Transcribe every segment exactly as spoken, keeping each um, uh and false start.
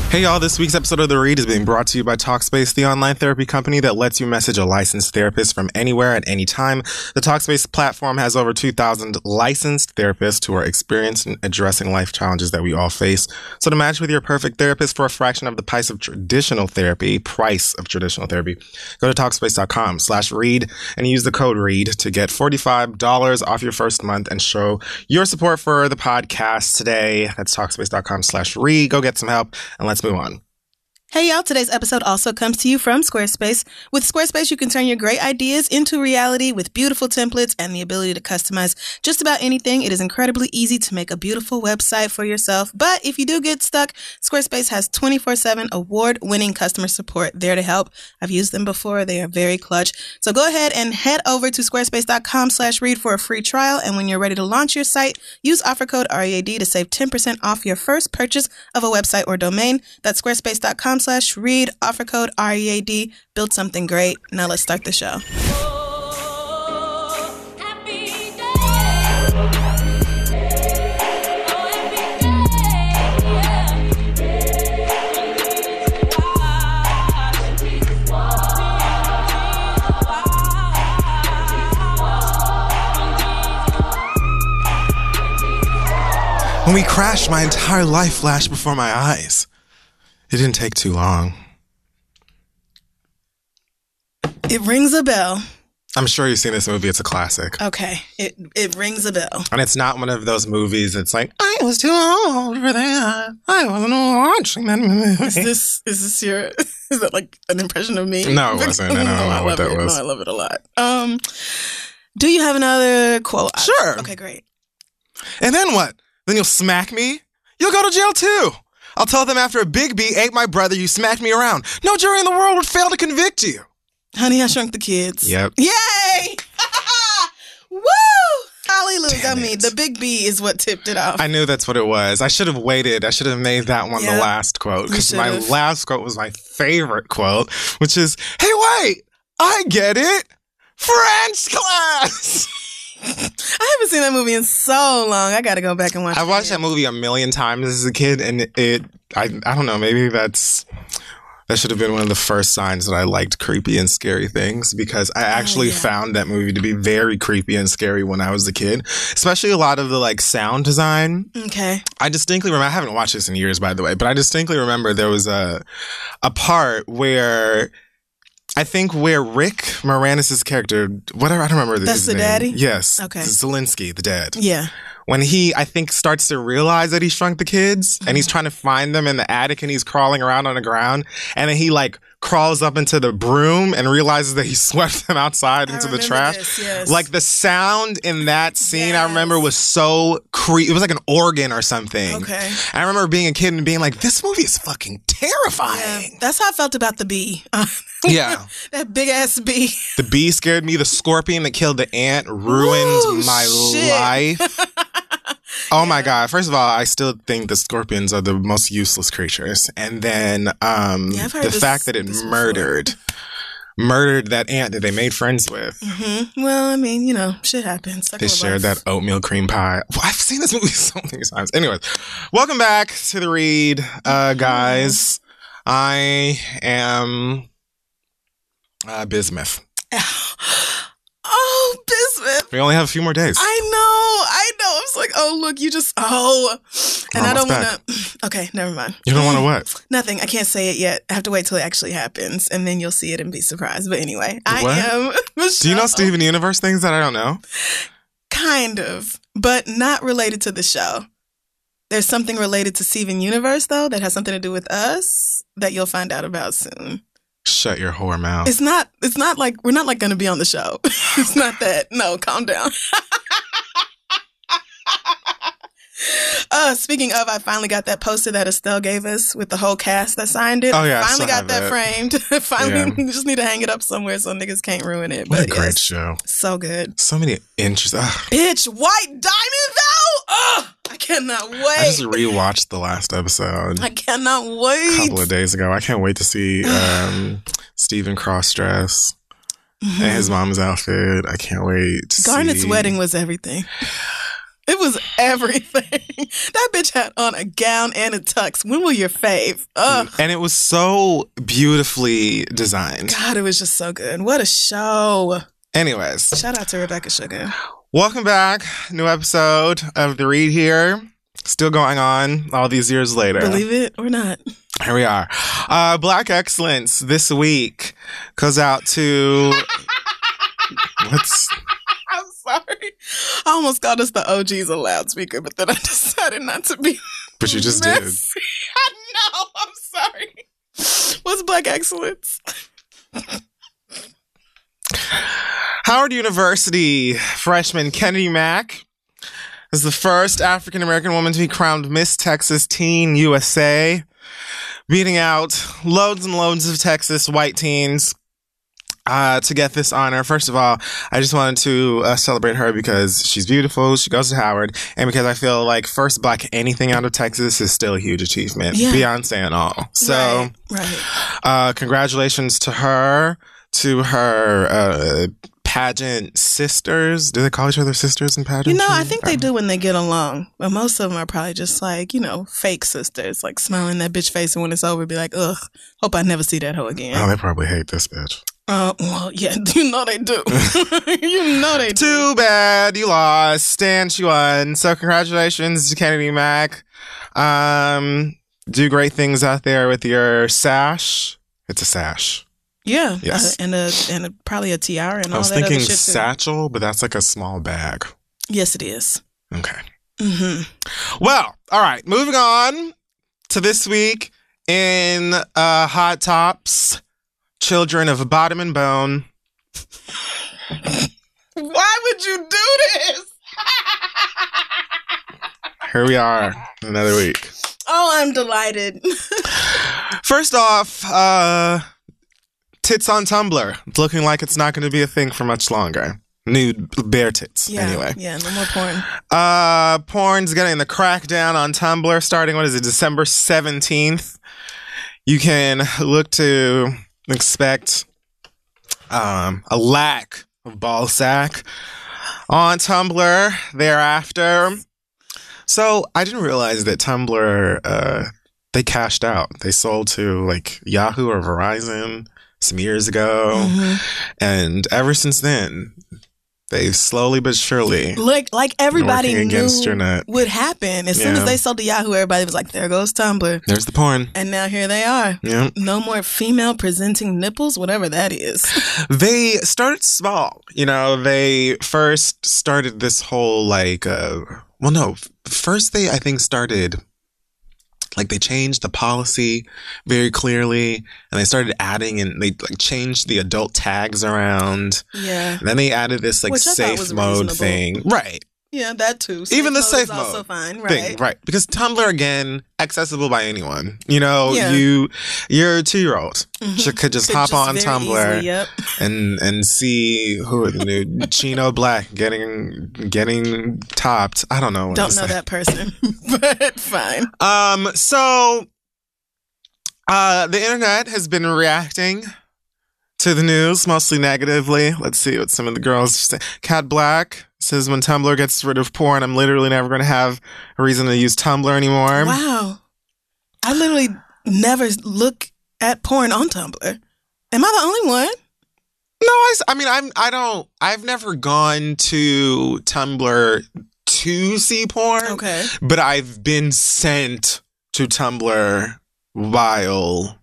Hey y'all, this week's episode of The Read is being brought to you by Talkspace, the online therapy company that lets you message a licensed therapist from anywhere at any time. The Talkspace platform has over two thousand licensed therapists who are experienced in addressing life challenges that we all face. So to match with your perfect therapist for a fraction of the price of traditional therapy, price of traditional therapy, go to Talkspace.com slash read and use the code READ to get forty-five dollars off your first month and show your support for the podcast today. That's Talkspace.com slash read. Go get some help and let's move on. Hey y'all, today's episode also comes to you from Squarespace. With Squarespace, you can turn your great ideas into reality with beautiful templates and the ability to customize just about anything. It is incredibly easy to make a beautiful website for yourself. But if you do get stuck, Squarespace has twenty-four seven award-winning customer support there to help. I've used them before. They are very clutch. So go ahead and head over to squarespace.com slash read for a free trial. And when you're ready to launch your site, use offer code R E A D to save ten percent off your first purchase of a website or domain. That's squarespace.com slash read, offer code R E A D. Build something great. Now let's start the show. When we crashed, my entire life flashed before my eyes. It didn't take too long. It rings a bell. I'm sure you've seen this movie. It's a classic. Okay. It it rings a bell. And it's not one of those movies that's like, I was too old for that. I wasn't watching that movie. Is this, is this your, is that like an impression of me? No, it wasn't. I don't know I what that it. was. No, I love it a lot. Um, do you have another quote? Sure. Okay, great. And then what? Then you'll smack me? You'll go to jail too. I'll tell them after a Big B ate my brother, you smacked me around. No jury in the world would fail to convict you. Honey, I Shrunk the Kids. Yep. Yay! Woo! Hallelujah. Damn I mean, it. the Big B is what tipped it off. I knew that's what it was. I should have waited. I should have made that one Yeah. the last quote. Because You my should've. last quote was my favorite quote, which is, hey, wait, I get it. French class. I haven't seen that movie in so long. I got to go back and watch I it. watched again. that movie a million times as a kid, and it, it I, I don't know, maybe that's, that should have been one of the first signs that I liked creepy and scary things, because I actually Oh, yeah. found that movie to be very creepy and scary when I was a kid, especially a lot of the like sound design. Okay. I distinctly remember, I haven't watched this in years, by the way, but I distinctly remember there was a, a part where I think where Rick Moranis' character, whatever, I don't remember That's his the name. daddy? Yes. Okay. Zelensky, the dad. Yeah. When he, I think, starts to realize that he shrunk the kids and he's trying to find them in the attic and he's crawling around on the ground. And then he like crawls up into the broom and realizes that he swept them outside I into the remember trash. this, yes. Like the sound in that scene, I Yes. remember was so creepy. It was like an organ or something. Okay. I remember being a kid and being like, this movie is fucking Yeah. terrifying. That's how I felt about the bee. Yeah. That big ass bee. The bee scared me. The scorpion that killed the ant ruined Ooh, my shit. life. Oh my God. First of all, I still think the scorpions are the most useless creatures. And then um, Yeah, I've heard the this- fact that it this before. murdered, murdered that ant that they made friends with. hmm Well, I mean, you know, shit happens. They shared that oatmeal cream pie. Well, I've seen this movie so many times. Anyways, welcome back to The Read, uh, guys. I am uh, Bismuth. Oh, Bismuth. We only have a few more days. I know. I know. I was like, oh, look, you just, oh. And We're I don't almost want to, okay, never mind. You don't want to what? Nothing. I can't say it yet. I have to wait till it actually happens, and then you'll see it and be surprised. But anyway, I What? am Michelle. Do you know Steven Universe things that I don't know? Kind of, but not related to the show. There's something related to Steven Universe, though, that has something to do with us that you'll find out about soon. Shut your whore mouth. It's not, it's not like, we're not like going to be on the show. It's not that. No, calm down. Uh, speaking of, I finally got that poster that Estelle gave us with the whole cast that signed it. Oh, yeah, I finally still got have that it. framed. Finally, Yeah. we just need to hang it up somewhere so niggas can't ruin it. What a But great yes, show. so good. So many interesting. Bitch, White Diamond though. Ugh, I cannot wait. I just rewatched the last episode I cannot a wait. couple of days ago. I can't wait to see um, Stephen cross dress and his mom's outfit. I can't wait. To Garnet's see. wedding was everything. It was everything. That bitch had on a gown and a tux. When will your fave? Ugh. And it was so beautifully designed. God, it was just so good. What a show. Anyways. Shout out to Rebecca Sugar. Welcome back. New episode of The Read here. Still going on all these years later. Believe it or not. Here we are. Uh, Black Excellence this week goes out to... What's... I'm sorry. I almost called us the O Gs a loudspeaker, but then I decided not to be. But you just messy. did. I know. I'm sorry. What's Black Excellence? Howard University freshman Kennedy Mack is the first African American woman to be crowned Miss Texas Teen U S A, beating out loads and loads of Texas white teens. Uh, to get this honor. First of all, I just wanted to uh, celebrate her because she's beautiful. She goes to Howard. And because I feel like first black anything out of Texas is still a huge achievement. Yeah. Beyonce and all. So, right, right. Uh, congratulations to her, to her uh, pageant sisters. Do they call each other sisters in pageant? You know, I think they do when they get along. But most of them are probably just like, you know, fake sisters. Like smiling that bitch face and when it's over, be like, ugh, hope I never see that hoe again. Oh, they probably hate this bitch. Uh, well, yeah, you know they do. You know they do. Too bad you lost and she won. So congratulations to Kennedy Mack. Um, do great things out there with your sash. It's a sash. Yeah. Yes. Uh, and a and a, probably a tiara and all that I was other thinking shit too. satchel, but that's like a small bag. Yes, it is. Okay. Mm-hmm. Well, all right. Moving on to this week in uh, Hot Tops. Children of Bottom and Bone. Why would you do this? Here we are, another week. Oh, I'm delighted. First off, uh, tits on Tumblr. It's looking like it's not going to be a thing for much longer. Nude bare tits, yeah, anyway. Yeah, no more porn. Uh, porn's getting the crackdown on Tumblr starting, what is it, December seventeenth. You can look to... expect um, a lack of ball sack on Tumblr thereafter. So I didn't realize that Tumblr, uh, they cashed out. They sold to like Yahoo or Verizon some years ago. Mm-hmm. And ever since then, they've slowly but surely like like everybody knew against your net. Would happen. As yeah. soon as they sold to Yahoo, everybody was like, there goes Tumblr. There's the porn. And now here they are. Yeah. No more female presenting nipples, whatever that is. They started small. You know, they first started this whole like, uh, well, no, first they, I think, started... Like they changed the policy very clearly, and they started adding and they like changed the adult tags around. Yeah. And then they added this like safe mode reasonable. thing, right? Yeah, that too. Safe Even the mode safe is mode also fine, right? thing, right? Because Tumblr again, accessible by anyone. You know, yeah. you your two year old mm-hmm. should could just could hop just on Tumblr easily, yep. and and see who are the new Chino Black getting getting topped. I don't know. What don't know say. that person, but fine. Um. So, uh, the internet has been reacting to the news, mostly negatively. Let's see what some of the girls say. Cat Black says, when Tumblr gets rid of porn, I'm literally never going to have a reason to use Tumblr anymore. Wow. I literally never look at porn on Tumblr. Am I the only one? No, I, I mean, I'm, I don't, I've never gone to Tumblr to see porn. Okay. But I've been sent to Tumblr while...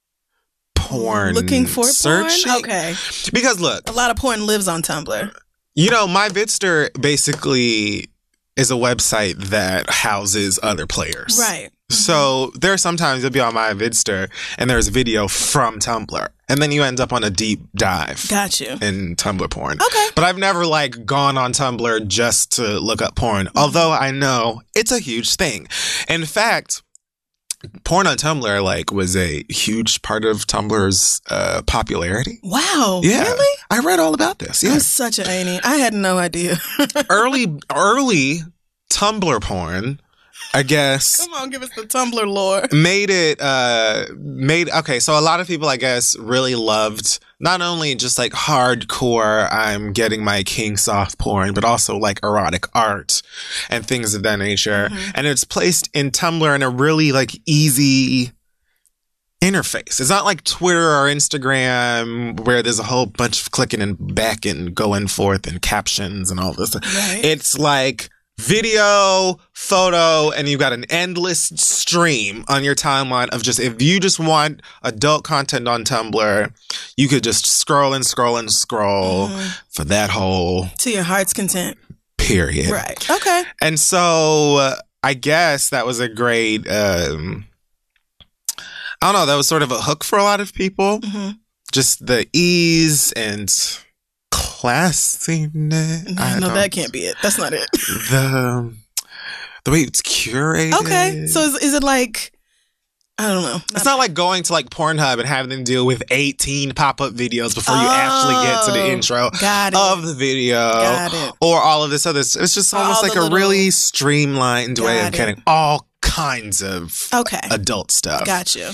porn looking for searching. porn? Okay. Because look, a lot of porn lives on Tumblr. You know, My Vidster basically is a website that houses other players. Right. So there are sometimes you'll be on My Vidster and there's video from Tumblr. And then you end up on a deep dive. Got you. In Tumblr porn. Okay. But I've never like gone on Tumblr just to look up porn. Mm-hmm. Although I know it's a huge thing. In fact, porn on Tumblr like was a huge part of Tumblr's uh, popularity. Wow. Yeah. Really? I read all about this. Yeah. I'm such an A-nie. I had no idea. early, early Tumblr porn, I guess. Come on, give us the Tumblr lore. Made it, uh, made, okay, so a lot of people, I guess, really loved not only just like hardcore, I'm getting my king soft porn, but also like erotic art and things of that nature. Mm-hmm. And it's placed in Tumblr in a really like easy interface. It's not like Twitter or Instagram where there's a whole bunch of clicking and back and going forth and captions and all this. Right. It's like video, photo, and you've got an endless stream on your timeline of just, if you just want adult content on Tumblr, you could just scroll and scroll and scroll mm-hmm. for that whole... to your heart's content. Period. Right. Okay. And so uh, I guess that was a great... Um, I don't know, that was sort of a hook for a lot of people. Mm-hmm. Just the ease and classiness. No, no that can't be it. That's not it. The the way it's curated. Okay. So is, is it like, I don't know. It's not like going to like Pornhub and having them deal with eighteen pop-up videos before oh, you actually get to the intro of the video. Got it. Or all of this other. It's just almost all like a little... really streamlined way of it. Getting all kinds of okay. adult stuff. Gotcha.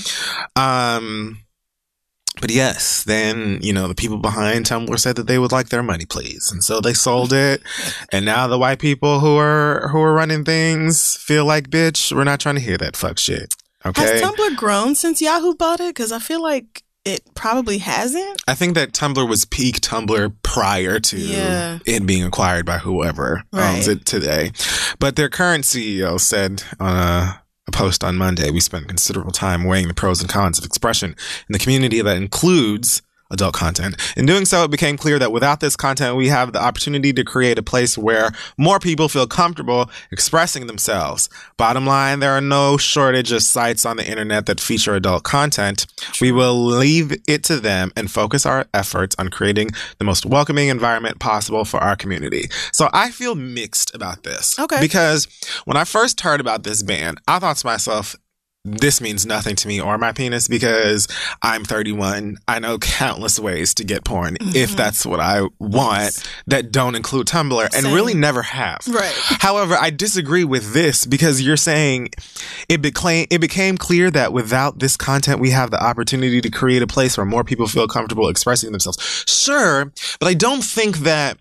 Um, but yes, then, you know, the people behind Tumblr said that they would like their money, please. And so they sold it. And now the white people who are who are running things feel like, bitch, we're not trying to hear that fuck shit. Okay. Has Tumblr grown since Yahoo bought it? Because I feel like it probably hasn't. I think that Tumblr was peak Tumblr prior to yeah. it being acquired by whoever right. owns it today. But their current C E O said on a, a post on Monday, we spent considerable time weighing the pros and cons of expression in the community that includes adult content. In doing so, it became clear that without this content, we have the opportunity to create a place where more people feel comfortable expressing themselves. Bottom line, there are no shortage of sites on the internet that feature adult content. We will leave it to them and focus our efforts on creating the most welcoming environment possible for our community. So I feel mixed about this. Okay. Because when I first heard about this ban, I thought to myself, this means nothing to me or my penis because I'm thirty-one. I know countless ways to get porn mm-hmm. if that's what I want that don't include Tumblr and Same. really never have. Right. However, I disagree with this because you're saying it became it became clear that without this content, we have the opportunity to create a place where more people feel comfortable expressing themselves. Sure, but I don't think that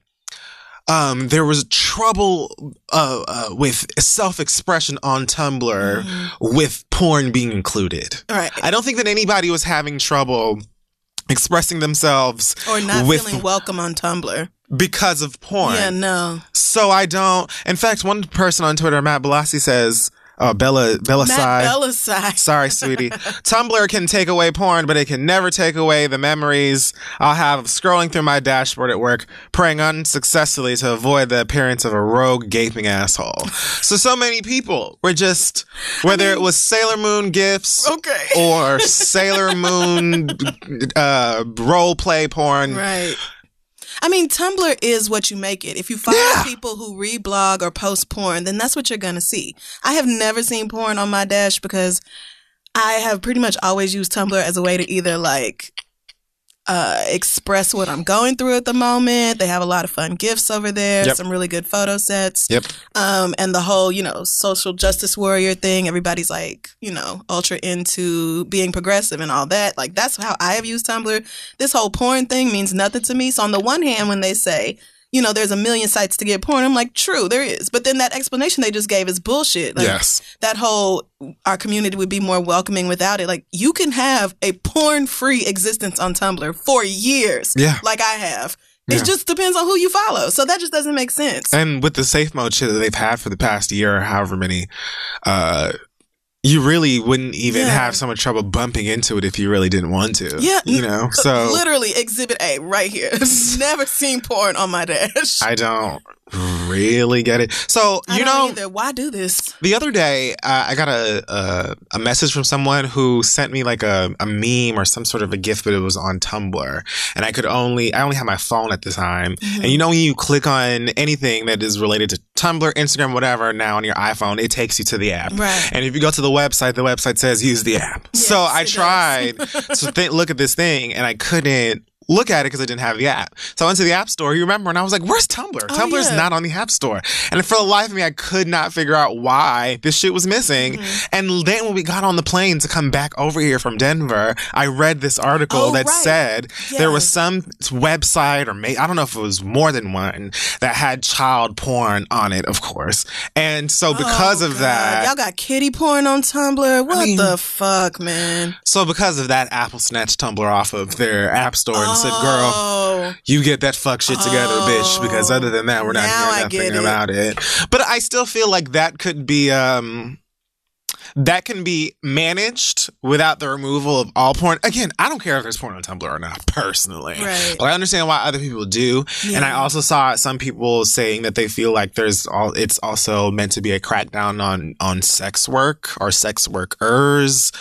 Um, there was trouble uh, uh, with self-expression on Tumblr mm. with porn being included. Right. I don't think that anybody was having trouble expressing themselves or not with, feeling welcome on Tumblr because of porn. Yeah, no. So I don't. In fact, one person on Twitter, Matt Blassi, says, "Oh, Bella, Bella Matt Bellassai. Sorry, sweetie. Tumblr can take away porn, but it can never take away the memories I'll have of scrolling through my dashboard at work, praying unsuccessfully to avoid the appearance of a rogue, gaping asshole." So, so many people were just, whether I mean, it was Sailor Moon gifs okay. or Sailor Moon uh, role play porn. Right. I mean, Tumblr is what you make it. If you follow yeah. people who reblog or post porn, then that's what you're going to see. I have never seen porn on my dash because I have pretty much always used Tumblr as a way to either like uh, express what I'm going through at the moment. They have a lot of fun GIFs over there, yep. some really good photo sets. Yep. Um, and the whole, you know, social justice warrior thing. Everybody's like, you know, ultra into being progressive and all that. Like, that's how I have used Tumblr. This whole porn thing means nothing to me. So on the one hand, when they say, you know, there's a million sites to get porn, I'm like, true, there is. But then that explanation they just gave is bullshit. Like, yes. That whole, our community would be more welcoming without it. Like, you can have a porn-free existence on Tumblr for years. Yeah. Like I have. It yeah. just depends on who you follow. So that just doesn't make sense. And with the safe mode shit that they've had for the past year or however many, uh, you really wouldn't even yeah. have so much trouble bumping into it if you really didn't want to. Yeah. You know, so. Literally, Exhibit A right here. Never seen porn on my dash. I don't really get it. So, I you don't know. Either. Why do this? The other day, uh, I got a, a a message from someone who sent me like a, a meme or some sort of a GIF, but it was on Tumblr. And I could only, I only had my phone at the time. Mm-hmm. And you know, when you click on anything that is related to Tumblr, Instagram, whatever, now on your iPhone, it takes you to the app. Right. And if you go to the website, the website says use the app. Yes, so I tried to th- look at this thing and I couldn't look at it because I didn't have the app. So I went to the app store, you remember, and I was like, where's Tumblr? Oh, Tumblr's yeah. not on the app store. And for the life of me, I could not figure out why this shit was missing. Mm-hmm. And then when we got on the plane to come back over here from Denver, I read this article Oh, that right. said Yeah. there was some website, or may, I don't know if it was more than one, that had child porn on it, of course. And so because Oh, of God. that... Y'all got kitty porn on Tumblr? What I mean- the fuck, man? So because of that, Apple snatched Tumblr off of their app store and said, girl, Oh. you get that fuck shit together, Oh. bitch, because other than that, we're not Now I hearing get nothing it. about it. But I still feel like that could be, um, that can be managed without the removal of all porn. Again, I don't care if there's porn on Tumblr or not, personally. Right. But I understand why other people do. Yeah. And I also saw some people saying that they feel like there's all, it's also meant to be a crackdown on, on sex work or sex workers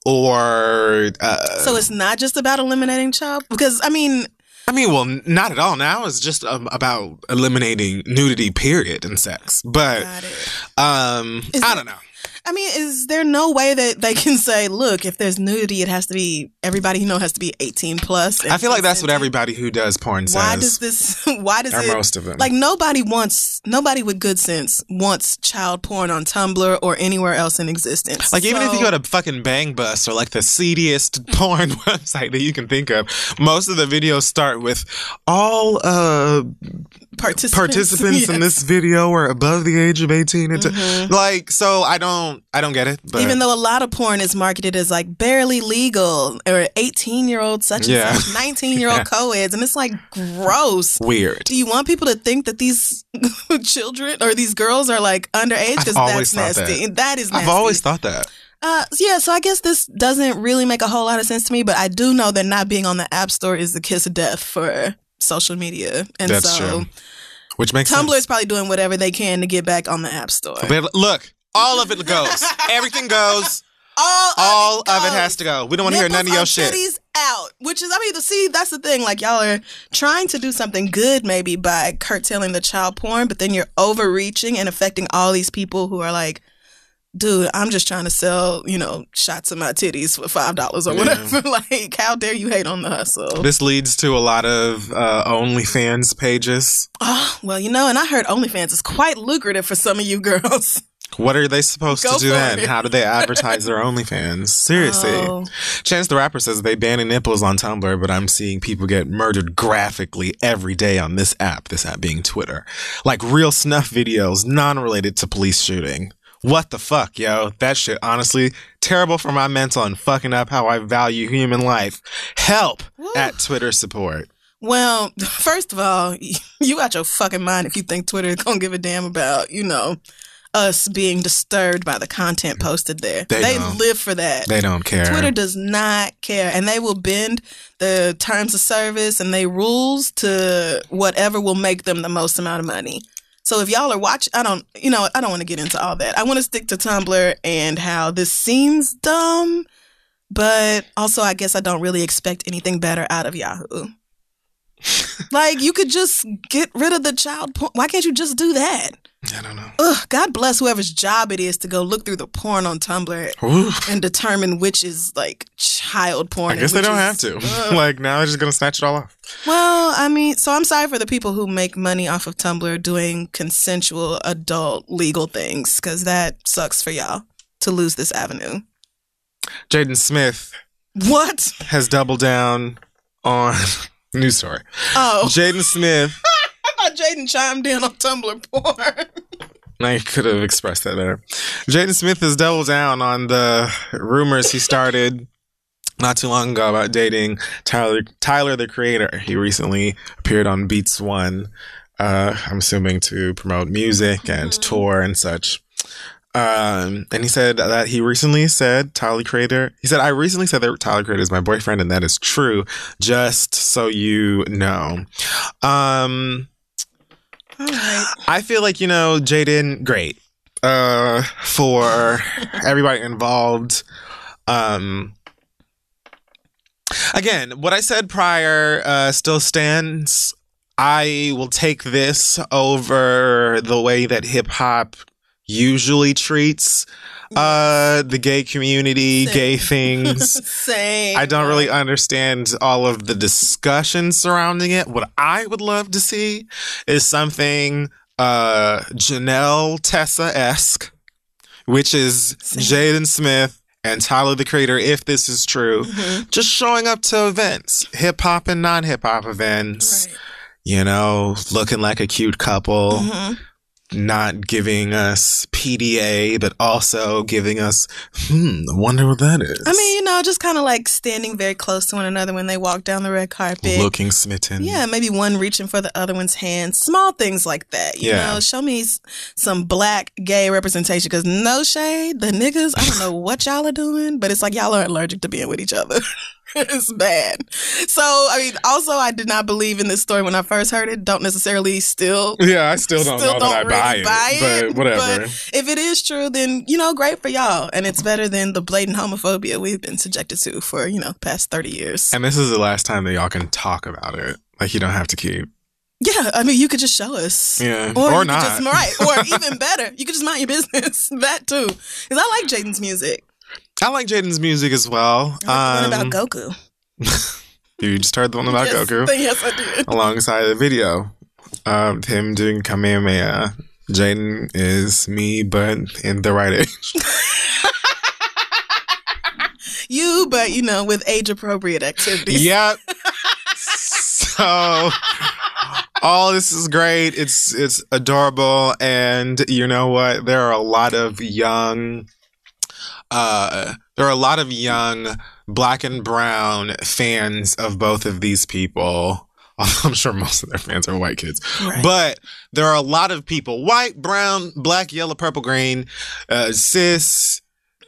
or, uh, So it's not just about eliminating child? Because, I mean... I mean, well, n- not at all. Now it's just um, about eliminating nudity, period, in sex. But, Got it. um, Is I it- don't know. I mean, is there no way that they can say, look, if there's nudity, it has to be, everybody you know has to be eighteen plus? and I feel like that's what consenting? everybody who does porn says. Why does this, why does or it, most of them. like nobody wants, nobody with good sense wants child porn on Tumblr or anywhere else in existence. Like, even if you So- go to fucking Bang Bus or like the seediest porn website that you can think of, most of the videos start with all uh, participants, participants Yes. in this video are above the age of eighteen. And t- Like, so I don't, I don't get it. But Even though a lot of porn is marketed as like barely legal or eighteen year old such and Yeah. such, nineteen year old Yeah. co-eds. And it's like gross. weird. Do you want people to think that these children or these girls are like underage? Because I've always that's thought nasty. that. That is nasty. I've always thought that. Uh, yeah, so I guess this doesn't really make a whole lot of sense to me, but I do know that not being on the App Store is the kiss of death for social media. And That's so true. Which makes Tumblr sense. is probably doing whatever they can to get back on the App Store. But look, all of it goes. Everything goes. all All of it, of it goes. has to go. We don't want to hear none of your Nipples shit. or titties out, which is, I mean, see, that's the thing. Like, y'all are trying to do something good maybe by curtailing the child porn, but then you're overreaching and affecting all these people who are like, dude, I'm just trying to sell, you know, shots of my titties for five dollars or Yeah. whatever. Like, how dare you hate on the hustle? This leads to a lot of uh, OnlyFans pages. Oh, well, you know, and I heard OnlyFans is quite lucrative for some of you girls. What are they supposed Go to do for then? it. How do they advertise their OnlyFans? Seriously. Oh. Chance the Rapper says they banning nipples on Tumblr, but I'm seeing people get murdered graphically every day on this app, this app being Twitter. Like real snuff videos, non-related to police shooting. What the fuck, yo? That shit, honestly, terrible for my mental and fucking up how I value human life. Help Woo. at Twitter support. Well, first of all, you out your fucking mind if you think Twitter is gonna give a damn about, you know, us being disturbed by the content posted there. They They, don't. live for that. They don't care. Twitter does not care, and they will bend the terms of service and they rules to whatever will make them the most amount of money. So if y'all are watching, I don't, you know, I don't want to get into all that. I want to stick to Tumblr and how this seems dumb, but also I guess I don't really expect anything better out of Yahoo. Like, you could just get rid of the child porn. Why can't you just do that? I don't know. Ugh, God bless whoever's job it is to go look through the porn on Tumblr Oof. and determine which is like child porn. I and guess they which don't is- have to. Ugh. Like, now they're just going to snatch it all off. Well, I mean, so I'm sorry for the people who make money off of Tumblr doing consensual adult legal things, because that sucks for y'all to lose this avenue. Jaden Smith What? has doubled down on... News story. Oh, Jaden Smith... I thought Jaden chimed in on Tumblr porn. I could have expressed that better. Jaden Smith has doubled down on the rumors he started not too long ago about dating Tyler, Tyler the Creator. He recently appeared on Beats One, uh, I'm assuming to promote music and Mhm. tour and such. Um, and he said that he recently said Tyler the Creator. He said, I recently said that Tyler the Creator is my boyfriend, and that is true, just so you know. Um, All right. I feel like, you know, Jaden, great. Uh, for everybody involved. Um, again, what I said prior uh, still stands. I will take this over the way that hip hop usually treats Uh, the gay community, Same. gay things. Same. I don't really understand all of the discussion surrounding it. What I would love to see is something uh, Janelle Tessa-esque, which is Same. Jaden Smith and Tyler, the Creator, if this is true, Mm-hmm. just showing up to events, hip hop and non hip hop events, Right. you know, looking like a cute couple. Mm-hmm. Not giving us P D A, but also giving us, hmm, I wonder what that is. I mean, you know, just kind of like standing very close to one another when they walk down the red carpet. Looking smitten. Yeah, maybe one reaching for the other one's hand. Small things like that. You Yeah. know, show me s- some black gay representation. Because no shade, the niggas, I don't know what y'all are doing, but it's like y'all are allergic to being with each other. It's bad. So, I mean, also, I did not believe in this story when I first heard it. Don't necessarily still. Yeah, I still don't Still know don't that I buy, really it, buy it, but whatever. but if it is true, then, you know, great for y'all. And it's better than the blatant homophobia we've been subjected to for, you know, past thirty years. And this is the last time that y'all can talk about it. Like, you don't have to keep. Yeah, I mean, you could just show us. Yeah, Or, or you not. Could just, right. Or even better, you could just mind your business. That too. Because I like Jaden's music. I like Jaden's music as well. I like the Um, one about Goku. You just heard the one about yes, Goku? Yes, I did. Alongside the video of him doing Kamehameha. Jaden is me, but in the right age. You, but, you know, with age-appropriate activities. Yep. So all this is great. It's it's adorable, and you know what? There are a lot of young, uh, there are a lot of young black and brown fans of both of these people. I'm sure most of their fans are white kids, Right. but there are a lot of people: white, brown, black, yellow, purple, green, uh, cis,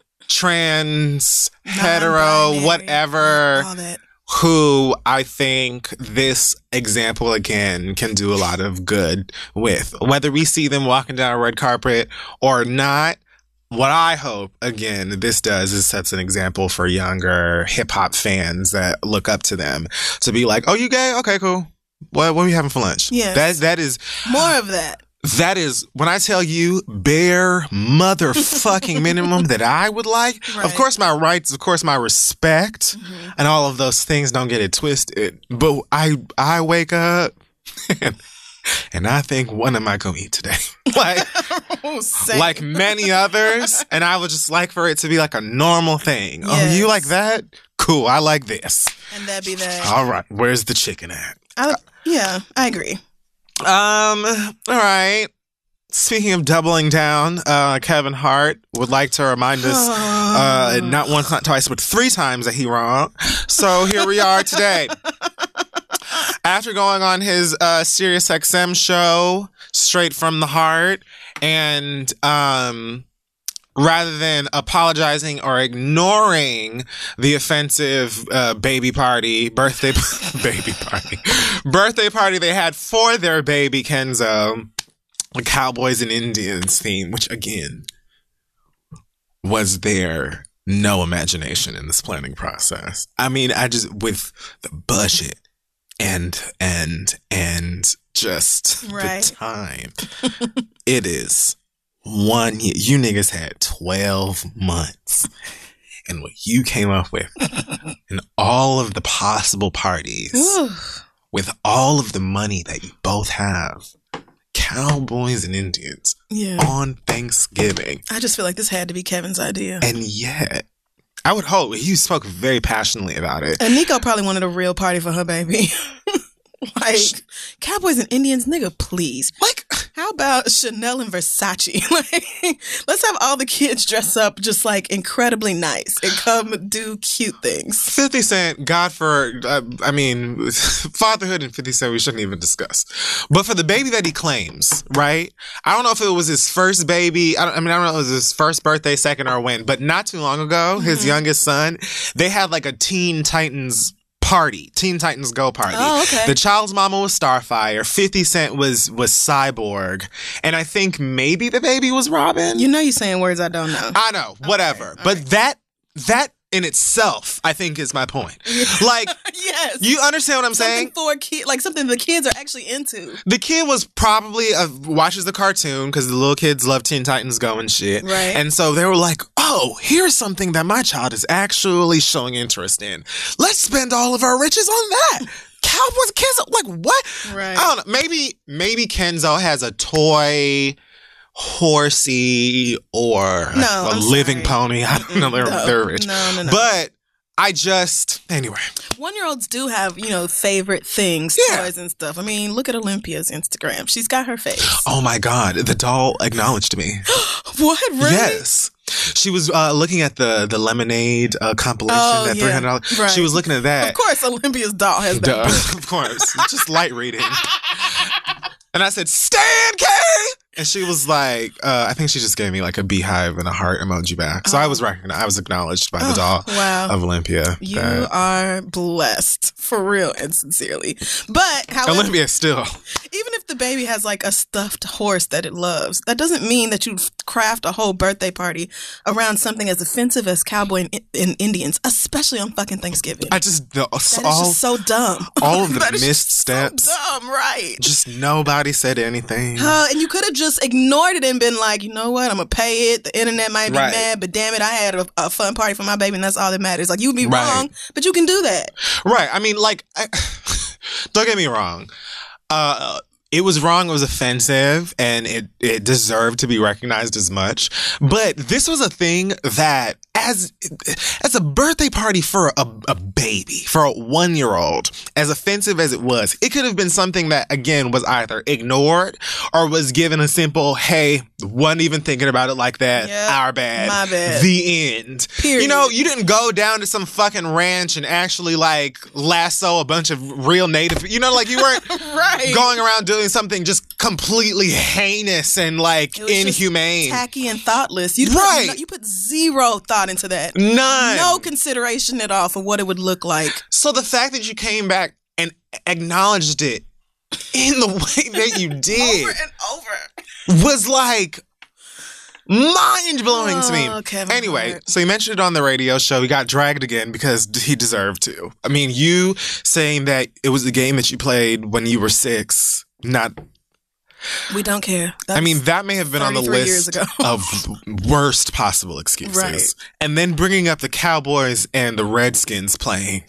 trans, hetero, Non-binary, whatever. All that. Who I think this example again can do a lot of good with. Whether we see them walking down a red carpet or not, what I hope, again, this does is sets an example for younger hip hop fans that look up to them to be like, oh, you gay? Okay, cool. What, what are we having for lunch? Yes. That, that is... More of that. That is, when I tell you, bare motherfucking minimum that I would like. Right. Of course, my rights, of course, my respect, Mm-hmm. and all of those things, don't get it twisted. But I I wake up and, and I think, what am I going to eat today? like, Oh, same. like many others. And I would just like for it to be like a normal thing. Oh, Yes. you like that? Cool, I like this. And that'd be that. All right, where's the chicken at? I, yeah, I agree. Um, all right. Speaking of doubling down, uh, Kevin Hart would like to remind us, uh, not once, not twice, but three times that he wrong. So here we are today. After going on his uh, Sirius X M show, Straight from the Heart, and um, rather than apologizing or ignoring the offensive uh, baby party, birthday baby party, birthday party they had for their baby Kenzo, the Cowboys and Indians theme, which again, was there no imagination in this planning process? I mean, I just, with the budget and, and, and just Right. the time, it is one year. You niggas had twelve months. And what you came up with and all of the possible parties Ooh. with all of the money that you both have, Cowboys and Indians Yeah. on Thanksgiving. I just feel like this had to be Kevin's idea. And yet, I would hope he spoke very passionately about it. And Nico probably wanted a real party for her baby. Like, Cowboys and Indians, nigga, please. Like, How about Chanel and Versace? Like, let's have all the kids dress up just like incredibly nice and come do cute things. fifty Cent, God for, uh, I mean, fatherhood and fifty Cent we shouldn't even discuss. But for the baby that he claims, right? I don't know if it was his first baby. I, don't, I mean, I don't know if it was his first birthday, second, or when. But not too long ago, his Mm-hmm. youngest son, they had like a Teen Titans party, Teen Titans Go party. Oh, okay. The child's mama was Starfire. fifty Cent was was Cyborg. And I think maybe the baby was Robin. You know you're saying words I don't know. I know, whatever. all But right. that that in itself, I think, is my point. Like, yes. You understand what I'm something saying? For kid, like something the kids are actually into. The kid was probably uh, watches the cartoon because the little kids love Teen Titans Go and shit. Right. And so they were like, oh, here's something that my child is actually showing interest in. Let's spend all of our riches on that. Cowboys, kids, like what? Right. I don't know. Maybe, maybe Kenzo has a toy horsey or no, a I'm living sorry. pony. I don't know. They're, no, they're rich. No, no, no. But I just, anyway. One-year-olds do have, you know, favorite things, Yeah. toys and stuff. I mean, look at Olympia's Instagram. She's got her face. Oh my God. The doll acknowledged me. What? Really? Yes. She was uh, looking at the, the Lemonade uh, compilation Oh, at yeah. three hundred dollars. Right. She was looking at that. Of course, Olympia's doll has Duh. that. Of course. Just light reading. And I said, Stan K! And she was like, uh, I think she just gave me like a beehive and a heart emoji back. So Oh. I was recognized. I was acknowledged by the Oh, doll wow. of Olympia. You that are blessed, for real and sincerely. But, however, Olympia still. even if the baby has like a stuffed horse that it loves, that doesn't mean that you craft a whole birthday party around something as offensive as cowboy and, and Indians, especially on fucking Thanksgiving. I just, the, that is all, just so dumb. all of the That is missed just steps. So dumb, right? Just nobody said anything. Uh, and you could have just ignored it and been like, you know what, I'm gonna pay it. The internet might be Right. mad, but damn it, I had a, a fun party for my baby, and that's all that matters. Like, you would be Right. wrong, but you can do that. Right. I mean, like, I, don't get me wrong. Uh, it was wrong. It was offensive, and it, it deserved to be recognized as much. But this was a thing that, as as a birthday party for a, a baby, for a one-year-old, as offensive as it was, it could have been something that, again, was either ignored or was given a simple, hey, wasn't even thinking about it like that. Yep. Our bad. My bad. The end. Period. You know, you didn't go down to some fucking ranch and actually, like, lasso a bunch of real native, you know, like, you weren't Right. going around doing something just completely heinous and, like, It was just inhumane. tacky and thoughtless. You Right. Put, no, you put zero thought into that. None. No consideration at all for what it would look like. So the fact that you came back and acknowledged it in the way that you did Over and over. was like mind blowing to me. Oh, Kevin Anyway, Hart. so he mentioned it on the radio show. He got dragged again because he deserved to. I mean, you saying that it was the game that you played when you were six, not. We don't care. I mean, that may have been on the thirty-three years list ago. of worst possible excuses. Right. And then bringing up the Cowboys and the Redskins playing.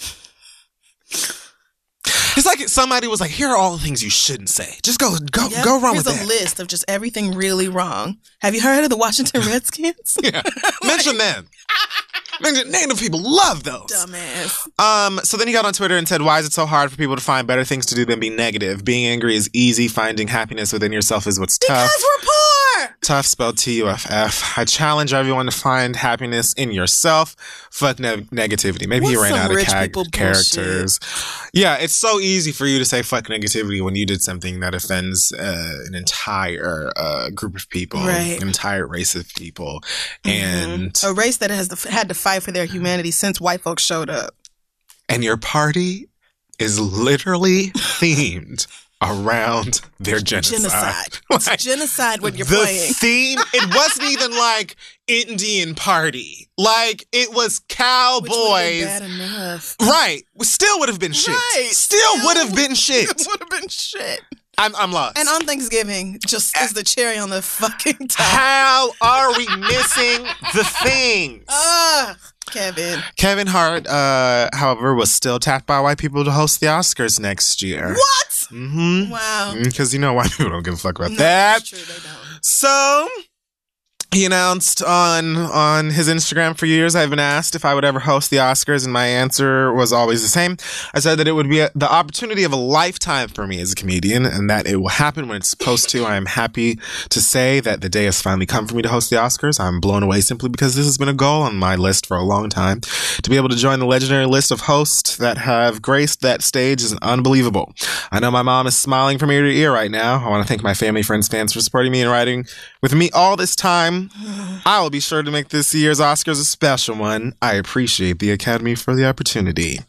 It's like somebody was like, here are all the things you shouldn't say. Just go go, Yep. go wrong Here's with a that. list of just everything really wrong. Have you heard of the Washington Redskins? Yeah. Mention them. Mention, Native people love those. Dumbass. Um, so then he got on Twitter and said, why is it so hard for people to find better things to do than be negative? Being angry is easy. Finding happiness within yourself is what's tough. Because we're poor. Tough spelled T U F F. I challenge everyone to find happiness in yourself. Fuck ne- negativity. Maybe he What's ran some out of rich ca- people characters. Yeah, it's so easy for you to say fuck negativity when you did something that offends uh, an entire uh, group of people, Right. an entire race of people. And A race that has the, had to fight for their humanity since white folks showed up. and your party is literally themed around their genocide. Genocide. Like, It's genocide when you're the playing. theme, it wasn't even like Indian party. Like, it was Which would've been cowboys. bad enough. Right. Still would have been shit. Right. Still would have been It shit. would have been shit. I'm, I'm lost. And on Thanksgiving, just as the cherry on the fucking top. How are we missing the things? Ugh, Kevin. Kevin Hart, uh, however, was still tapped by white people to host the Oscars next year. What? Mm-hmm. Wow. Because, you know, white people don't give a fuck about No, that. that's true, they don't. So he announced on on his Instagram for years, I've been asked if I would ever host the Oscars, and my answer was always the same. I said that it would be a, the opportunity of a lifetime for me as a comedian, and that it will happen when it's supposed to. I am happy to say that the day has finally come for me to host the Oscars. I'm blown away simply because this has been a goal on my list for a long time. To be able to join the legendary list of hosts that have graced that stage is unbelievable. I know my mom is smiling from ear to ear right now. I want to thank my family, friends, fans for supporting me and riding with me all this time. I will be sure to make this year's Oscars a special one. I appreciate the Academy for the opportunity.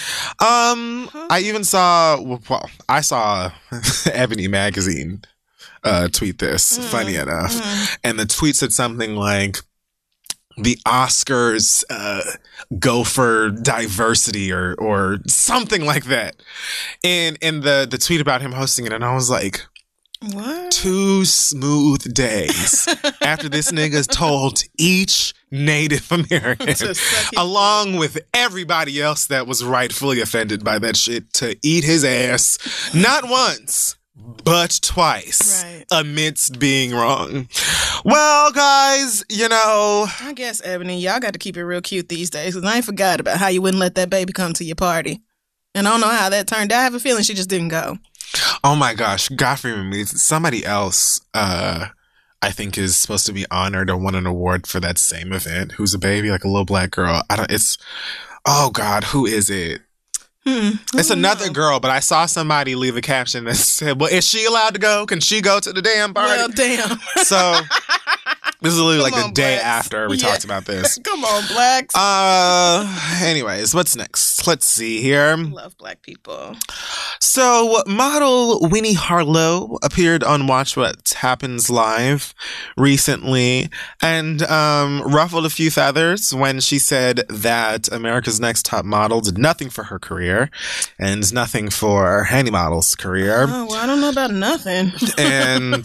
Um, I even saw, well, I saw Ebony Magazine uh, tweet this, funny enough. And the tweet said something like, the Oscars uh, go for diversity or or something like that. And and the the tweet about him hosting it, and I was like, what? Two smooth days after this nigga's told each Native American, along with everybody else that was rightfully offended by that shit, to eat his ass, not once, but twice, right, amidst being wrong. Well, guys, you know, I guess, Ebony, y'all got to keep it real cute these days, because I ain't forgot about how you wouldn't let that baby come to your party. And I don't know how that turned out. I have a feeling she just didn't go. Oh my gosh, Godfrey Ramírez, somebody else, uh, I think is supposed to be honored or won an award for that same event. Who's a baby, like a little black girl. I don't, it's, oh God, who is it? Hmm, it's another know. girl, but I saw somebody leave a caption that said, well, is she allowed to go? Can she go to the damn party? Well, damn. So this is literally like on, the day blacks. after we yeah. talked about this. Come on, blacks. Uh, anyways, what's next? Let's see here. Love black people. So, model Winnie Harlow appeared on Watch What Happens Live recently and um, ruffled a few feathers when she said that America's Next Top Model did nothing for her career and nothing for any model's career. Oh, well, I don't know about nothing. And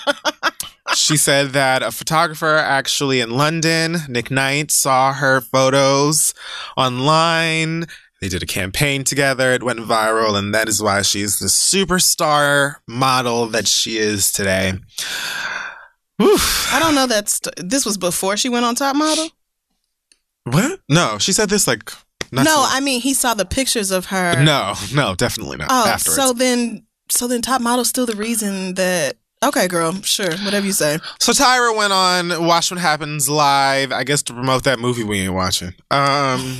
she said that a photographer actually in London, Nick Knight, saw her photos online. They did a campaign together. It went viral, and that is why she's the superstar model that she is today. Oof. I don't know that st- this was before she went on Top Model. What? No, she said this like. No, so- I mean he saw the pictures of her. No, no, definitely not. Oh, afterwards. so then, so then Top Model's still the reason that. Okay, girl, sure, whatever you say. So Tyra went on Watch What Happens Live, I guess to promote that movie we ain't watching. Um.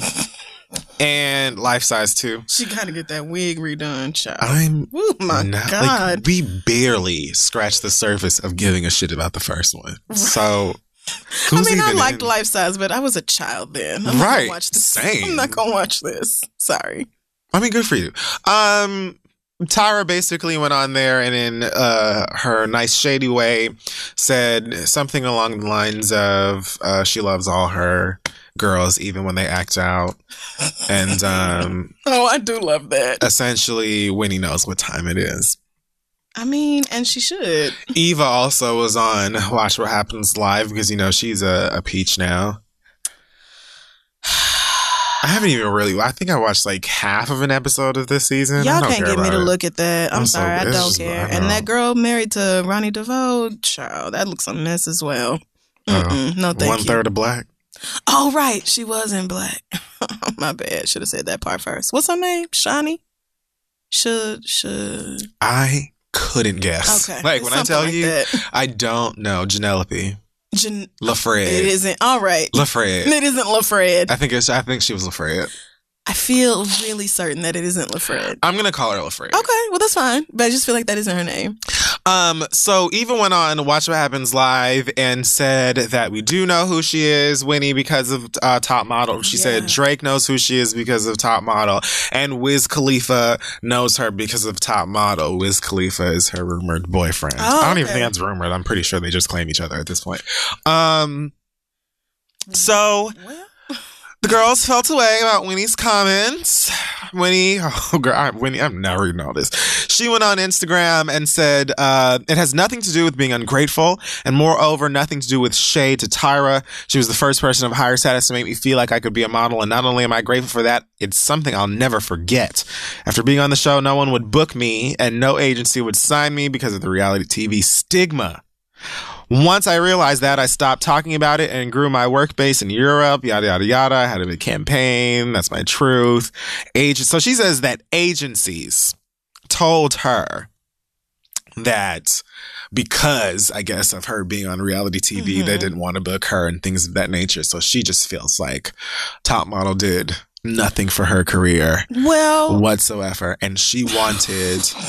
And Life Size too. She got to get that wig redone, child. I'm oh my not, God. Like, we barely scratched the surface of giving a shit about the first one. So, I mean, I liked in? Life Size, but I was a child then. I'm right. Not gonna watch this. Same. I'm not going to watch this. Sorry. I mean, good for you. Um, Tyra basically went on there and in uh, her nice shady way said something along the lines of uh, she loves all her girls even when they act out. And um oh, I do love that. Essentially, Winnie knows what time it is. I mean, and she should. Eva also was on Watch What Happens Live because, you know, she's a, a peach now. I haven't even really, I think I watched like half of an episode of this season. Y'all can't get me to it. look at that. I'm, I'm sorry, so, I don't care. I and that girl married to Ronnie DeVoe, child, that looks a mess as well. Uh, no, thank one you. third of black. Oh, right. She was in black. My bad. Should have said that part first. What's her name? Shani? Should, should. I couldn't guess. Okay. Like, when I tell like you, that. I don't know. Janelope. Jan- LaFred. It isn't. All right. LaFred. It isn't LaFred. I think it's, I think she was LaFred. I feel really certain that it isn't LaFred. I'm going to call her LaFred. Okay, well, that's fine. But I just feel like that isn't her name. Um, so Eva went on Watch What Happens Live and said that we do know who she is, Winnie, because of uh, Top Model. She yeah. said Drake knows who she is because of Top Model. And Wiz Khalifa knows her because of Top Model. Wiz Khalifa is her rumored boyfriend. Oh, I don't okay. even think that's rumored. I'm pretty sure they just claim each other at this point. Um, so... Well. The girls felt away about Winnie's comments. Winnie, oh girl, I, Winnie, I'm never reading all this. She went on Instagram and said, uh, it has nothing to do with being ungrateful and moreover, nothing to do with shade to Tyra. She was the first person of higher status to make me feel like I could be a model. And not only am I grateful for that, it's something I'll never forget. After being on the show, no one would book me and no agency would sign me because of the reality T V stigma. Once I realized that, I stopped talking about it and grew my work base in Europe, yada, yada, yada. I had a big campaign. That's my truth. Ag- so she says that agencies told her that because, I guess, of her being on reality T V, mm-hmm. they didn't want to book her and things of that nature. So she just feels like Top Model did nothing for her career well, whatsoever. And she wanted...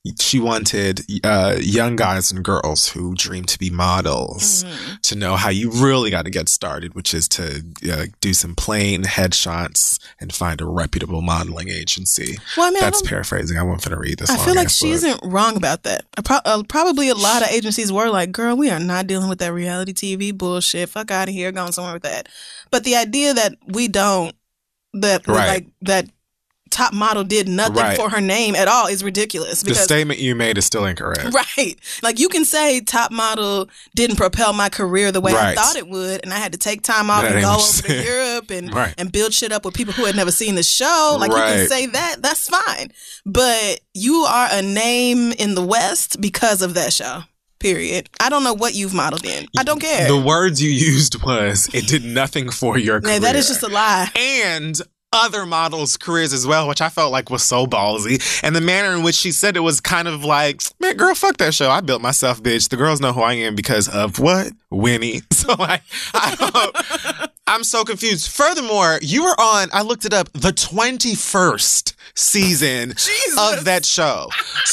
she wanted uh, young guys and girls who dream to be models mm-hmm. to know how you really got to get started, which is to uh, do some plain headshots and find a reputable modeling agency. Well, I mean, That's I paraphrasing. I won't finna read this. I feel like she book. isn't wrong about that. Pro- uh, probably a lot of agencies were like, girl, we are not dealing with that reality T V bullshit. Fuck out of here. Going somewhere with that. But the idea that we don't, that right. like that Top Model did nothing right. for her name at all is ridiculous. Because, the statement you made is still incorrect. Right. Like, you can say Top Model didn't propel my career the way right. I thought it would, and I had to take time off that and go over to Europe and, right. and build shit up with people who had never seen the show. Like, right. you can say that. That's fine. But you are a name in the West because of that show. Period. I don't know what you've modeled in. I don't care. The words you used was, it did nothing for your career. Yeah, that is just a lie. And other models' careers as well, which I felt like was so ballsy. And the manner in which she said it was kind of like, man, girl, fuck that show. I built myself, bitch. The girls know who I am because of what? Winnie. So like, I don't, I'm so confused. Furthermore, you were on, I looked it up, the twenty-first season Jesus. of that show.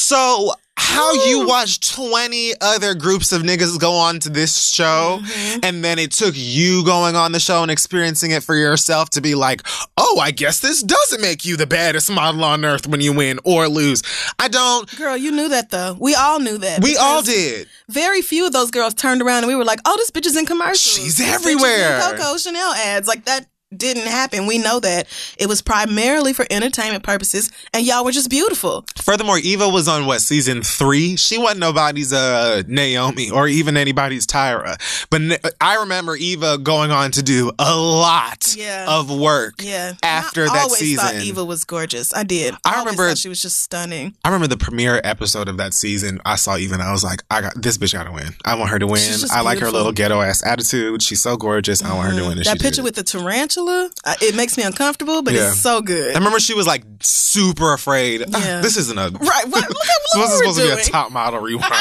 So how Ooh. you watch twenty other groups of niggas go on to this show, mm-hmm. and then it took you going on the show and experiencing it for yourself to be like, oh, I guess this doesn't make you the baddest model on earth when you win or lose. I don't. Girl, you knew that, though. We all knew that. We all did. Very few of those girls turned around and we were like, oh, this bitch is in commercials. She's everywhere. She's in Coco Chanel ads. Like, that didn't happen. We know that. It was primarily for entertainment purposes, and y'all were just beautiful. Furthermore, Eva was on, what, season three? She wasn't nobody's uh, Naomi or even anybody's Tyra. But I remember Eva going on to do a lot yeah. of work yeah. after I that always season. thought Eva was gorgeous. I did. I, I remember thought she was just stunning. I remember the premiere episode of that season. I saw Eva and I was like, I got this bitch got to win. I want her to win. I beautiful. like her little ghetto ass attitude. She's so gorgeous. Mm-hmm. I want her to win. And that she picture did. with the tarantula. It makes me uncomfortable, but yeah. it's so good. I remember she was like super afraid. Yeah. Uh, this isn't a right. What, look at what this is supposed doing. to be a Top Model rewind.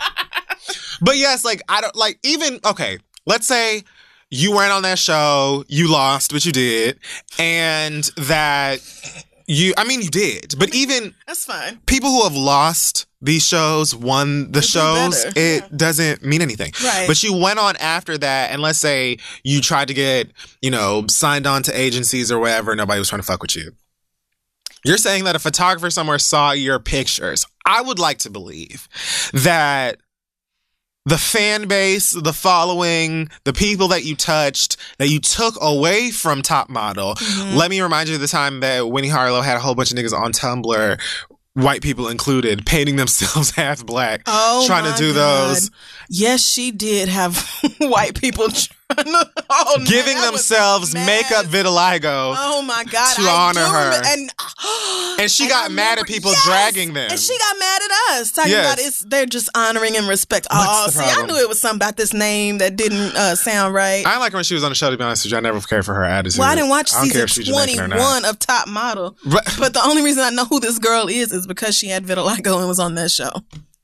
But yes, like I don't like even okay. Let's say you weren't on that show, you lost, but you did, and that you. I mean, you did, but even that's fine. People who have lost these shows, won the It'd shows, it yeah. doesn't mean anything. Right. But you went on after that, and let's say you tried to get, you know, signed on to agencies or whatever, nobody was trying to fuck with you. You're saying that a photographer somewhere saw your pictures. I would like to believe that the fan base, the following, the people that you touched, that you took away from Top Model. Mm-hmm. Let me remind you of the time that Winnie Harlow had a whole bunch of niggas on Tumblr, white people included, painting themselves half black, oh trying to do God. those. Yes, she did have white people trying to, oh, giving man, themselves makeup vitiligo. Oh my God, to I honor her, remember, and and she and got I mad remember, at people yes, dragging them, and she got mad at us talking yes. about it's they're just honoring and respect. What's oh, the see, problem? I knew it was something about this name that didn't uh, sound right. I like her when she was on the show. To be honest with you, I never cared for her attitude. Well, I didn't watch I season twenty-one of Top Model, but, but the only reason I know who this girl is is because she had vitiligo and was on that show.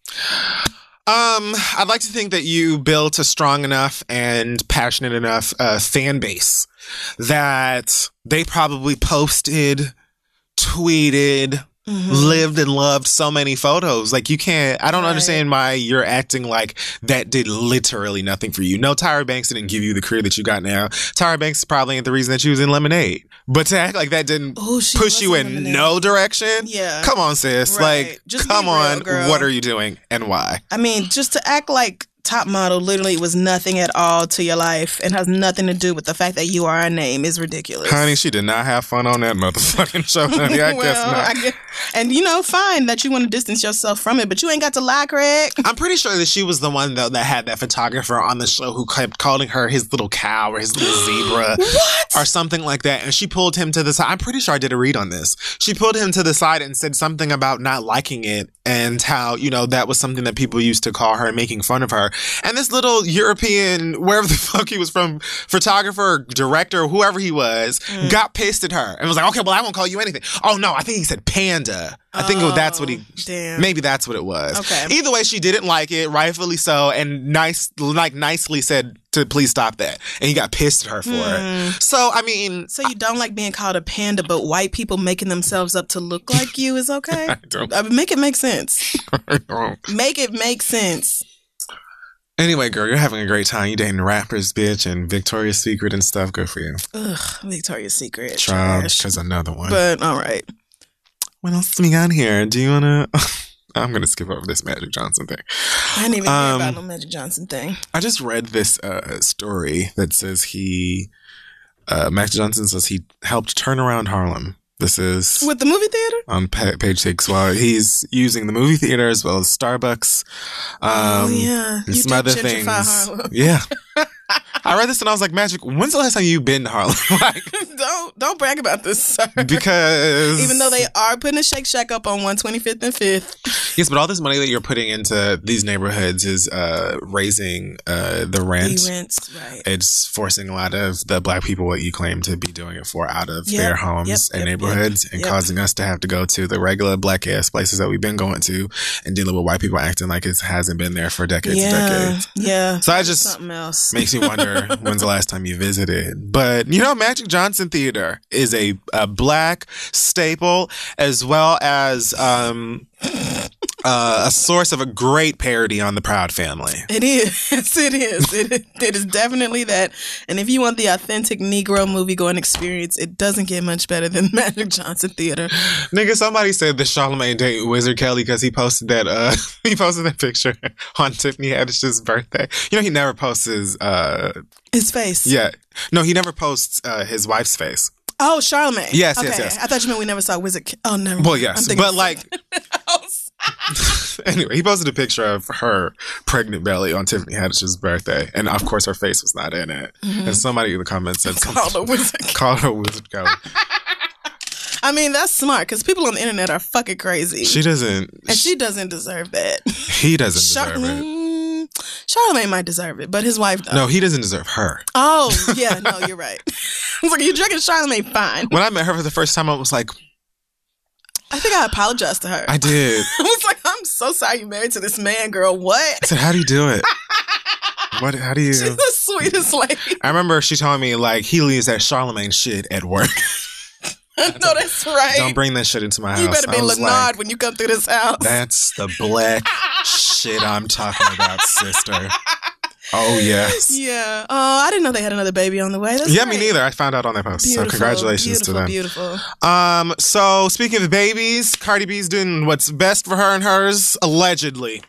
Um, I'd like to think that you built a strong enough and passionate enough uh, fan base that they probably posted, tweeted, mm-hmm. lived and loved so many photos. Like, you can't, I don't right. understand why you're acting like that did literally nothing for you. No, Tyra Banks didn't give you the career that you got now. Tyra Banks is probably the reason that you was in Lemonade. But to act like that didn't Ooh, push you in Lemonade. no direction? Yeah. Come on, sis. Right. Like, just come real, on. girl. What are you doing and why? I mean, just to act like Top Model literally was nothing at all to your life and has nothing to do with the fact that you are a name is ridiculous. Honey, she did not have fun on that motherfucking show, honey. I well, guess not. I guess, and, you know, fine that you want to distance yourself from it, but you ain't got to lie, Craig. I'm pretty sure that she was the one, though, that had that photographer on the show who kept calling her his little cow or his little zebra. What? Or something like that. And she pulled him to the side. I'm pretty sure I did a read on this. She pulled him to the side and said something about not liking it and how, you know, that was something that people used to call her and making fun of her. And this little European, wherever the fuck he was from, photographer, director, whoever he was, mm. got pissed at her and was like, okay, well, I won't call you anything. Oh, no, I think he said panda. panda. I think Oh, that's what he. damn. Maybe that's what it was. Okay. Either way, she didn't like it, rightfully so, and nice, like nicely said to please stop that, and he got pissed at her for Hmm. it. So I mean, So you don't like being called a panda, but white people making themselves up to look like you is okay? I don't. I mean, make it make sense. I don't. Make it make sense. Anyway, girl, you're having a great time. You dating rappers, bitch, and Victoria's Secret and stuff. Good for you. Ugh, Victoria's Secret. Child, Trash. because another one. But all right. What else do we got here? Do you wanna? I'm gonna skip over this Magic Johnson thing. I didn't even Um, hear about no Magic Johnson thing. I just read this uh, story that says he, uh, Magic Johnson says he helped turn around Harlem. This is With the movie theater? on pa- page six. Well, he's using the movie theater as well as Starbucks. Um, Oh, yeah. and You some did other gentrify things. Harlem. Yeah. I read this and I was like, Magic, when's the last time you've been to Harlem? Like, don't don't brag about this, sir. because Even though they are putting a Shake Shack up on one twenty-fifth and fifth. yes, but all this money that you're putting into these neighborhoods is uh, raising uh, the rent. The rents, right. It's forcing a lot of the black people what you claim to be doing it for out of Yep, their homes yep, and yep, neighborhoods yep, and yep. causing us to have to go to the regular black ass places that we've been going to and dealing with white people acting like it hasn't been there for decades yeah, and decades. yeah. So I That's just something else. makes me wonder when's the last time you visited. But you know, Magic Johnson Theater is a, a black staple as well as um, uh, a source of a great parody on the Proud Family. It is. Yes, it is. It, it is definitely that. And if you want the authentic Negro movie going experience, it doesn't get much better than Magic Johnson Theater. Nigga, somebody said that Charlamagne dated Wizard Kelly because he posted that uh he posted that picture on Tiffany Haddish's birthday. You know he never posts his uh His face. yeah. No, he never posts uh his wife's face. Oh, Charlamagne. Yes, okay. yes, yes. I thought you meant we never saw Wizard. K- oh, never. Well, mind. yes. I'm thinking But like else. anyway, he posted a picture of her pregnant belly on Tiffany Haddish's birthday. And of course her face was not in it. And somebody in the comments said something. Called a Wizard. K- Called her Wizard Kelly. I mean, that's smart because people on the internet are fucking crazy. She doesn't and she doesn't deserve that. he doesn't Char- deserve it. Mm, Charlamagne might deserve it, but his wife does. No, he doesn't deserve her. Oh, yeah, no, you're right. I was like, you're drinking Charlamagne, fine. When I met her for the first time, I was like, I think I apologized to her. I did. I was like, I'm so sorry you married to this man, girl. What? I said, how do you do it? What? How do you? She's the sweetest lady. I remember she told me like he leaves that Charlamagne shit at work. No, that's right. Don't bring that shit into my house. You better be I was Leonard like, when you come through this house. that's the black shit I'm talking about, sister. Oh yes. Yeah. Oh, I didn't know they had another baby on the way. That's Yeah, great. me neither. I found out on that post. Beautiful, so congratulations beautiful, to them. Beautiful. Um. So speaking of babies, Cardi B's doing what's best for her and hers. Allegedly,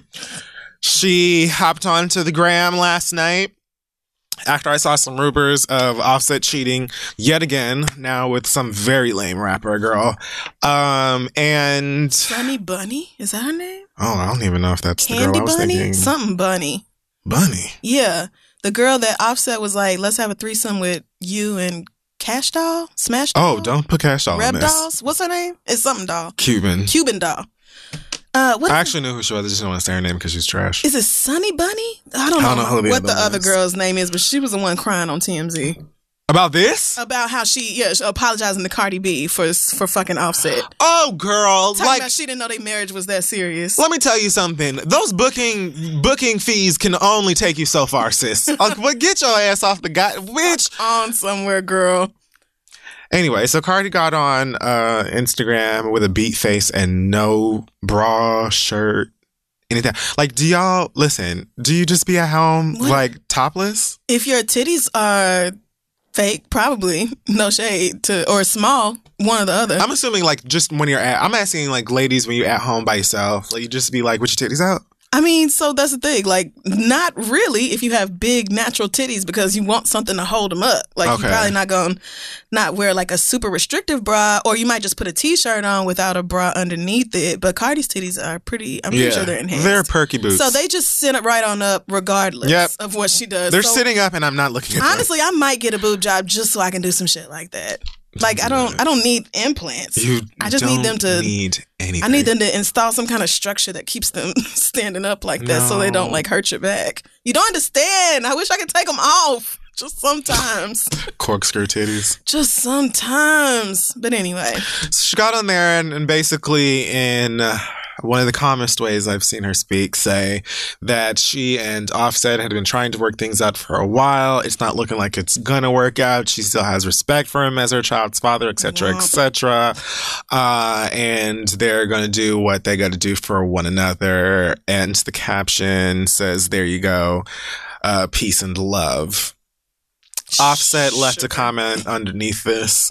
she hopped onto the gram last night after I saw some rumors of Offset cheating yet again, now with some very lame rapper girl. Um, and Bunny Bunny? Is that her name? oh, I don't even know if that's the Candy girl I was Bunny? thinking. Something Bunny. Bunny. Yeah. The girl that Offset was like, let's have a threesome with you and Cash Doll? Smash Doll? Oh, don't put Cash Doll in Reb this. Dolls? What's her name? It's something doll. Cuban. Cuban Doll. Uh, what I actually knew who she was. I just didn't want to say her name because she's trash. is it Sunny Bunny? I don't know, I don't know who the what other the one other is. girl's name is, but she was the one crying on T M Z About this? about how she, yeah, she apologizing to Cardi B for for fucking Offset. Oh, girl. Talking like, about she didn't know their marriage was that serious. let me tell you something. Those booking booking fees can only take you so far, sis. Like, but get your ass off the guy, bitch. On somewhere, girl. Anyway, so Cardi got on uh, Instagram with a beat face and no bra, shirt, anything. Like, do y'all listen? Do you just be at home What? like topless? If your titties are fake, probably no shade to or small, one or the other. I'm assuming like just when you're at. I'm asking like ladies when you're at home by yourself. Like, you just be like with your titties out. I mean, so that's the thing. Like, not really if you have big natural titties because you want something to hold them up. Like, Okay. you're probably not going to not wear like a super restrictive bra, or you might just put a t-shirt on without a bra underneath it. But Cardi's titties are pretty, I'm pretty sure they're enhanced. They're perky boots. So they just sit it right on up regardless Yep. of what she does. They're So, sitting up and I'm not looking at them. honestly, I might get a boob job just so I can do some shit like that. Like, I don't I don't need implants. You I just don't need them to need anything. I need them to install some kind of structure that keeps them standing up like that so they don't No. like hurt your back. You don't understand. I wish I could take them off. Just sometimes. Corkscrew titties. Just sometimes. But anyway. So she got on there and, and basically in uh, one of the calmest ways I've seen her speak, say that she and Offset had been trying to work things out for a while. It's not looking like it's gonna work out. She still has respect for him as her child's father, et cetera, et cetera. Uh, and they're gonna do what they gotta do for one another. And the caption says, there you go, uh, peace and love. Offset left a comment underneath this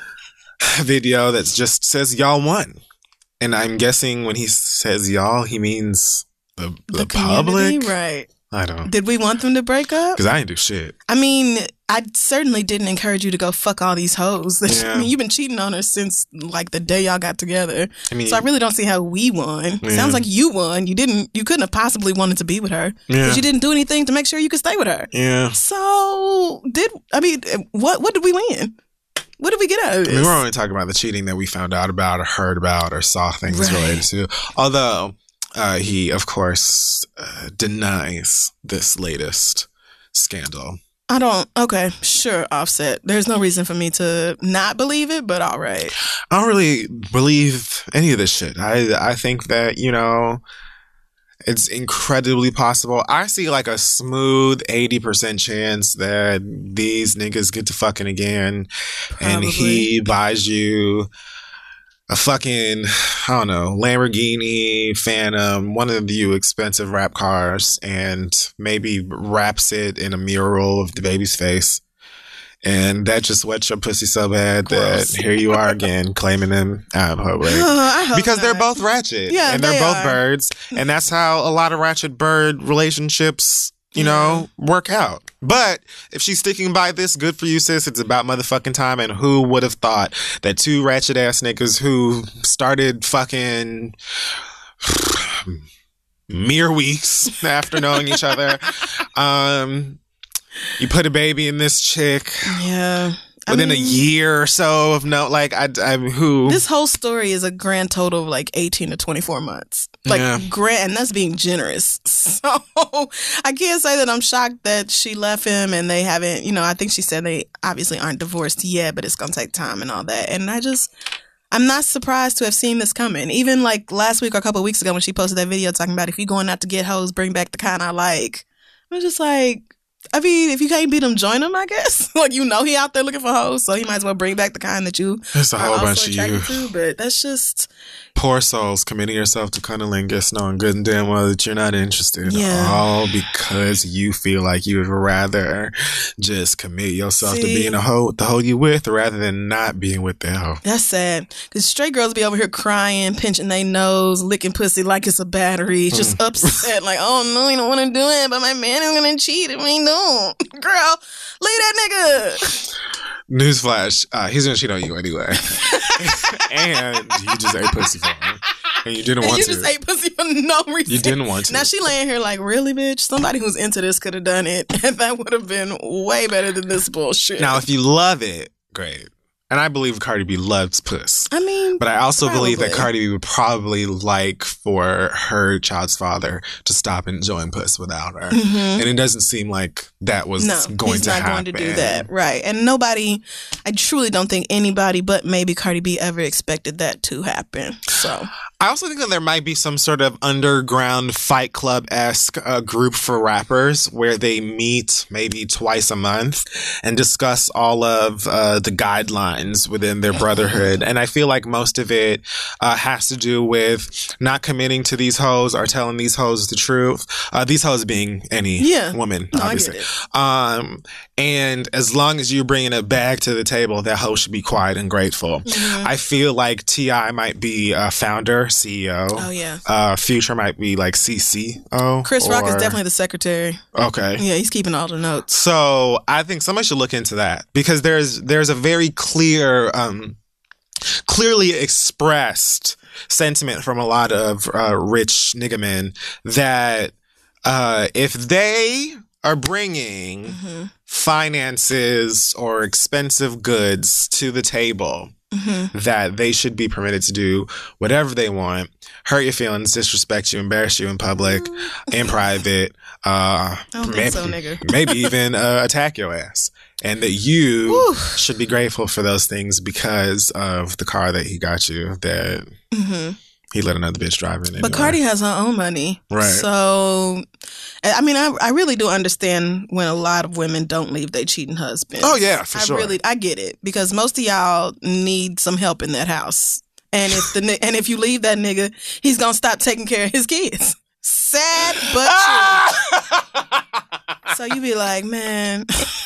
video that just says y'all won. And I'm guessing when he says y'all, he means the, the, the public. Right. I don't. Did we want them to break up? Because I didn't do shit. I mean, I certainly didn't encourage you to go fuck all these hoes. Yeah. I mean, you've been cheating on her since like the day y'all got together. I mean, so I really don't see how we won. Yeah. Sounds like you won. You didn't. You couldn't have possibly wanted to be with her because yeah. you didn't do anything to make sure you could stay with her. Yeah. So did I mean what? What did we win? What did we get out of this? I mean, we're only talking about the cheating that we found out about or heard about or saw things right. related to. Although uh, he, of course, uh, denies this latest scandal. I don't. Okay, sure, Offset. There's no reason for me to not believe it, but all right. I don't really believe any of this shit. I I think that, you know, it's incredibly possible. I see like a smooth eighty percent chance that these niggas get to fucking again. Probably. And he buys you a fucking, I don't know, Lamborghini, Phantom, one of you expensive rap cars, and maybe wraps it in a mural of the baby's face. And that just wets your pussy so bad Gross. that here you are again claiming them out in public. Uh, because not. they're both ratchet. Yeah, and they're they both are. birds. And that's how a lot of ratchet bird relationships, you know, work out. But if she's sticking by this, good for you, sis. It's about motherfucking time. And who would have thought that two ratchet ass niggas who started fucking mere weeks after knowing each other, um, you put a baby in this chick. Yeah. I Within mean, a year or so of no, like, I, I, who? This whole story is a grand total of like eighteen to twenty-four months. Like, yeah. grand, and that's being generous. So, I can't say that I'm shocked that she left him and they haven't, you know, I think she said they obviously aren't divorced yet, but it's going to take time and all that. And I just, I'm not surprised to have seen this coming. Even like last week or a couple of weeks ago when she posted that video talking about if you're going out to get hoes, bring back the kind I like. I was just like, I mean, if you can't beat him, join him, I guess. Like, you know he out there looking for hoes, so he might as well bring back the kind that you There's a whole are bunch also of you. To, but that's just... Poor souls committing yourself to cunnilingus, knowing good and damn well that you're not interested. Yeah. All because you feel like you would rather just commit yourself See, to being a hoe, the hoe you with, rather than not being with the hoe. That's sad. Because straight girls be over here crying, pinching their nose, licking pussy like it's a battery, just mm. upset, like, oh no, you don't want to do it, but my man is going to cheat if we don't. Girl, leave that nigga. Newsflash, uh, he's going to cheat on you anyway. And you just ate pussy for him. And you didn't and want you to. You just ate pussy for no reason. You didn't want to. Now she laying here like, really, bitch? Somebody who's into this could have done it. And that would have been way better than this bullshit. Now, if you love it, great. And I believe Cardi B loves puss. I mean, but I also probably. believe that Cardi B would probably like for her child's father to stop enjoying puss without her. Mm-hmm. And it doesn't seem like that was no, going he's to not happen. going to do that. Right. And nobody, I truly don't think anybody but maybe Cardi B ever expected that to happen. So I also think that there might be some sort of underground Fight Club-esque uh, group for rappers where they meet maybe twice a month and discuss all of uh, the guidelines within their brotherhood. And I feel like most of it uh, has to do with not committing to these hoes or telling these hoes the truth. Uh, these hoes being any yeah. woman, no, obviously. I get it. Um, and as long as you're bringing a bag to the table, that hoe should be quiet and grateful. Mm-hmm. I feel like T I might be a founder, C E O. Oh, yeah. Uh, Future might be like C C O. Chris or... Rock is definitely the secretary. Okay. Yeah, he's keeping all the notes. So I think somebody should look into that because there's there's a very clear, um, clearly expressed sentiment from a lot of uh, rich nigga men that uh, if they are bringing mm-hmm. finances or expensive goods to the table, mm-hmm. that they should be permitted to do whatever they want, hurt your feelings, disrespect you, embarrass you in public, mm. in private, uh, I don't maybe, think so, nigga. maybe even uh, attack your ass. And that you Whew. should be grateful for those things because of the car that he got you that mm-hmm. he let another bitch drive in. Anyway. But Cardi has her own money. Right. So, I mean, I, I really do understand when a lot of women don't leave their cheating husband. Oh, yeah, for I sure. I really, I get it. Because most of y'all need some help in that house. And if the and if you leave that nigga, he's going to stop taking care of his kids. Sad but true. So you be like, man...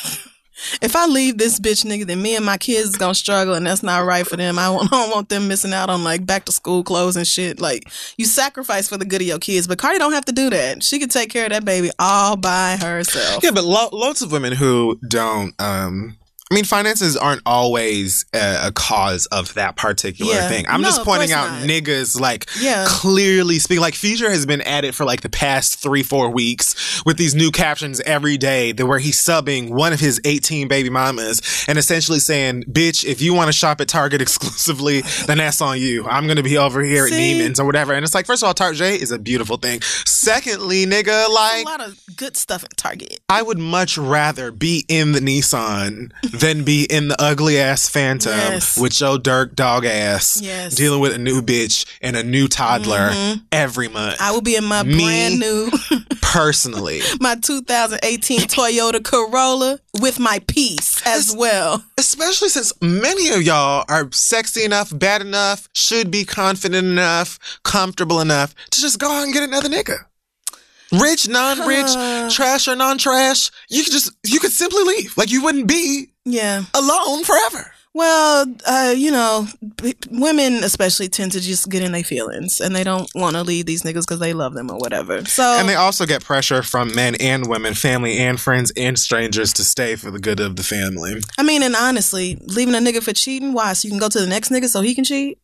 If I leave this bitch nigga, then me and my kids is gonna struggle, and that's not right for them. I don't want them missing out on like back to school clothes and shit. Like, you sacrifice for the good of your kids, but Cardi don't have to do that. She can take care of that baby all by herself. Yeah, but lo- lots of women who don't. Um, I mean, finances aren't always a, a cause of that particular yeah. thing. I'm no, just pointing out not. niggas like yeah. clearly speaking. Like Future has been at it for like the past three, four weeks with these new captions every day that where he's subbing one of his eighteen baby mamas and essentially saying, bitch, if you want to shop at Target exclusively, then that's on you. I'm going to be over here See? at Neiman's or whatever. And it's like, first of all, Target is a beautiful thing. Secondly, nigga, like a lot of good stuff at Target. I would much rather be in the Nissan than be in the ugly ass Phantom yes. with your Dirk dog ass yes. dealing with a new bitch and a new toddler mm-hmm. every month. I will be in my Me, brand new personally my two thousand eighteen Toyota Corolla with my piece as es- well. Especially since many of y'all are sexy enough, bad enough, should be confident enough, comfortable enough to just go out and get another nigga. Rich, non-rich, uh, trash or non-trash, you could just, you could simply leave. Like, you wouldn't be yeah. alone forever. Well, uh, you know, b- women especially tend to just get in their feelings and they don't want to leave these niggas because they love them or whatever. So, and they also get pressure from men and women, family and friends and strangers to stay for the good of the family. I mean, and honestly, leaving a nigga for cheating, why? So you can go to the next nigga so he can cheat?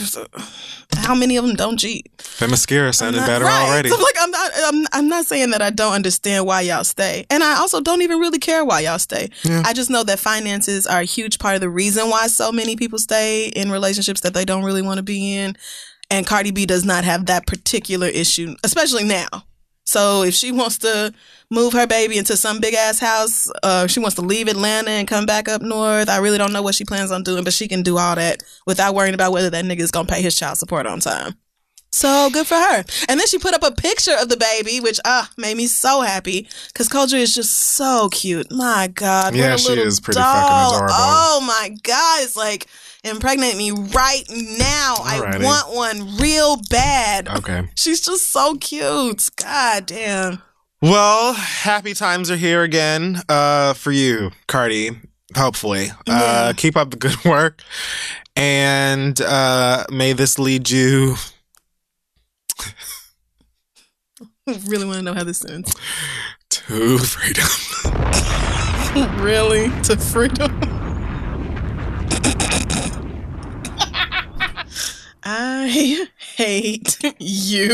How many of them don't cheat? The mascara sounded better right. already. So like, I'm not, I'm, I'm not saying that I don't understand why y'all stay, and I also don't even really care why y'all stay. Yeah. I just know that finances are a huge part of the reason why so many people stay in relationships that they don't really want to be in, and Cardi B does not have that particular issue, especially now. So if she wants to move her baby into some big ass house, uh, she wants to leave Atlanta and come back up north. I really don't know what she plans on doing, but she can do all that without worrying about whether that nigga is going to pay his child support on time. So good for her. And then she put up a picture of the baby, which ah uh, made me so happy because Culture is just so cute. My God. Yeah, what a she little is pretty doll. fucking adorable. Oh my God. It's like, impregnate me right now. Alrighty. I want one real bad. Okay. She's just so cute. God damn. Well, happy times are here again uh, for you, Cardi, hopefully. Yeah. Uh, keep up the good work. And uh, may this lead you... I really want to know how this ends. To freedom. Really? To freedom? I hate you.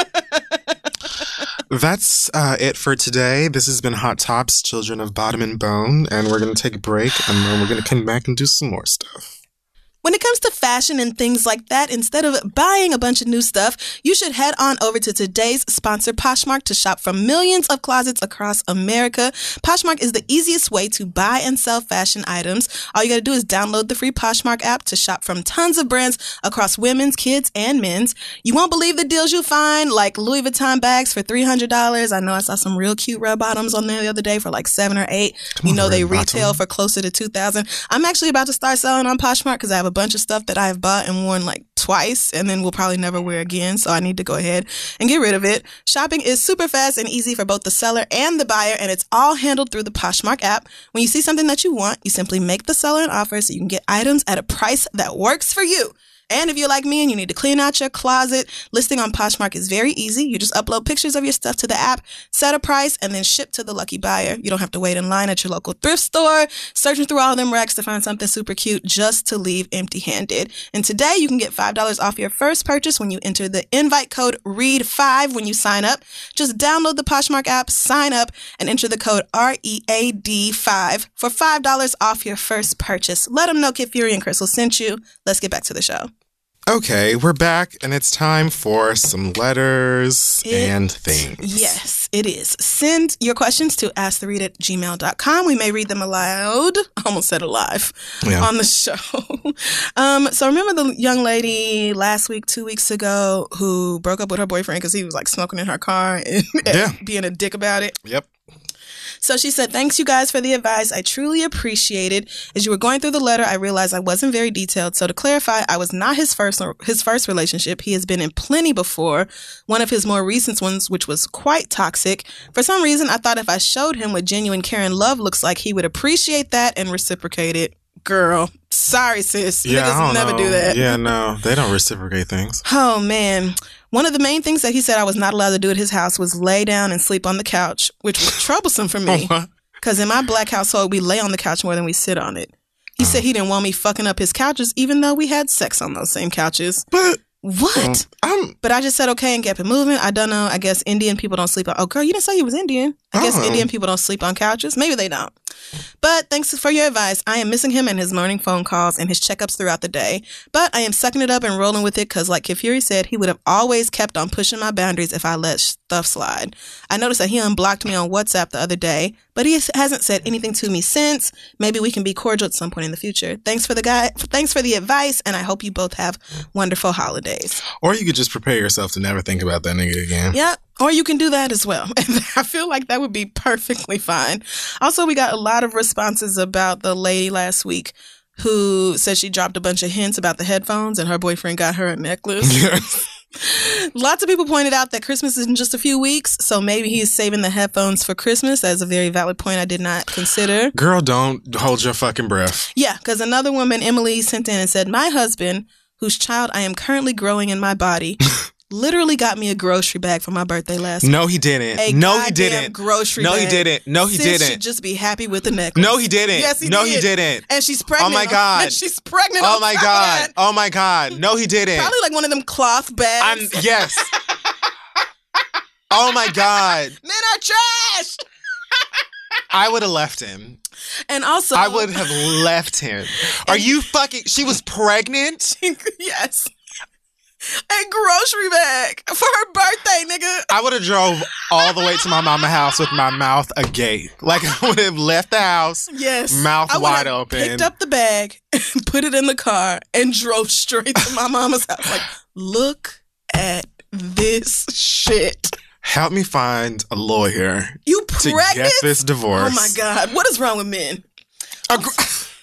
That's uh, it for today. This has been Hot Tops, Children of Bottom and Bone, and we're going to take a break, and then we're going to come back and do some more stuff. When it comes to fashion and things like that, instead of buying a bunch of new stuff, you should head on over to today's sponsor, Poshmark, to shop from millions of closets across America. Poshmark is the easiest way to buy and sell fashion items. All you got to do is download the free Poshmark app to shop from tons of brands across women's, kids, and men's. You won't believe the deals you'll find, like Louis Vuitton bags for three hundred dollars. I know I saw some real cute red bottoms on there the other day for like seven or eight. Come you on, know, they retail bottom. for closer to two thousand dollars. I'm actually about to start selling on Poshmark because I have a bunch of stuff that I've bought and worn like twice and then will probably never wear again. So I need to go ahead and get rid of it. Shopping is super fast and easy for both the seller and the buyer, and it's all handled through the Poshmark app. When you see something that you want, you simply make the seller an offer so you can get items at a price that works for you. And if you're like me and you need to clean out your closet, listing on Poshmark is very easy. You just upload pictures of your stuff to the app, set a price, and then ship to the lucky buyer. You don't have to wait in line at your local thrift store, searching through all them racks to find something super cute just to leave empty-handed. And today you can get five five dollars off your first purchase when you enter the invite code read five when you sign up. Just download the Poshmark app, sign up, and enter the code R E A D five for five dollars off your first purchase. Let them know Kid Fury and Crystal sent you. Let's get back to the show. Okay, we're back, and it's time for some letters It- and things. Yes, it is. Send your questions to ask the read at gmail dot com. We may read them aloud. I almost said alive Yeah. on the show. um, so remember the young lady last week, two weeks ago, who broke up with her boyfriend because he was like smoking in her car and, and Yeah. being a dick about it? Yep. So she said, thanks you guys for the advice. I truly appreciate it. As you were going through the letter, I realized I wasn't very detailed. So to clarify, I was not his first his first relationship. He has been in plenty before. One of his more recent ones, which was quite toxic. For some reason, I thought if I showed him what genuine care and love looks like, he would appreciate that and reciprocate it. Girl, sorry, sis. Yeah, I Niggas don't never know. do that. Yeah, no, they don't reciprocate things. Oh, man. One of the main things that he said I was not allowed to do at his house was lay down and sleep on the couch, which was troublesome for me. What? Because in my black household, we lay on the couch more than we sit on it. He said he didn't want me fucking up his couches, even though we had sex on those same couches. But What? I'm But I just said okay and kept it moving. I don't know. I guess Indian people don't sleep on... Oh, girl, you didn't say he was Indian. I guess Oh. Indian people don't sleep on couches. Maybe they don't. But thanks for your advice. I am missing him and his morning phone calls and his checkups throughout the day. But I am sucking it up and rolling with it because, like Kid Fury said, he would have always kept on pushing my boundaries if I let stuff slide. I noticed that he unblocked me on WhatsApp the other day, but he hasn't said anything to me since. Maybe we can be cordial at some point in the future. Thanks for the guy. Thanks for the advice, and I hope you both have wonderful holidays. or you could just prepare yourself to never think about that nigga again. Yeah, or you can do that as well. And I feel like that would be perfectly fine. Also, we got a lot of responses about the lady last week who said she dropped a bunch of hints about the headphones and her boyfriend got her a necklace. Lots of people pointed out that Christmas is in just a few weeks, so maybe he's saving the headphones for Christmas. That's a very valid point I did not consider. Girl, don't hold your fucking breath. Yeah, because another woman, Emily, sent in and said, my husband, whose child I am currently growing in my body, literally got me a grocery bag for my birthday last week. No, he didn't. A no, he goddamn didn't. grocery no, bag. he didn't. No, he Sis didn't. should just be happy with the necklace. No, he didn't. Yes, he no, did. he didn't. And she's pregnant. Oh my on- God. and she's pregnant. Oh on my top of God. that. Oh my God. No, he didn't. Probably like one of them cloth I'm bags. yes. Oh my God. Men are trash. I would have left him. And also, I would have left him. Are you fucking she was pregnant? yes, a grocery bag for her birthday, nigga. I would have drove all the way to my mama's house with my mouth agape. Like I would have left the house, Yes, mouth I would wide have open. Picked up the bag, put it in the car, and drove straight to my mama's house. Like, look at this shit. Help me find a lawyer You to pregnant? get this divorce. Oh my God, what is wrong with men? A gr-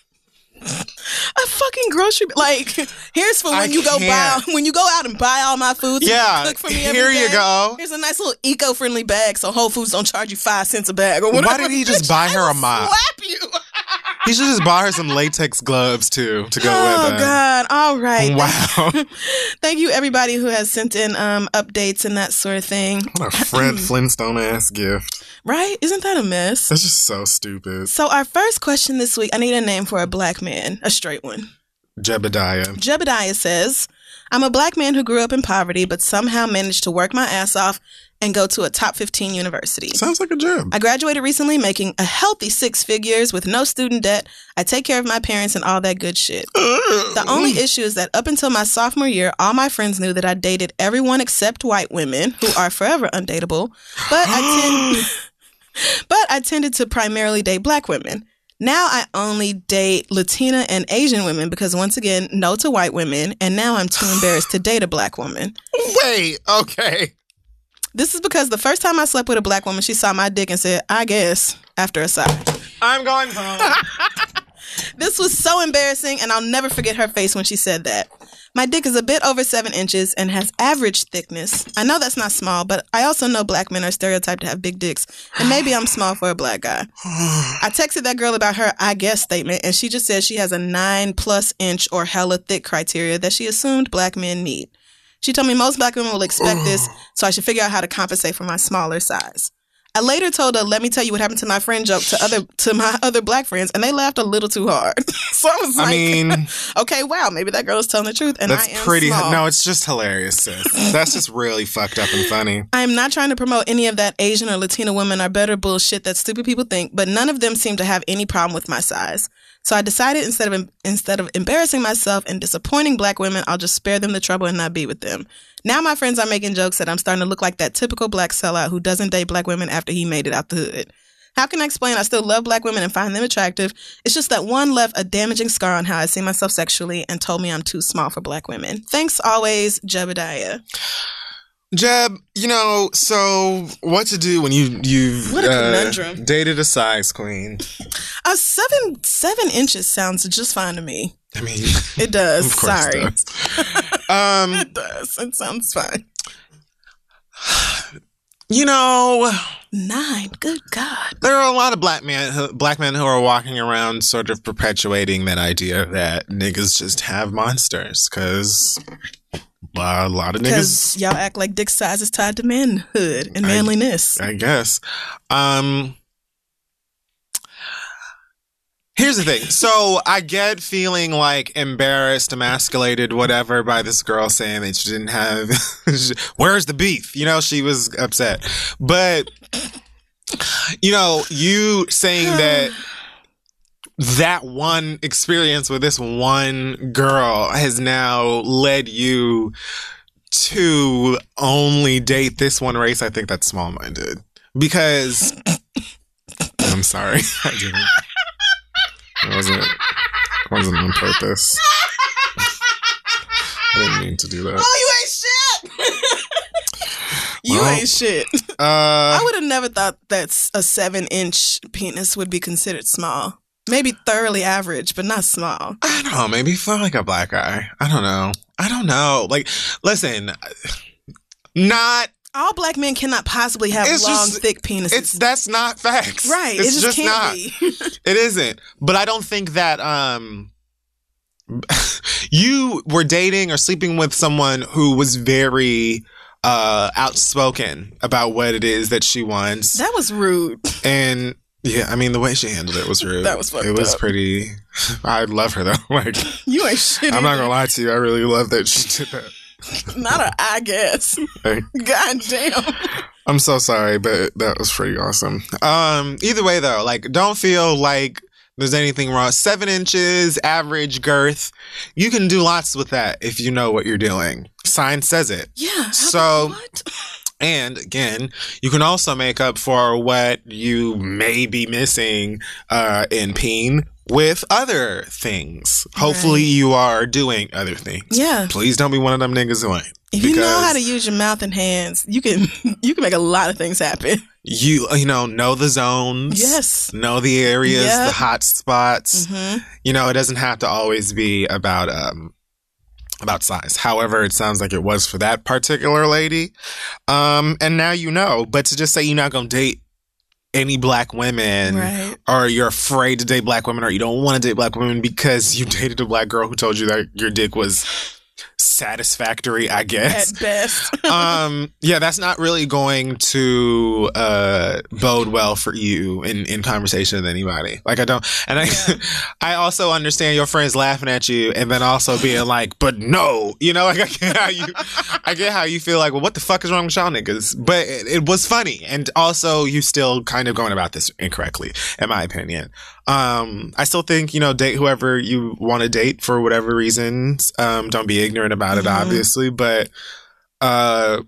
A fucking grocery bag. Like, here's for when I you go buy can't. when you go out and buy all my food. So Yeah, you can cook for me every here you day. go. Here's a nice little eco-friendly bag, so Whole Foods don't charge you five cents a bag or whatever. Why didn't he just Bitch, buy I her a will mop? Slap you. He should just buy her some latex gloves too to go Oh with it. God! All right. Wow. Thank you, everybody who has sent in um, updates and that sort of thing. What a Fred Flintstone ass gift. Right? Isn't that a mess? That's just so stupid. So our first question this week, I need a name for a black man, a straight one. Jebediah. Jebediah says, I'm a black man who grew up in poverty, but somehow managed to work my ass off and go to a top fifteen university. Sounds like a Jeb. I graduated recently making a healthy six figures with no student debt. I take care of my parents and all that good shit. The only issue is that up until my sophomore year, all my friends knew that I dated everyone except white women who are forever undateable. But I tend, but I tended to primarily date black women. Now I only date Latina and Asian women because, once again, no to white women, and now I'm too embarrassed to date a black woman. Wait, okay. This is because the first time I slept with a black woman, she saw my dick and said, I guess, after a sigh. I'm going home. This was so embarrassing, and I'll never forget her face when she said that. My dick is a bit over seven inches and has average thickness. I know that's not small, but I also know black men are stereotyped to have big dicks, and maybe I'm small for a black guy. I texted that girl about her I guess statement, and she just said she has a nine plus inch or hella thick criteria that she assumed black men need. She told me most black women will expect this, so I should figure out how to compensate for my smaller size. I later told a "let me tell you what happened to my friend" joke to other to my other black friends, and they laughed a little too hard. So I was like, I mean, okay, wow, maybe that girl is telling the truth, and that's I am pretty. small. No, it's just hilarious, sis. That's just really fucked up and funny. I am not trying to promote any of that Asian or Latina women are better bullshit that stupid people think, but none of them seem to have any problem with my size. So I decided instead of instead of embarrassing myself and disappointing black women, I'll just spare them the trouble and not be with them. Now my friends are making jokes that I'm starting to look like that typical black sellout who doesn't date black women after he made it out the hood. How can I explain I still love black women and find them attractive? It's just that one left a damaging scar on how I see myself sexually and told me I'm too small for black women. Thanks always, Jebediah. Jeb, you know, so what to do when you you've What a uh, conundrum. dated a size queen? A seven seven inches sounds just fine to me. I mean, It does. of course Sorry. it does. um, It does. It sounds fine. you know, Nine. Good God. there are a lot of black men, who, black men who are walking around, sort of perpetuating that idea that niggas just have monsters, because a lot of Because niggas, y'all act like dick size is tied to manhood and manliness. I guess. Um, here's the thing. So I get feeling like embarrassed, emasculated, whatever, by this girl saying that she didn't have, where's the beef? You know, she was upset. But, you know, you saying that that one experience with this one girl has now led you to only date this one race, I think that's small-minded. Because, I'm sorry, I didn't. It wasn't, it wasn't on purpose. I didn't mean to do that. Oh, you ain't shit. You Well, ain't shit. Uh, I would have never thought that a seven inch penis would be considered small. Maybe thoroughly average, but not small. I don't know. Maybe for like a black guy. I don't know. I don't know. Like, listen, not. All black men cannot possibly have It's long, just- thick penises. It's that's not facts. right. It's it just, can't not. be. It isn't. But I don't think that um you were dating or sleeping with someone who was very uh outspoken about what it is that she wants. That was rude. And yeah, I mean the way she handled it was rude. That was fucked It was up. pretty I love her though. Like You ain't shit. I'm not either. gonna lie to you, I really love that she did that. Not a I guess. Like, God damn. I'm so sorry, but that was pretty awesome. Um, either way, though, like, don't feel like there's anything wrong. Seven inches, average girth. You can do lots with that if you know what you're doing. Science says it. Yeah. how- So- what? And again, you can also make up for what you may be missing uh, in peen with other things. Hopefully, Right. you are doing other things. Yeah. Please don't be one of them niggas who ain't. If you know because- how to use your mouth and hands, you can you can make a lot of things happen. You you know know the zones, Yes. know the areas, Yep. the hot spots. hmm You know, it doesn't have to always be about um about size. However, it sounds like it was for that particular lady. Um, and now you know. But to just say you're not gonna date any black women, Right. or you're afraid to date black women, or you don't want to date black women because you dated a black girl who told you that your dick was satisfactory, I guess. At best. um yeah, that's not really going to uh bode well for you in in conversation with anybody. Like I don't and I Yeah. I also understand your friends laughing at you and then also being like, but no, you know, like I get how you I get how you feel like, well, what the fuck is wrong with y'all niggas? But it, it was funny, and also you still kind of going about this incorrectly, in my opinion. Um, I still think, you know, date whoever you want to date for whatever reasons. Um, don't be ignorant about it, Mhm. obviously. But, uh,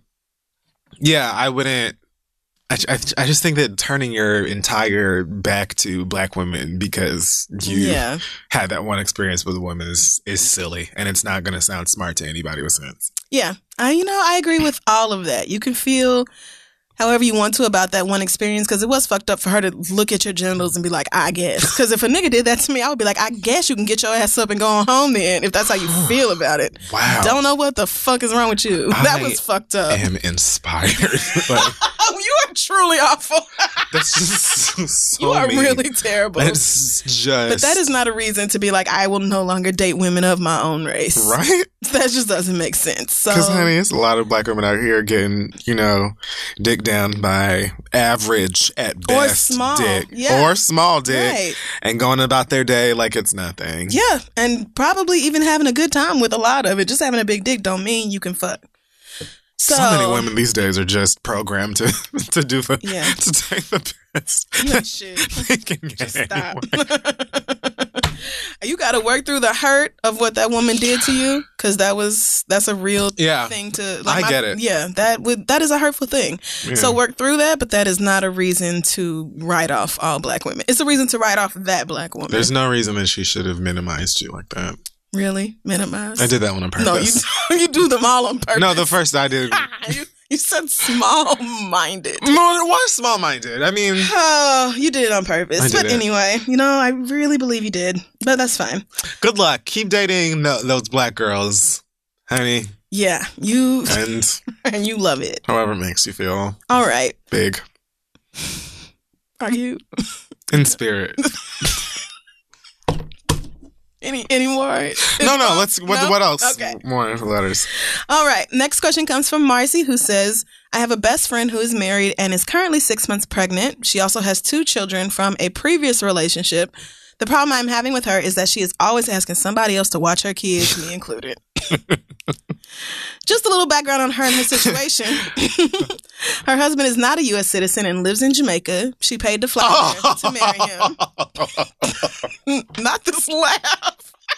yeah, I wouldn't. I, I, I just think that turning your entire back to black women because you Yeah. had that one experience with a woman is, is silly, and it's not going to sound smart to anybody with sense. Yeah. I, you know, I agree with all of that. You can feel however you want to about that one experience, because it was fucked up for her to look at your genitals and be like, I guess. Because if a nigga did that to me, I would be like, I guess you can get your ass up and go on home then, if that's how you feel about it. Wow. Don't know what the fuck is wrong with you. That I was fucked up. am inspired. Like, Oh, you truly awful. That's just so You are mean. really terrible. That's just. But that is not a reason to be like, I will no longer date women of my own race. Right? That just doesn't make sense. So, because, honey, it's a lot of black women out here getting, you know, dick down by average at best or small, dick. yeah. Or small dick. Right. And going about their day like it's nothing. Yeah, and probably even having a good time with a lot of it. Just having a big dick don't mean you can fuck. So, so many women these days are just programmed to to do the yeah. to take the piss. You ain't shit. They can get Just stop. anywhere. You got to work through the hurt of what that woman did to you, because that was that's a real Yeah. thing to. I my- get it. Yeah, that would that is a hurtful thing. Yeah. So work through that, but that is not a reason to write off all black women. It's a reason to write off that black woman. There's no reason that she should have minimized you like that. Really minimize. I did that one on purpose. No, you you do them all on purpose. No, the first I did. you, you said small-minded. No, it was small-minded. I mean, Oh, you did it on purpose. I did But it. anyway, you know, I really believe you did. But that's fine. good luck. Keep dating no, those black girls, honey, Yeah, you and and you love it. however it makes you feel All right. big Are you in spirit. any any more? No, no. Let's. What? No? What else? Okay. More letters. All right. Next question comes from Marcy, who says, I have a best friend who is married and is currently six months pregnant. She also has two children from a previous relationship. The problem I'm having with her is that she is always asking somebody else to watch her kids, me included. Just a little background on her and her situation. Her husband is not a U S citizen and lives in Jamaica. She paid to fly there to marry him. Not this laugh.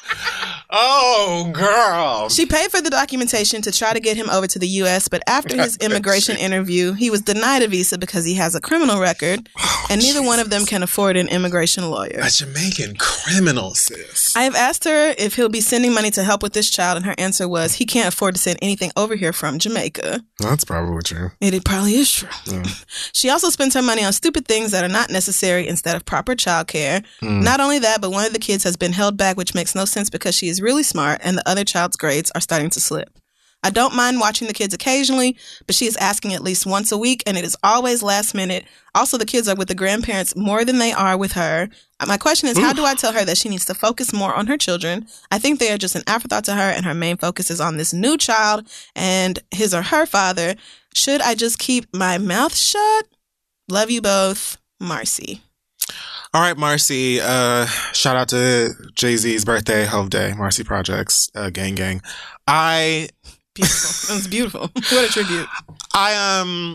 Oh, girl. She paid for the documentation to try to get him over to the U S, but after his immigration interview, he was denied a visa because he has a criminal record, Oh, and neither Jesus. one of them can afford an immigration lawyer. A Jamaican criminal, sis. I have asked her if he'll be sending money to help with this child, and her answer was he can't afford to send anything over here from Jamaica. That's probably true. And it probably is true. Yeah. She also spends her money on stupid things that are not necessary instead of proper childcare. Mm. Not only that, but one of the kids has been held back, which makes no sense because she is really smart and the other child's grades are starting to slip. I don't mind watching the kids occasionally, but she is asking at least once a week, and it is always last minute. Also, the kids are with the grandparents more than they are with her. My question is, how do I tell her that she needs to focus more on her children? I think they are just an afterthought to her, and her main focus is on this new child and his or her father. Should I just keep my mouth shut? Love you both, Marcy. All right, Marcy. Uh, shout out to Jay-Z's birthday, Hove Day, Marcy Projects, uh, gang, gang. I, Beautiful. It was beautiful. What a tribute. I um.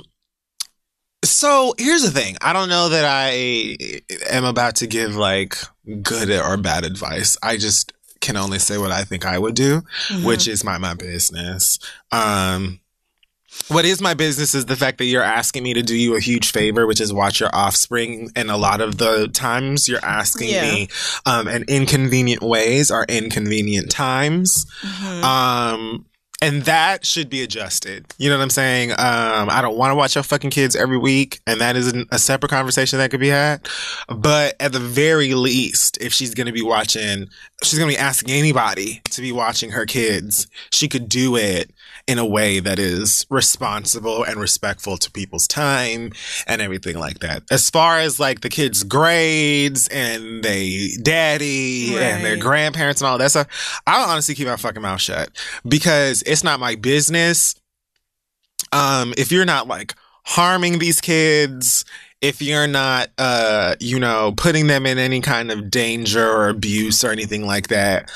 So here's the thing. I don't know that I am about to give like good or bad advice. I just can only say what I think I would do, Mhm. which is my my business. Um. What is my business is the fact that you're asking me to do you a huge favor, which is watch your offspring. And a lot of the times you're asking Yeah. me um, in inconvenient ways or inconvenient times. Mhm. Um, and that should be adjusted. You know what I'm saying? Um, I don't want to watch your fucking kids every week. And that is an, a separate conversation that could be had. But at the very least, if she's going to be watching, she's going to be asking anybody to be watching her kids, she could do it in a way that is responsible and respectful to people's time and everything like that. As far as like the kids' grades and they daddy and their Right. grandparents and all that stuff, I'll honestly keep my fucking mouth shut because it's not my business. Um, if you're not like harming these kids, if you're not, uh, you know, putting them in any kind of danger or abuse or anything like that,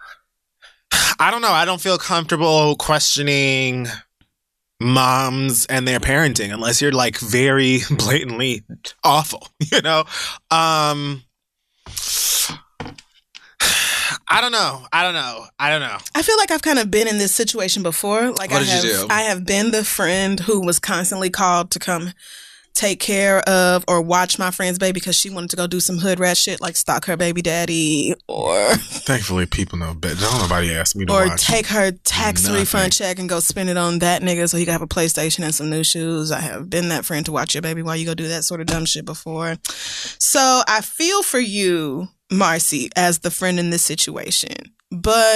I don't know. I don't feel comfortable questioning moms and their parenting unless you're like very blatantly awful, you know? Um, I don't know. I don't know. I don't know. I feel like I've kind of been in this situation before. Like What I did have, you do? I have been the friend who was constantly called to come take care of or watch my friend's baby because she wanted to go do some hood rat shit like stalk her baby daddy or Thankfully, people know better. Don't nobody ask me to or watch. take her tax nothing. refund check and go spend it on that nigga so he can have a PlayStation and some new shoes. I have been that friend to watch your baby while you go do that sort of dumb shit before. So I feel for you, Marcy, as the friend in this situation. But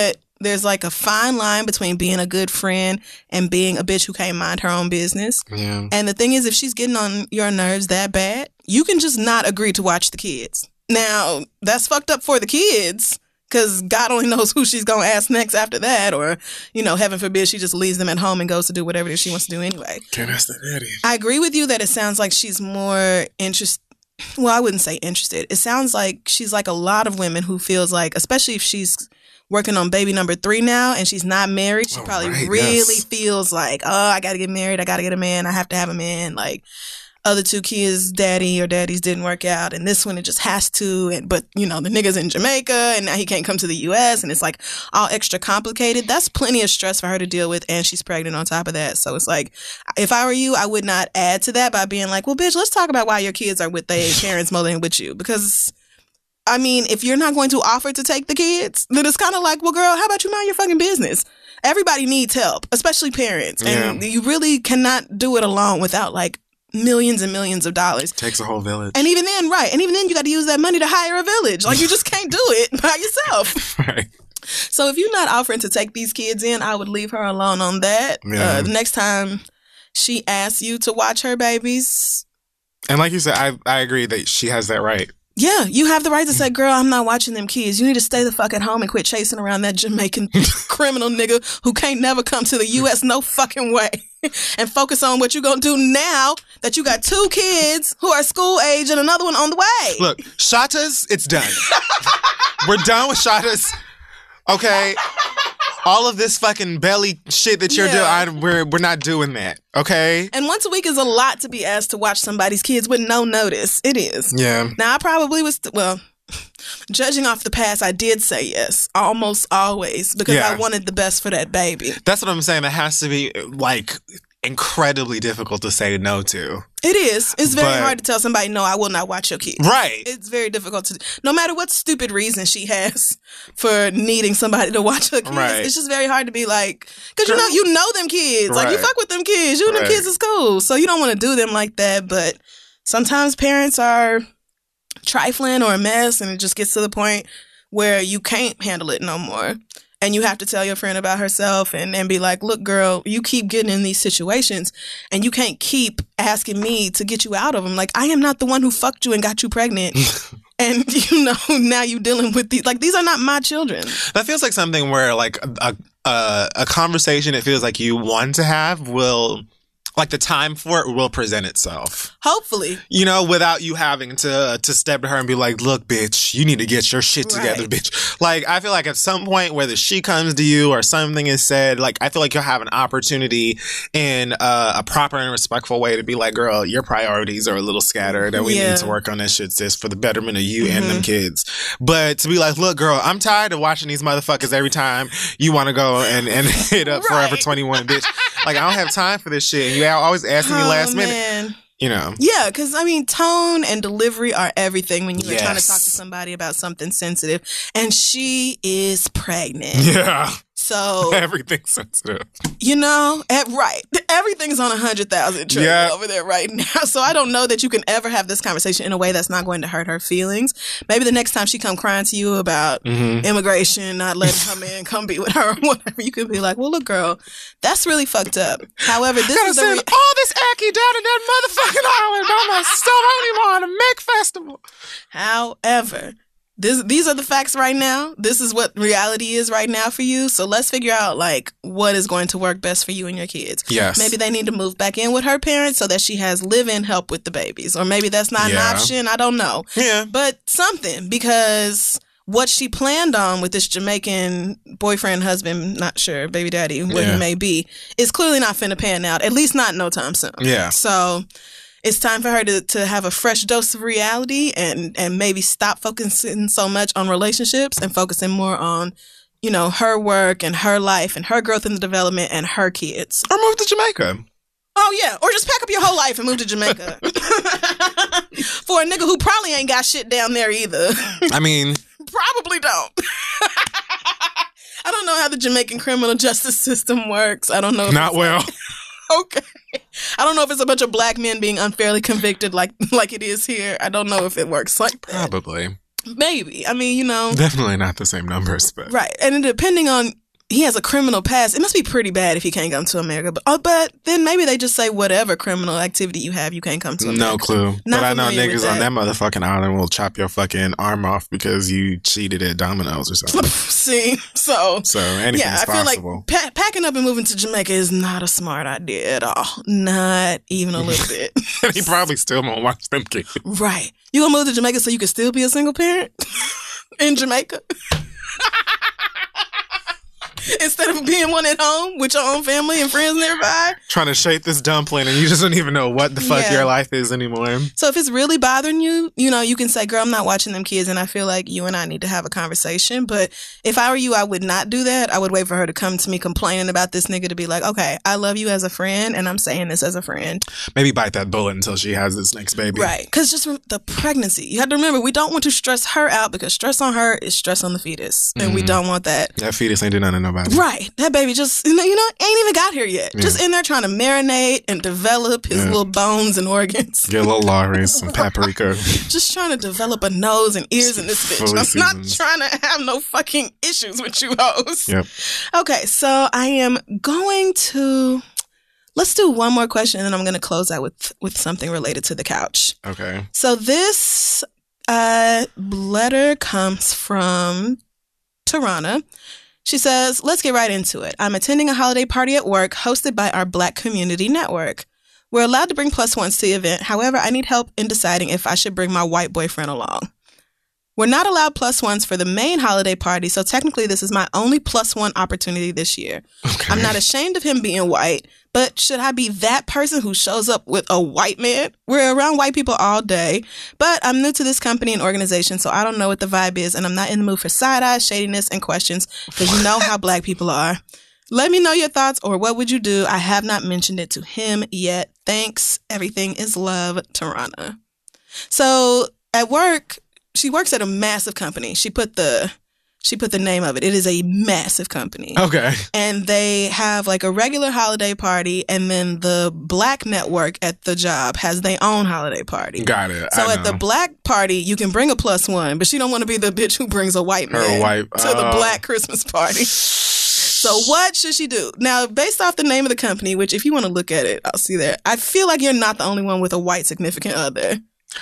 there's like a fine line between being a good friend and being a bitch who can't mind her own business. Yeah. And the thing is, if she's getting on your nerves that bad, you can just not agree to watch the kids. Now, that's fucked up for the kids, because God only knows who she's going to ask next after that. Or, you know, heaven forbid, she just leaves them at home and goes to do whatever it is she wants to do anyway. Can't ask the daddy. I agree with you that it sounds like she's more interested. Well, I wouldn't say interested. It sounds like she's like a lot of women who feels like, especially if she's working on baby number three now and she's not married, she oh, probably right, really yes. feels like, oh, I got to get married. I got to get a man. I have to have a man. Like, other two kids, daddy or daddies didn't work out, and this one it just has to. And but you know the nigga's in Jamaica, and now he can't come to the U S, and it's like all extra complicated. That's plenty of stress for her to deal with, and she's pregnant on top of that. So it's like, if I were you, I would not add to that by being like, well, bitch, let's talk about why your kids are with their parents more than with you. Because I mean, if you're not going to offer to take the kids, then it's kind of like, well, girl, how about you mind your fucking business? Everybody needs help, especially parents, and yeah. you really cannot do it alone without like millions and millions of dollars. Takes a whole village. And even then, right. And even then, you got to use that money to hire a village. Like, you just can't do it by yourself. Right. So if you're not offering to take these kids in, I would leave her alone on that. Yeah. Uh, the next time she asks you to watch her babies. And like you said, I I agree that she has that right. Yeah, you have the right to say, girl, I'm not watching them kids. You need to stay the fuck at home and quit chasing around that Jamaican criminal nigga who can't never come to the U S no fucking way. And focus on what you're going to do now that you got two kids who are school age and another one on the way. Look, Shatas, it's done. We're done with Shatas. Okay? All of this fucking belly shit that you're Yeah. doing, I, we're, we're not doing that. Okay? And once a week is a lot to be asked to watch somebody's kids with no notice. It is. Yeah. Now, I probably was, well, judging off the past, I did say yes. Almost always. Because Yeah. I wanted the best for that baby. That's what I'm saying. That has to be, like, incredibly difficult to say no to. It is. It's very But- hard to tell somebody, no, I will not watch your kids. Right. It's very difficult to, no matter what stupid reason she has for needing somebody to watch her kids. Right. It's just very hard to be like, because you know, you know them kids. Like, you Right. fuck with them kids. You and them Right. kids is cool. So you don't want to do them like that. But sometimes parents are trifling or a mess, and it just gets to the point where you can't handle it no more. And you have to tell your friend about herself and, and be like, look, girl, you keep getting in these situations and you can't keep asking me to get you out of them. Like, I am not the one who fucked you and got you pregnant. And, you know, now you dealing with these. Like, these are not my children. That feels like something where, like, a, a, a conversation it feels like you want to have will, like, the time for it will present itself. Hopefully. You know, without you having to to step to her and be like, look, bitch, you need to get your shit together, Right. bitch. Like, I feel like at some point, whether she comes to you or something is said, like, I feel like you'll have an opportunity in uh, a proper and respectful way to be like, girl, your priorities are a little scattered and we Yeah. need to work on this shit, sis, for the betterment of you and them kids. But to be like, look, girl, I'm tired of watching these motherfuckers every time you want to go and, and hit up Right. Forever twenty-one, bitch. Like, I don't have time for this shit. And you always asking me Oh, last minute. man. You know. Yeah, because, I mean, tone and delivery are everything when you're trying to Yes. talk to somebody about something sensitive. And she is pregnant. Yeah. So, Everything's sensitive. you know, eh, right. Everything's on a hundred thousand trillion Yeah. over there right now. So I don't know that you can ever have this conversation in a way that's not going to hurt her feelings. Maybe the next time she come crying to you about Mm-hmm. immigration, not letting her man come be with her or whatever, you could be like, well, look, girl, that's really fucked up. However, this Gotta is the send re- all this ackee down to that motherfucking island by myself. I don't even want to make festival. However, this, these are the facts right now. This is what reality is right now for you. So let's figure out, like, what is going to work best for you and your kids. Yes. Maybe they need to move back in with her parents so that she has live-in help with the babies. Or maybe that's not Yeah. an option. I don't know. Yeah. But something, because what she planned on with this Jamaican boyfriend, husband, not sure, baby daddy, what Yeah. he may be, is clearly not finna pan out, at least not no time soon. Yeah. So it's time for her to, to have a fresh dose of reality and, and maybe stop focusing so much on relationships and focusing more on, you know, her work and her life and her growth and development and her kids. Or move to Jamaica. Oh, yeah. Or just pack up your whole life and move to Jamaica. For a nigga who probably ain't got shit down there either. I mean, Probably don't. I don't know how the Jamaican criminal justice system works. I don't know. If not it's- well. Okay. I don't know if it's a bunch of black men being unfairly convicted like like it is here. I don't know if it works like that. Probably. Maybe. I mean, you know. Definitely not the same numbers, but. Right. And depending on he has a criminal past. It must be pretty bad if he can't come to America. But, oh, but then maybe they just say whatever criminal activity you have, you can't come to America. No clue. Not but I know familiar with niggas on that. that motherfucking island will chop your fucking arm off because you cheated at Domino's or something. See, so So anything's yeah, I feel possible. like pa- packing up and moving to Jamaica is not a smart idea at all. Not even a little bit. And he probably still won't watch them kids. Right. You gonna move to Jamaica so you can still be a single parent in Jamaica? Instead of being one at home with your own family and friends nearby. Trying to shape this dumpling and you just don't even know what the fuck Yeah. your life is anymore. So if it's really bothering you, you know, you can say, girl, I'm not watching them kids and I feel like you and I need to have a conversation. But if I were you, I would not do that. I would wait for her to come to me complaining about this nigga to be like, okay, I love you as a friend and I'm saying this as a friend. Maybe bite that bullet until she has this next baby. Right. Because just from the pregnancy, you have to remember, we don't want to stress her out because stress on her is stress on the fetus. And Mm-hmm. we don't want that. That fetus ain't do nothing to nobody. Right. That baby just, you know, you know, ain't even got here yet. Yeah. Just in there trying to marinate and develop his Yeah. little bones and organs. Get a little Lawry, some paprika. Just trying to develop a nose and ears in this bitch. Fully I'm seasoned. not trying to have no fucking issues with you hoes. Yep. Okay, so I am going to, let's do one more question and then I'm going to close out with, with something related to the couch. Okay. So this uh, letter comes from Tarana. She says, let's get right into it. I'm attending a holiday party at work hosted by our Black Community Network. We're allowed to bring plus ones to the event. However, I need help in deciding if I should bring my white boyfriend along. We're not allowed plus ones for the main holiday party, so technically this is my only plus one opportunity this year. Okay. I'm not ashamed of him being white, but should I be that person who shows up with a white man? We're around white people all day, but I'm new to this company and organization, so I don't know what the vibe is, and I'm not in the mood for side-eye, shadiness, and questions, because you know how Black people are. Let me know your thoughts, or what would you do? I have not mentioned it to him yet. Thanks. Everything is love, Tarana. So at work, she works at a massive company. She put the she put the name of it. It is a massive company. Okay. And they have like a regular holiday party, and then the Black network at the job has their own holiday party. Got it. So I at the know. Black party, you can bring a plus one, but she don't want to be the bitch who brings a white Her man white- to the oh. Black Christmas party. So what should she do? Now, based off the name of the company, which if you want to look at it, I'll see there. I feel like you're not the only one with a white significant other,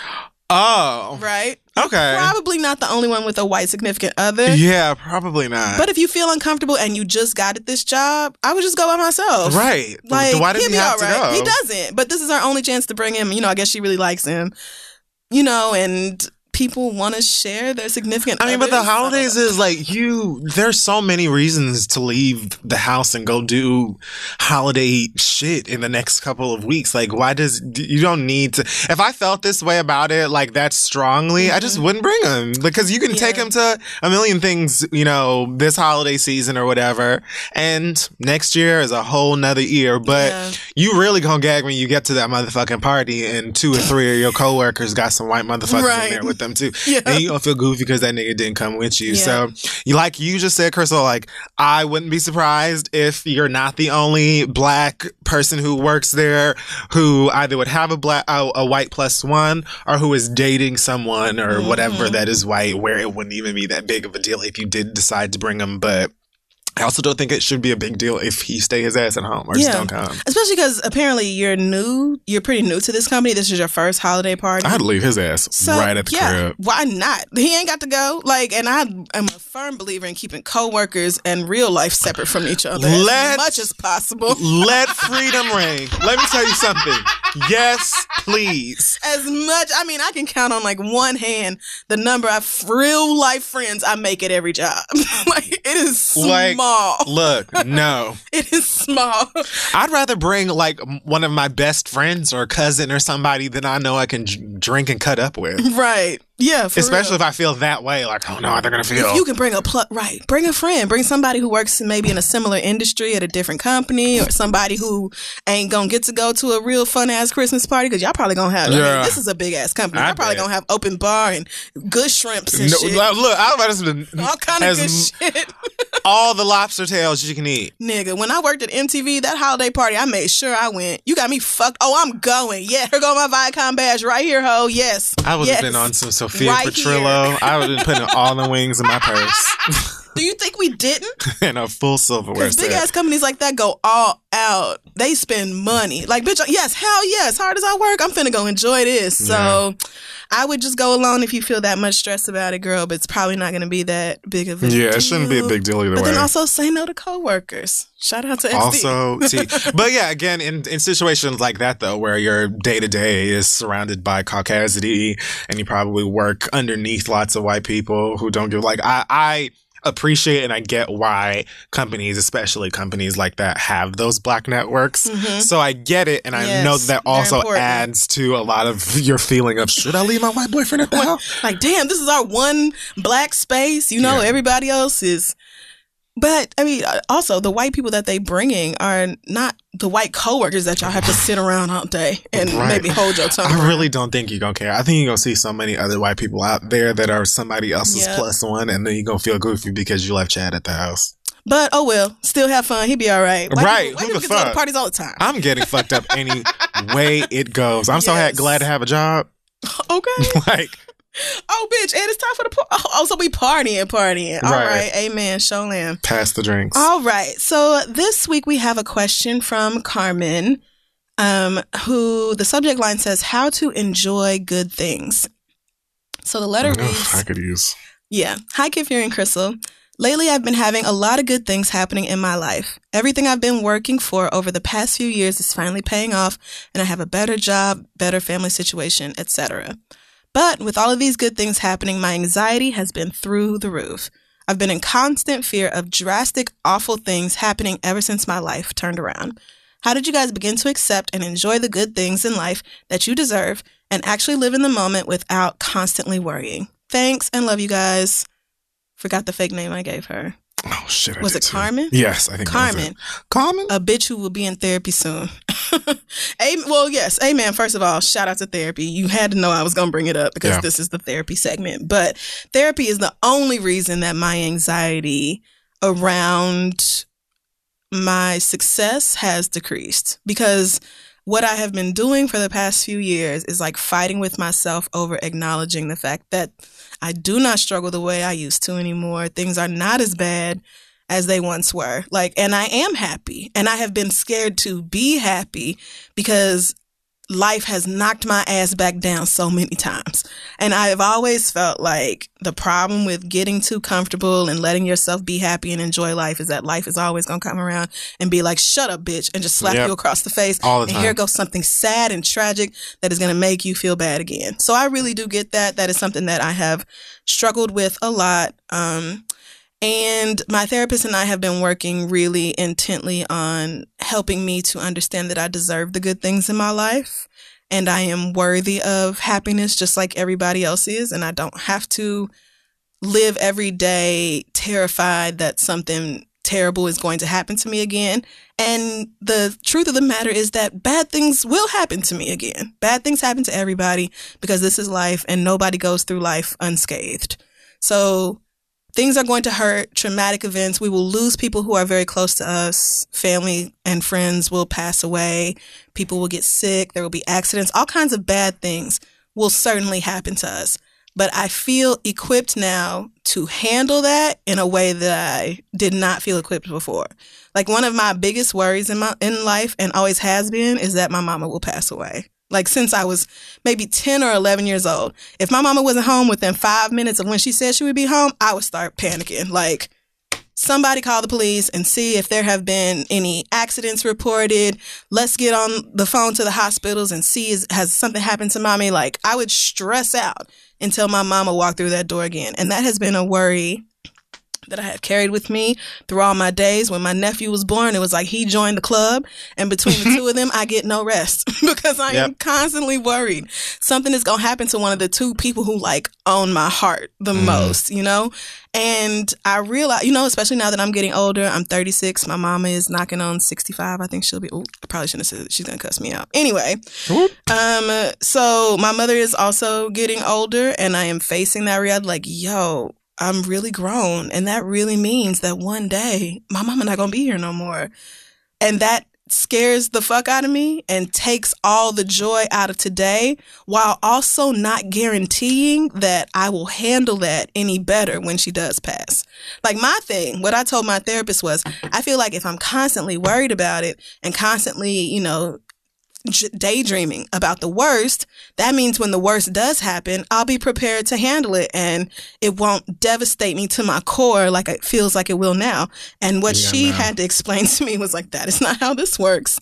Oh. right? Okay. Probably not the only one with a white significant other. Yeah, probably not. But if you feel uncomfortable and you just got at this job, I would just go by myself. right. Like, Why does he'll he be have all to right. go? He doesn't. But this is our only chance to bring him. You know, I guess she really likes him. You know, and people want to share their significant I mean, but the others. holidays is like you, there's so many reasons to leave the house and go do holiday shit in the next couple of weeks. Like, why does, you don't need to, if I felt this way about it, like that strongly, mm-hmm. I just wouldn't bring him because you can Yeah. take him to a million things, you know, this holiday season or whatever. And next year is a whole nother year, but Yeah. you really gonna gag when you get to that motherfucking party and two or three of your coworkers got some white motherfuckers Right. in there with them too. Yeah. And you don't feel goofy because that nigga didn't come with you. Yeah. So, you like you just said, Crystal, like, I wouldn't be surprised if you're not the only Black person who works there who either would have a black a, a white plus one or who is dating someone or Mm-hmm. whatever that is white, where it wouldn't even be that big of a deal if you did decide to bring him. But I also don't think it should be a big deal if he stay his ass at home or just Yeah. don't come. Especially because apparently you're new. You're pretty new to this company. This is your first holiday party. I'd leave his ass So, right at the yeah, crib. why not? He ain't got to go. Like, and I am a firm believer in keeping coworkers and real life separate from each other Let- as much as possible. Let freedom ring. Let me tell you something. Yes, please. As much, I mean, I can count on like one hand the number of real life friends I make at every job. Like, it is small. Like, look, no. It is small. I'd rather bring like one of my best friends or cousin or somebody that I know I can j- drink and cut up with. Right. Yeah, for Especially real. if I feel that way. Like, oh no, they're going to feel. If you can bring a pl- right, bring a friend, bring somebody who works maybe in a similar industry at a different company, or somebody who ain't gonna get to go to a real fun ass Christmas party because y'all probably gonna have. I mean, Yeah. this is a big ass company. I Y'all probably bet. gonna have open bar and good shrimps and No, shit. look, I was about to All kind of has good shit. all the lobster tails you can eat. Nigga, when I worked at M T V, that holiday party, I made sure I went. You got me fucked. Oh, I'm going. Yeah, here go my Viacom badge right here, ho. Yes. I would have Yes. been on some Sophia Right Petrillo. I would have been putting all the wings in my purse. Do you think we didn't? And a full silverware Because big set. ass companies like that go all out. They spend money. Like, bitch, yes, hell yes. Hard as I work, I'm finna go enjoy this. So Yeah. I would just go alone if you feel that much stress about it, girl. But it's probably not going to be that big of a Yeah, deal. it shouldn't be a big deal either But way. then also say no to coworkers. Shout out to X D. Also, see, but yeah, again, in, in situations like that, though, where your day to day is surrounded by caucasity and you probably work underneath lots of white people who don't give, like, I, I appreciate and I get why companies, especially companies like that, have those black networks. Mhm. So I get it. And I Yes, know that, that they're also important. adds to a lot of your feeling of, should I leave my white boyfriend at the house? Like, damn, this is our one black space. You know, Yeah. everybody else is. But, I mean, also, the white people that they bringing are not the white coworkers that y'all have to sit around all day and Right. maybe hold your tongue. I really don't think you're going to care. I think you're going to see so many other white people out there that are somebody else's Yeah. plus one, and then you're going to feel goofy because you left Chad at the house. But, oh well, still have fun. He be all right. White Right. People, white Who people the get to go to fuck? parties all the time. I'm getting fucked up any way it goes. I'm so ha- Yes. glad to have a job. Okay. Like, Oh, bitch, and it's time for the par- oh, oh, so we partying, partying. All Right. right, amen. Show lamb. pass the drinks. All right. So this week we have a question from Carmen, um, who the subject line says, "How to enjoy good things." So the letter Ugh, reads, I could use. yeah. Hi, Kid Fury and Crystal. Lately, I've been having a lot of good things happening in my life. Everything I've been working for over the past few years is finally paying off, and I have a better job, better family situation, et cetera. But with all of these good things happening, my anxiety has been through the roof. I've been in constant fear of drastic, awful things happening ever since my life turned around. How did you guys begin to accept and enjoy the good things in life that you deserve and actually live in the moment without constantly worrying? Thanks and love you guys. Forgot the fake name I gave her. Oh, shit. I Was did it too. Carmen? Yes, I think Carmen. that was it. Carmen? A bitch who will be in therapy soon. Amen. Well, yes. Amen. First of all, shout out to therapy. You had to know I was going to bring it up because Yeah. this is the therapy segment. But therapy is the only reason that my anxiety around my success has decreased. Because what I have been doing for the past few years is like fighting with myself over acknowledging the fact that I do not struggle the way I used to anymore. Things are not as bad as they once were. Like, and I am happy. And I have been scared to be happy because life has knocked my ass back down so many times. And I have always felt like the problem with getting too comfortable and letting yourself be happy and enjoy life is that life is always going to come around and be like, shut up, bitch, and just slap Yep. you across the face. All the and time. here goes something sad and tragic that is going to make you feel bad again. So I really do get that. That is something that I have struggled with a lot. Um, and my therapist and I have been working really intently on helping me to understand that I deserve the good things in my life and I am worthy of happiness just like everybody else is. And I don't have to live every day terrified that something terrible is going to happen to me again. And the truth of the matter is that bad things will happen to me again. Bad things happen to everybody because this is life and nobody goes through life unscathed. So things are going to hurt, traumatic events. We will lose people who are very close to us. Family and friends will pass away. People will get sick. There will be accidents. All kinds of bad things will certainly happen to us. But I feel equipped now to handle that in a way that I did not feel equipped before. Like one of my biggest worries in my in life and always has been is that my mama will pass away. Like since I was maybe ten or eleven years old. If my mama wasn't home within five minutes of when she said she would be home, I would start panicking. Like somebody call the police and see if there have been any accidents reported. Let's get on the phone to the hospitals and see is, has something happened to mommy. Like I would stress out until my mama walked through that door again. And that has been a worry that I have carried with me through all my days. When my nephew was born, it was like he joined the club, and between the two of them, I get no rest because I Yep. am constantly worried something is going to happen to one of the two people who like own my heart the Mm. most, you know? And I realize, you know, especially now that I'm getting older, I'm thirty-six. My mama is knocking on sixty-five. I think she'll be, oh, I probably shouldn't have said it. She's going to cuss me out. Anyway, Whoop. um, so my mother is also getting older, and I am facing that reality like, yo, I'm really grown. And that really means that one day my mama not going to be here no more. And that scares the fuck out of me and takes all the joy out of today, while also not guaranteeing that I will handle that any better when she does pass. Like, my thing, what I told my therapist was, I feel like if I'm constantly worried about it and constantly, you know, daydreaming about the worst, that means when the worst does happen, I'll be prepared to handle it and it won't devastate me to my core like it feels like it will now. And what yeah, she no. had to explain to me was like, that is not how this works.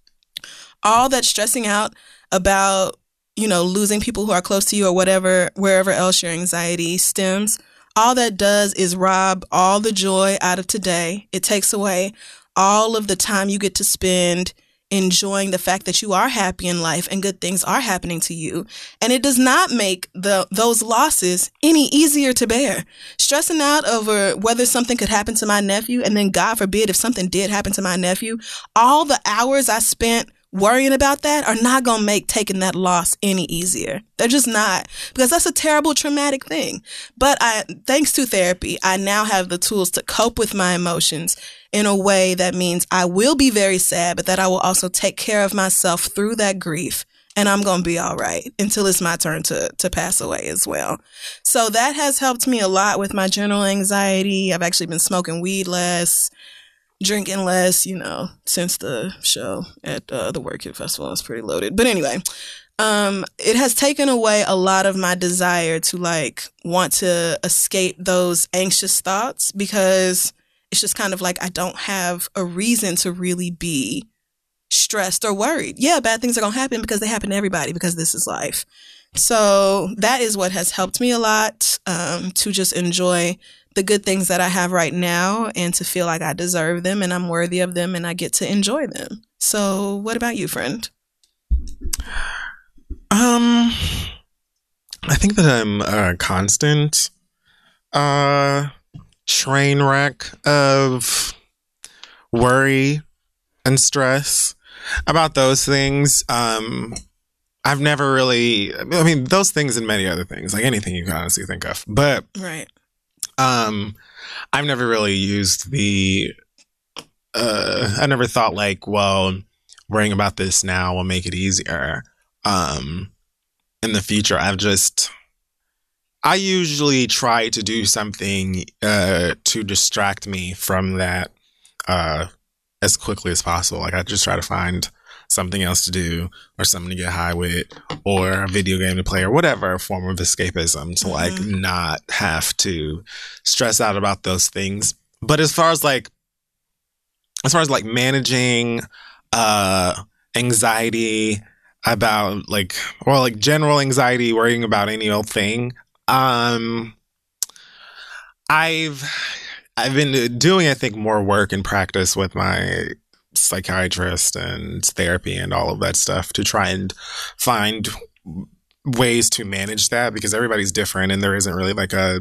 All that stressing out about, you know, losing people who are close to you or whatever, wherever else your anxiety stems, all that does is rob all the joy out of today. It takes away all of the time you get to spend enjoying the fact that you are happy in life and good things are happening to you. And it does not make the those losses any easier to bear. Stressing out over whether something could happen to my nephew, and then God forbid if something did happen to my nephew, all the hours I spent worrying about that are not going to make taking that loss any easier. They're just not, because that's a terrible, traumatic thing. But I, thanks to therapy, I now have the tools to cope with my emotions in a way that means I will be very sad, but that I will also take care of myself through that grief. And I'm going to be all right until it's my turn to, to pass away as well. So that has helped me a lot with my general anxiety. I've actually been smoking weed less, drinking less, you know, since the show at uh, the Word Kid Festival. It's pretty loaded. But anyway, um, it has taken away a lot of my desire to like want to escape those anxious thoughts, because it's just kind of like I don't have a reason to really be stressed or worried. Yeah, bad things are going to happen because they happen to everybody, because this is life. So that is what has helped me a lot, um, to just enjoy the good things that I have right now and to feel like I deserve them and I'm worthy of them and I get to enjoy them. So what about you, friend? Um, I think that I'm a constant uh, train wreck of worry and stress about those things. Um, I've never really, I mean, those things and many other things, like anything you can honestly think of. But right. Um, I've never really used the, uh, I never thought like, well, worrying about this now will make it easier. Um, in the future, I've just, I usually try to do something, uh, to distract me from that, uh, as quickly as possible. Like I just try to find something else to do or something to get high with or a video game to play or whatever form of escapism to like mm-hmm. not have to stress out about those things. But as far as like, as far as like managing, uh, anxiety about like, or like general anxiety, worrying about any old thing, um, I've, I've been doing, I think, more work and practice with my psychiatrist and therapy and all of that stuff to try and find ways to manage that, because everybody's different and there isn't really like a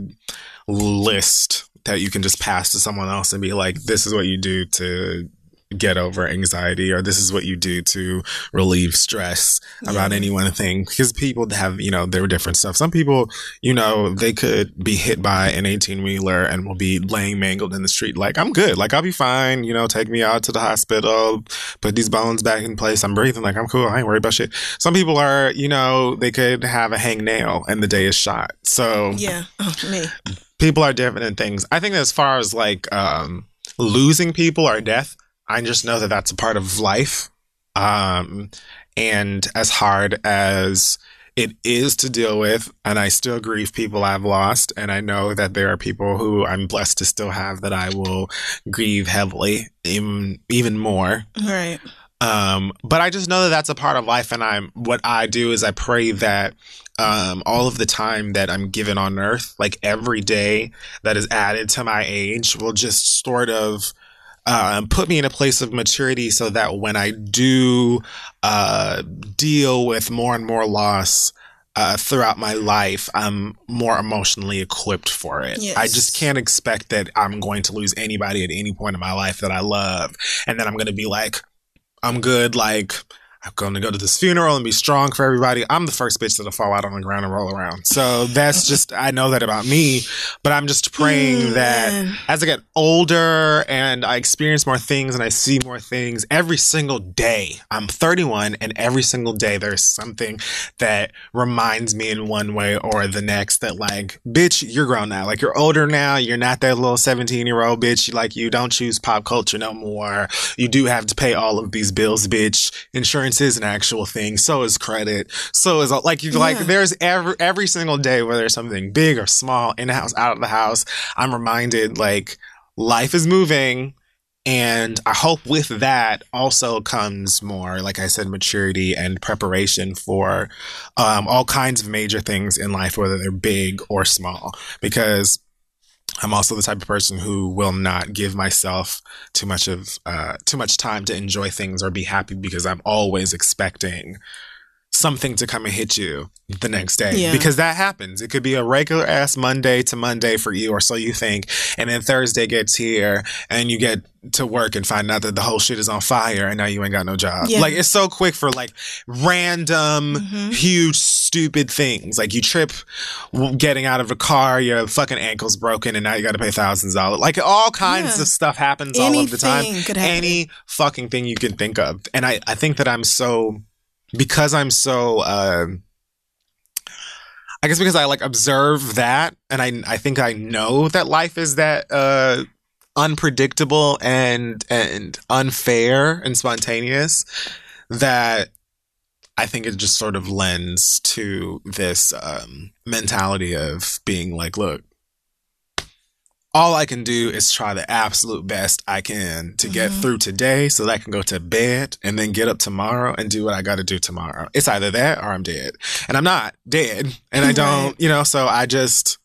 list that you can just pass to someone else and be like, this is what you do to get over anxiety, or this is what you do to relieve stress about yeah. any one thing, because people have, you know, their different stuff. Some people, you know, they could be hit by an eighteen wheeler and will be laying mangled in the street. Like, I'm good. Like, I'll be fine. You know, take me out to the hospital, put these bones back in place. I'm breathing. Like, I'm cool. I ain't worried about shit. Some people are, you know, they could have a hangnail and the day is shot. So yeah, oh, me. People are different in things. I think that as far as like um, losing people or death, I just know that that's a part of life. Um, and as hard as it is to deal with, and I still grieve people I've lost, and I know that there are people who I'm blessed to still have that I will grieve heavily, even, even more. Right. Um, but I just know that that's a part of life, and I'm, what I do is I pray that um, all of the time that I'm given on earth, like every day that is added to my age, will just sort of Um, put me in a place of maturity so that when I do uh, deal with more and more loss uh, throughout my life, I'm more emotionally equipped for it. Yes. I just can't expect that I'm going to lose anybody at any point in my life that I love, and then I'm going to be like, I'm good, like, I'm going to go to this funeral and be strong for everybody. I'm the first bitch that'll fall out on the ground and roll around. So that's just, I know that about me, but I'm just praying mm, that man. as I get older and I experience more things and I see more things every single day. I'm thirty-one and every single day there's something that reminds me in one way or the next that like, bitch, you're grown now. Like you're older now. You're not that little seventeen year old bitch. Like you don't choose pop culture no more. You do have to pay all of these bills, bitch. Insurance is an actual thing. So is credit. So is like you yeah. like there's every every single day where there's something big or small in the house, out of the house. I'm reminded like life is moving, and I hope with that also comes more, like I said, maturity and preparation for um, all kinds of major things in life, whether they're big or small, because I'm also the type of person who will not give myself too much of uh, too much time to enjoy things or be happy, because I'm always expecting something to come and hit you the next day. Yeah. Because that happens. It could be a regular ass Monday to Monday for you, or so you think. And then Thursday gets here and you get to work and find out that the whole shit is on fire and now you ain't got no job. Yeah. Like it's so quick for like random, mm-hmm. huge, stupid things. Like you trip getting out of a car, your fucking ankle's broken and now you got to pay thousands of dollars. Like all kinds yeah. of stuff happens Anything all of the time. Could happen. Any fucking thing you can think of. And I, I think that I'm so... Because I'm so, uh, I guess because I like observe that, and I I think I know that life is that uh, unpredictable and and unfair and spontaneous, that I think it just sort of lends to this um, mentality of being like, look, all I can do is try the absolute best I can to get mm-hmm. through today so that I can go to bed and then get up tomorrow and do what I got to do tomorrow. It's either that or I'm dead. And I'm not dead. And I don't, right. you know, so I just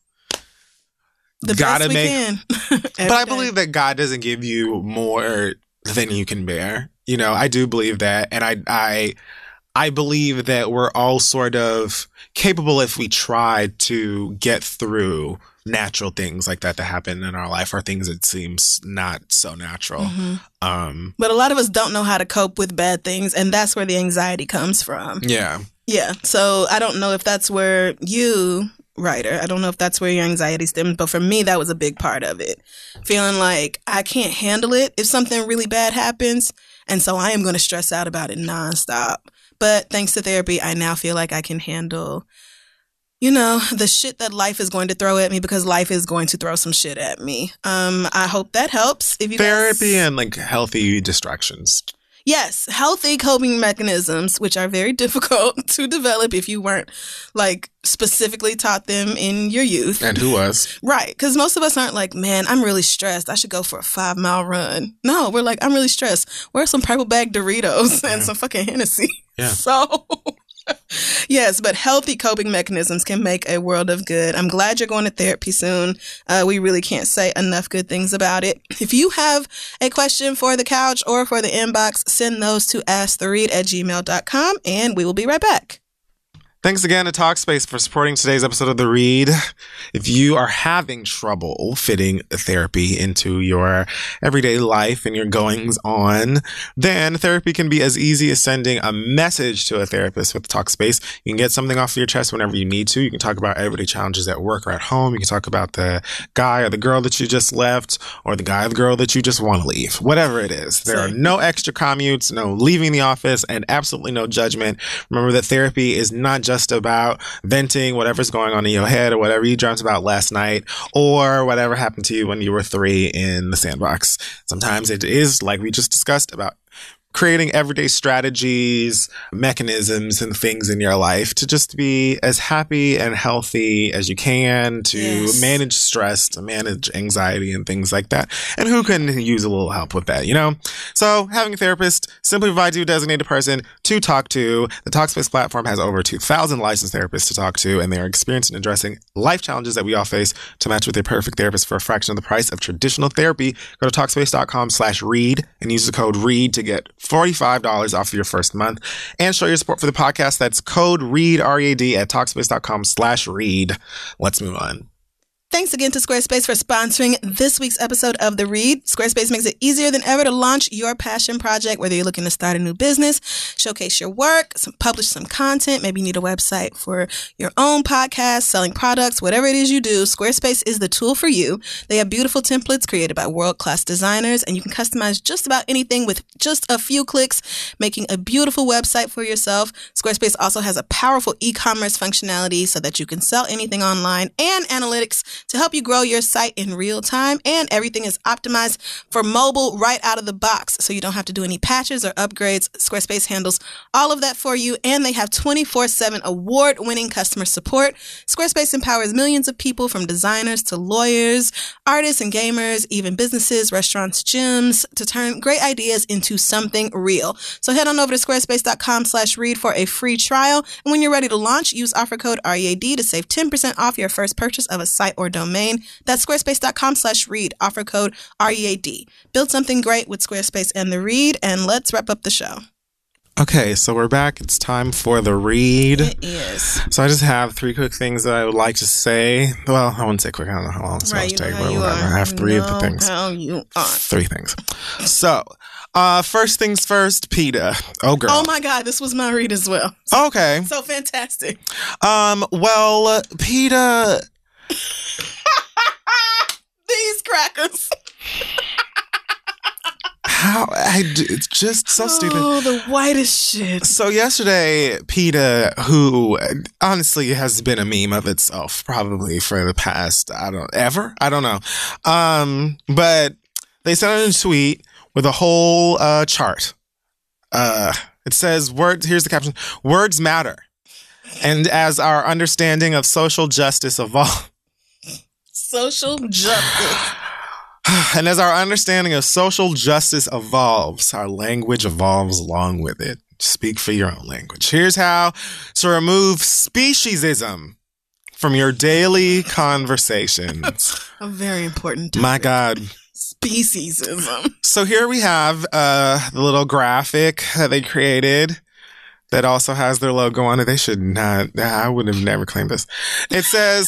the gotta best we make. Can. But I believe that God doesn't give you more than you can bear. You know, I do believe that. And I, I, I believe that we're all sort of capable, if we try, to get through natural things like that that happen in our life, or things that seems not so natural. Mm-hmm. Um, but a lot of us don't know how to cope with bad things, and that's where the anxiety comes from. Yeah. Yeah. So I don't know if that's where you, writer, I don't know if that's where your anxiety stems, but for me, that was a big part of it. Feeling like I can't handle it if something really bad happens, and so I am going to stress out about it nonstop. But thanks to therapy, I now feel like I can handle, you know, the shit that life is going to throw at me, because life is going to throw some shit at me. Um, I hope that helps. If you Therapy guys... and like healthy distractions. Yes, healthy coping mechanisms, which are very difficult to develop if you weren't like specifically taught them in your youth. And who was? Right, because most of us aren't like, man, I'm really stressed, I should go for a five mile run. No, we're like, I'm really stressed. Where's some purple bag Doritos and yeah. some fucking Hennessy? Yeah. So... Yes, but healthy coping mechanisms can make a world of good. I'm glad you're going to therapy soon. Uh, we really can't say enough good things about it. If you have a question for the couch or for the inbox, send those to ask the read at gmail dot com, and we will be right back. Thanks again to Talkspace for supporting today's episode of The Read. If you are having trouble fitting therapy into your everyday life and your goings on, then therapy can be as easy as sending a message to a therapist with Talkspace. You can get something off your chest whenever you need to. You can talk about everyday challenges at work or at home. You can talk about the guy or the girl that you just left, or the guy or the girl that you just want to leave. Whatever it is. There are no extra commutes, no leaving the office, and absolutely no judgment. Remember that therapy is not just just about venting whatever's going on in your head or whatever you dreamt about last night or whatever happened to you when you were three in the sandbox. Sometimes it is, like we just discussed, about creating everyday strategies, mechanisms, and things in your life to just be as happy and healthy as you can, to yes. manage stress, to manage anxiety and things like that. And who can use a little help with that, you know? So having a therapist simply provides you a designated person to talk to. The Talkspace platform has over two thousand licensed therapists to talk to, and they are experienced in addressing life challenges that we all face. To match with your perfect therapist for a fraction of the price of traditional therapy, go to Talkspace.com slash read and use the code READ to get forty-five dollars off of your first month and show your support for the podcast. That's code READ, R E A D, at Talkspace.com slash read. Let's move on. Thanks again to Squarespace for sponsoring this week's episode of The Read. Squarespace makes it easier than ever to launch your passion project, whether you're looking to start a new business, showcase your work, some, publish some content, maybe you need a website for your own podcast, selling products, whatever it is you do, Squarespace is the tool for you. They have beautiful templates created by world-class designers, and you can customize just about anything with just a few clicks, making a beautiful website for yourself. Squarespace also has a powerful e-commerce functionality so that you can sell anything online, and analytics to help you grow your site in real time, and everything is optimized for mobile right out of the box, so you don't have to do any patches or upgrades. Squarespace handles all of that for you, and they have twenty-four seven award-winning customer support. Squarespace empowers millions of people, from designers to lawyers, artists and gamers, even businesses, restaurants, gyms, to turn great ideas into something real. So head on over to squarespace.com slash read for a free trial, and when you're ready to launch, use offer code R E A D to save ten percent off your first purchase of a site or domain. That's squarespace.com slash read. Offer code R E A D. Build something great with Squarespace and The Read, and let's wrap up the show. Okay, so we're back. It's time for The Read. It is. So I just have three quick things that I would like to say. Well, I wouldn't say quick. I don't know how long it's Right, supposed you to know take, how but you whatever. are. I have three You of the know things. how you are. Three things. So, uh, first things first, PETA. Oh, girl. Oh my God, this was my read as well. Okay. So fantastic. Um, well, PETA... These crackers. How? I, it's just so stupid. Oh, the whitest shit. So yesterday, PETA, who honestly has been a meme of itself probably for the past, I don't, ever? I don't know. Um, but they sent out a tweet with a whole uh, chart. Uh, it says, words, here's the caption, words matter. And as our understanding of social justice evolves, Social justice. and as our understanding of social justice evolves, our language evolves along with it. Speak for your own language. Here's how to remove speciesism from your daily conversations. A very important topic. My God. Speciesism. So here we have uh, the little graphic that they created that also has their logo on it. They should not. I would have never claimed this. It says...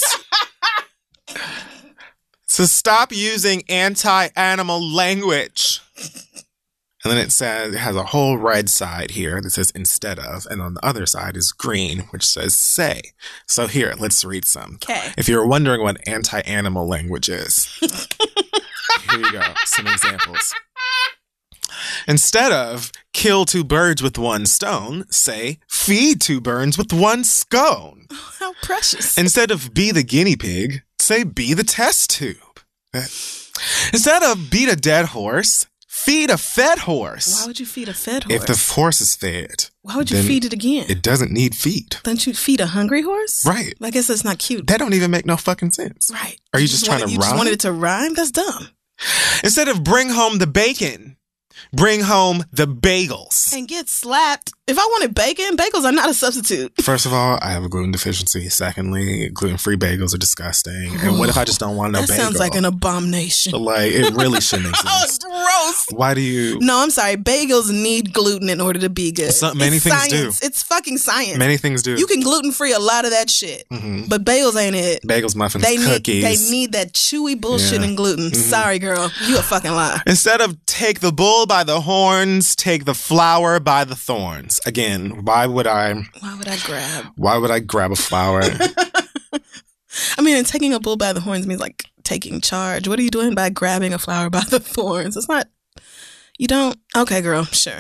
So stop using anti-animal language. And then it says, it has a whole red side here that says instead of, and on the other side is green, which says say. So here, let's read some. Okay. If you're wondering what anti-animal language is, here you go, some examples. Instead of kill two birds with one stone, say feed two birds with one scone. Oh, how precious. Instead of be the guinea pig, say be the test tube. Instead of beat a dead horse, feed a fed horse. Why would you feed a fed horse? If the horse is fed, why would you feed it again? It doesn't need feed. Don't you feed a hungry horse? Right. I guess that's not cute. That don't even make no fucking sense. Right. Are you, you just, just trying wanted, to you rhyme? You just wanted it to rhyme? That's dumb. Instead of bring home the bacon, bring home the bagels. And get slapped. If I wanted bacon, bagels are not a substitute. First of all, I have a gluten deficiency. Secondly, gluten-free bagels are disgusting. And what if I just don't want no that bagel? That sounds like an abomination. Like, it really shouldn't exist. Oh, gross. Why do you... No, I'm sorry. Bagels need gluten in order to be good. So, many it's things science. do. It's fucking science. Many things do. You can gluten-free a lot of that shit. Mm-hmm. But bagels ain't it. Bagels, muffins, they cookies. Need, they need that chewy bullshit yeah. and gluten. Mm-hmm. Sorry, girl. You a fucking lie. Instead of take the bull by the horns, take the flower by the thorns. Again, why would I... Why would I grab? Why would I grab a flower? I mean, and taking a bull by the horns means like taking charge. What are you doing by grabbing a flower by the thorns? It's not... You don't... Okay, girl. Sure.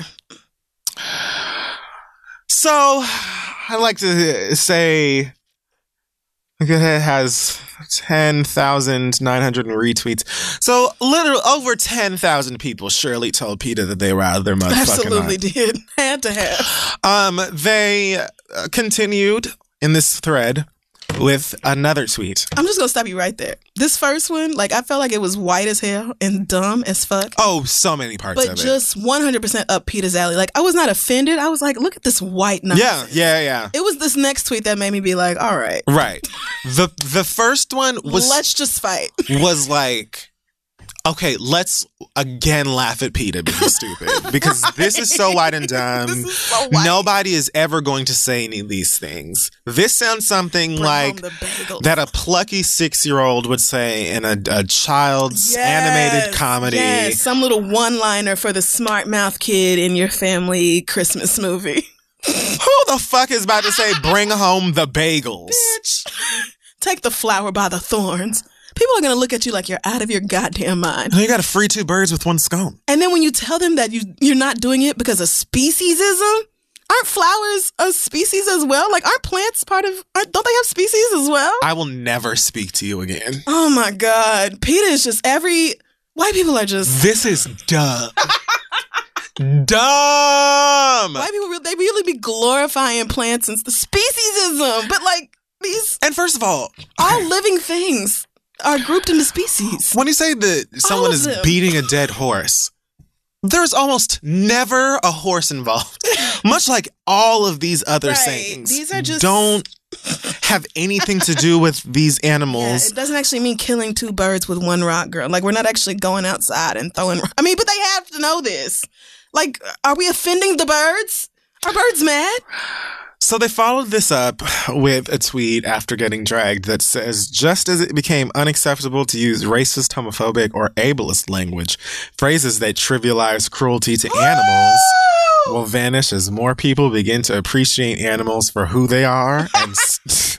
So, I like to say... It has ten thousand nine hundred retweets. So, literally over ten thousand people surely told PETA that they were out of their motherfucking Absolutely mind. did. Had to have. Um, they uh, continued in this thread with another tweet. I'm just going to stop you right there. This first one, like, I felt like it was white as hell and dumb as fuck. Oh, so many parts but of it. But just one hundred percent up PETA's alley. Like, I was not offended. I was like, look at this white nonsense. Yeah, yeah, yeah. It was this next tweet that made me be like, all right. Right. The the first one was... Let's just fight. Was like... Okay, let's again laugh at PETA being stupid because this is so white and dumb. This is so white. Nobody is ever going to say any of these things. This sounds something Bring like home the bagels. that a plucky six-year-old would say in a, a child's Yes, animated comedy. Yes, some little one-liner for the smart mouth kid in your family Christmas movie. Who the fuck is about to say, bring home the bagels? Bitch. Take the flower by the thorns. People are going to look at you like you're out of your goddamn mind. You got to free two birds with one scone. And then when you tell them that you, you're not doing it because of speciesism, aren't flowers a species as well? Like, aren't plants part of, aren't, don't they have species as well? I will never speak to you again. Oh my God. PETA is just every, white people are just. This is dumb. Dumb. White people, they really be glorifying plants and the speciesism. But like, these. And first of all, all living things are grouped into species. When you say that someone is them. beating a dead horse, there's almost never a horse involved. Much like all of these other Right. sayings. These are just- don't have anything to do with these Yeah, animals. it doesn't actually mean killing two birds with one rock, girl. Like, we're not actually going outside and throwing. I mean, but they have to know this. Like, are we offending the birds? Are birds mad? So they followed this up with a tweet after getting dragged that says, just as it became unacceptable to use racist, homophobic, or ableist language, phrases that trivialize cruelty to animals will vanish as more people begin to appreciate animals for who they are and s-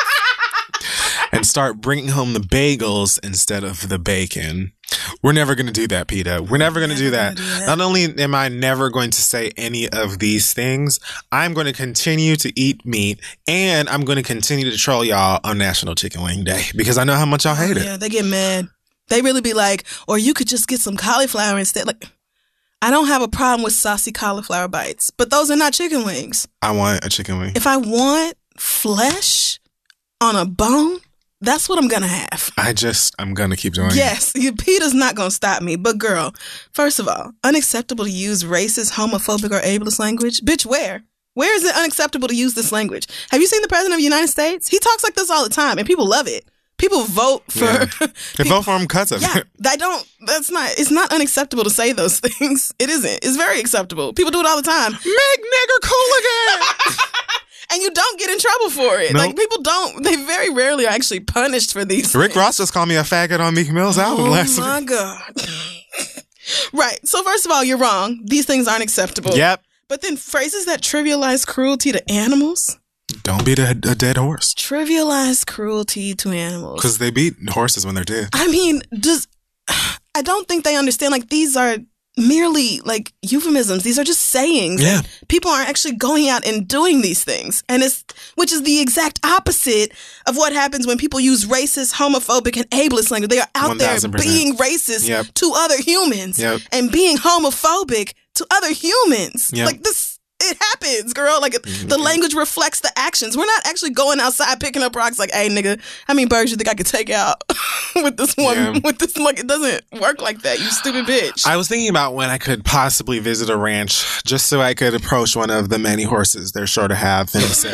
and start bringing home the bagels instead of the bacon. We're never going to do that, PETA. We're never going to do that. do that. Not only am I never going to say any of these things, I'm going to continue to eat meat, and I'm going to continue to troll y'all on National Chicken Wing Day because I know how much y'all hate it. Yeah, they get mad. They really be like, or you could just get some cauliflower instead. Like, I don't have a problem with saucy cauliflower bites, but those are not chicken wings. I want a chicken wing. If I want flesh on a bone, that's what I'm going to have. I just, I'm going to keep doing it. Yes, you, PETA's not going to stop me. But girl, first of all, unacceptable to use racist, homophobic, or ableist language? Bitch, where? Where is it unacceptable to use this language? Have you seen the President of the United States? He talks like this all the time, and people love it. People vote for... Yeah. They vote for him because of Yeah, it. I don't... That's not... It's not unacceptable to say those things. It isn't. It's very acceptable. People do it all the time. Make nigger cool again. And you don't get in trouble for it. Nope. Like, people don't... They very rarely are actually punished for these Rick things. Ross just called me a faggot on Meek Mill's album Oh last my week. God. Right. So first of all, you're wrong. These things aren't acceptable. Yep. But then phrases that trivialize cruelty to animals, Don't beat a, a dead horse. trivialize cruelty to animals. Because they beat horses when they're dead. I mean, does I don't think they understand. Like, these are merely like euphemisms. These are just sayings. Yeah. People aren't actually going out and doing these things, and it's which is the exact opposite of what happens when people use racist, homophobic, and ableist language. They are out there one thousand percent. being racist Yep. to other humans Yep. and being homophobic to other humans. Yep. Like this. It happens, girl. Like, the language reflects the actions. We're not actually going outside picking up rocks like, hey, nigga, how many birds you think I could take out with this one? Yeah. With this, like, it doesn't work like that, you stupid bitch. I was thinking about when I could possibly visit a ranch just so I could approach one of the many horses they're sure to have and say,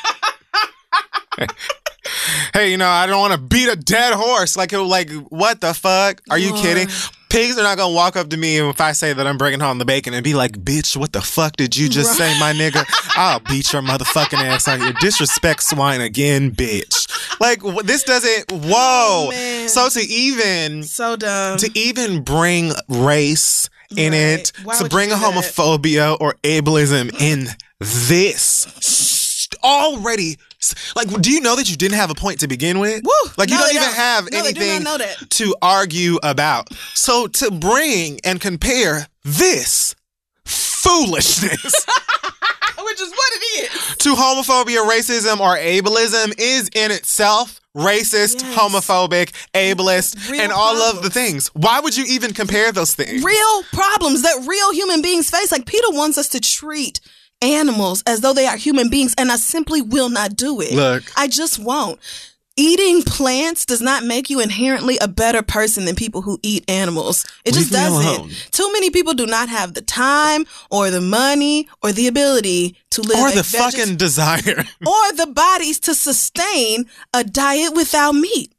hey, you know, I don't want to beat a dead horse. Like, it, like, what the fuck? Are you Lord. kidding? Pigs are not going to walk up to me if I say that I'm bringing home the bacon and be like, bitch, what the fuck did you just say, my nigga? I'll beat your motherfucking ass out here. Disrespect swine again, bitch. Like, wh- this doesn't, whoa. Oh, man. So to even, So dumb. to even bring race in Right. it, Why to would bring you a do that? homophobia or ableism in this already, like, do you know that you didn't have a point to begin with? Woo! Like, you No, don't they even don't. have No, they do not anything know that. to argue about. So to bring and compare this foolishness Which is what it is. to homophobia, racism, or ableism is in itself racist, Yes. homophobic, ableist, Real and all of the problems. things. Why would you even compare those things? Real problems that real human beings face. Like, PETA wants us to treat animals as though they are human beings, and I simply will not do it. Look. I just won't. Eating plants does not make you inherently a better person than people who eat animals. It Leave just me doesn't. alone. Too many people do not have the time or the money or the ability to live Or a the veget- fucking desire. or the bodies to sustain a diet without meat.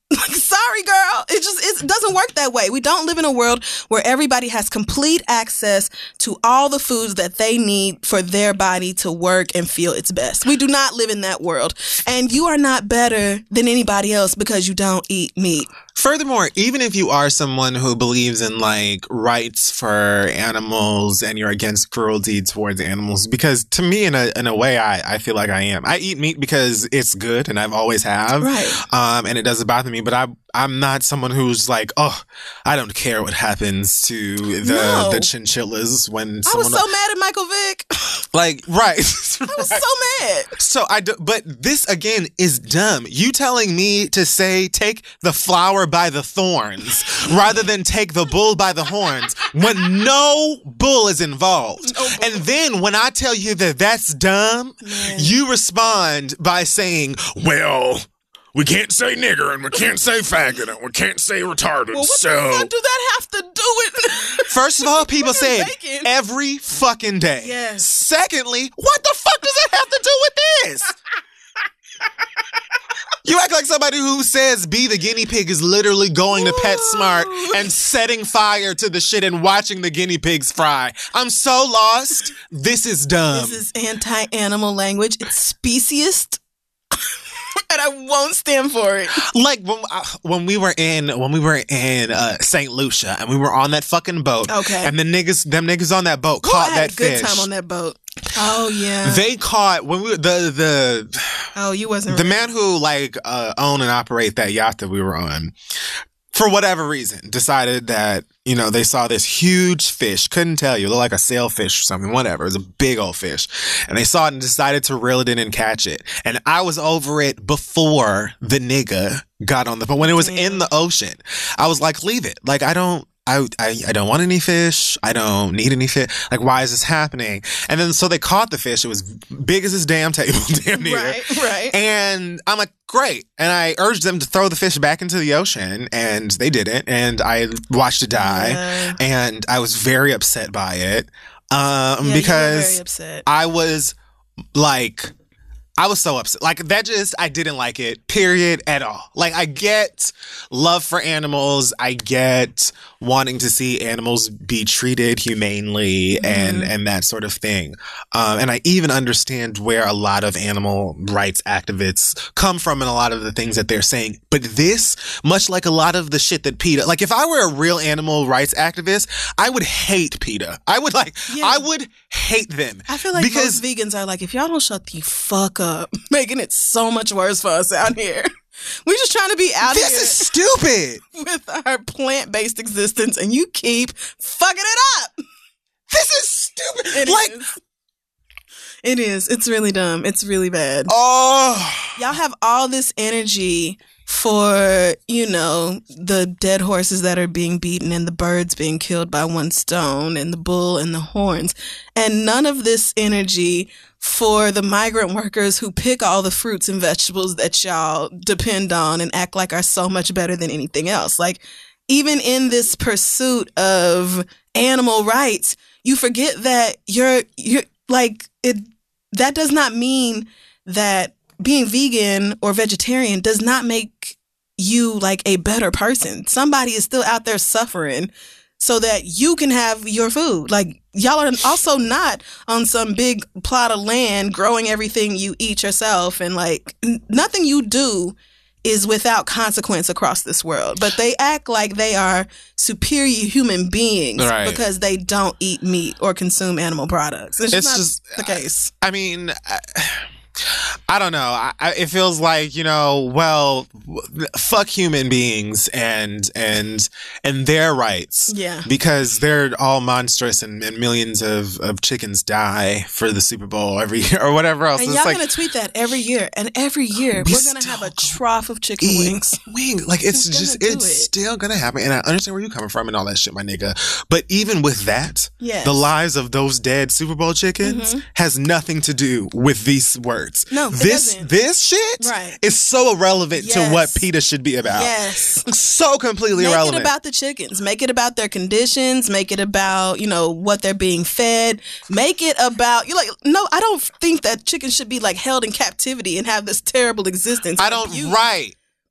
Like, sorry, girl. It just it doesn't work that way. We don't live in a world where everybody has complete access to all the foods that they need for their body to work and feel its best. We do not live in that world. And you are not better than anybody else because you don't eat meat. Furthermore, even if you are someone who believes in like rights for animals and you're against cruelty towards animals, because to me, in a in a way, I, I feel like I am. I eat meat because it's good and I've always have. Right. Um, and it doesn't bother me, but I I'm not someone who's like, oh, I don't care what happens to the No. the chinchillas when I someone was so mad at Michael Vick. like right. I was so mad. So I do, but this again is dumb. You telling me to say take the flower by the thorns rather than take the bull by the horns when no bull is involved. No bull. And then when I tell you that that's dumb, Man. you respond by saying, well, we can't say nigger and we can't say faggot and we can't say retarded. Well, what so the fuck do that have to do with first of all, people say it bacon? every fucking day. Yes. Secondly, what the fuck does that have to do with this? You act like somebody who says be the guinea pig is literally going to PetSmart and setting fire to the shit and watching the guinea pigs fry. I'm so lost. This is dumb. This is anti-animal language. It's speciest. And I won't stand for it. Like when uh, when we were in when we were in uh, Saint Lucia and we were on that fucking boat. Okay. And the niggas, them niggas on that boat Ooh, caught I had that a good fish. time on that boat. Oh yeah. They caught when we were the the oh, you wasn't the right. man who like uh, own and operate that yacht that we were on. For whatever reason, decided that, you know, they saw this huge fish. Couldn't tell you. Looked like a sailfish or something. Whatever. It was a big old fish. And they saw it and decided to reel it in and catch it. And I was over it before the nigga got on the boat. When it was Damn. in the ocean, I was like, leave it. Like, I don't. I, I I don't want any fish. I don't need any fish. Like, why is this happening? And then so they caught the fish. It was big as this damn table, damn near. Right, right. And I'm like, great. And I urged them to throw the fish back into the ocean, and they didn't. And I watched it die, Yeah. and I was very upset by it um, Yeah, you were because very upset. I was like. I was so upset. Like, that just, I didn't like it, period, at all. Like, I get love for animals. I get wanting to see animals be treated humanely Mm-hmm. and, and that sort of thing. Um, and I even understand where a lot of animal rights activists come from and a lot of the things that they're saying. But this, much like a lot of the shit that PETA, like, if I were a real animal rights activist, I would hate PETA. I would, like, Yeah. I would hate them. I feel like because most vegans are like, if y'all don't shut the fuck up, making it so much worse for us out here. We're just trying to be out this here is stupid. with our plant-based existence, and you keep fucking it up. This is stupid. It like, is. It is. It's really dumb. It's really bad. oh, Y'all have all this energy for, you know, the dead horses that are being beaten and the birds being killed by one stone and the bull and the horns. And none of this energy for the migrant workers who pick all the fruits and vegetables that y'all depend on and act like are so much better than anything else. Like, even in this pursuit of animal rights, you forget that you're, you're like, it, that does not mean that being vegan or vegetarian does not make you like a better person. Somebody is still out there suffering so that you can have your food. Like, y'all are also not on some big plot of land growing everything you eat yourself, and like n- nothing you do is without consequence across this world. But they act like they are superior human beings Right. because they don't eat meat or consume animal products. It's, It's just not just- the case. I mean, I, I don't know. I, I, it feels like, you know, well, w- fuck human beings and and and their rights. Yeah. Because they're all monstrous and, and millions of, of chickens die for the Super Bowl every year or whatever else. And It's y'all like, gonna tweet that every year, and every year We we're gonna have a still trough of chicken eat wings. wing. Like, it's Who's just, gonna do it's it? still gonna happen. And I understand where you're coming from and all that shit, my nigga. But even with that, Yes. the lives of those dead Super Bowl chickens has nothing to do with these words. No, it this doesn't. this shit Right. is so irrelevant Yes. to what PETA should be about. Yes. So completely Make irrelevant. it about the chickens. Make it about their conditions. Make it about, you know, what they're being fed. Make it about, you're like, no, I don't think that chickens should be like held in captivity and have this terrible existence. I and don't abused. right.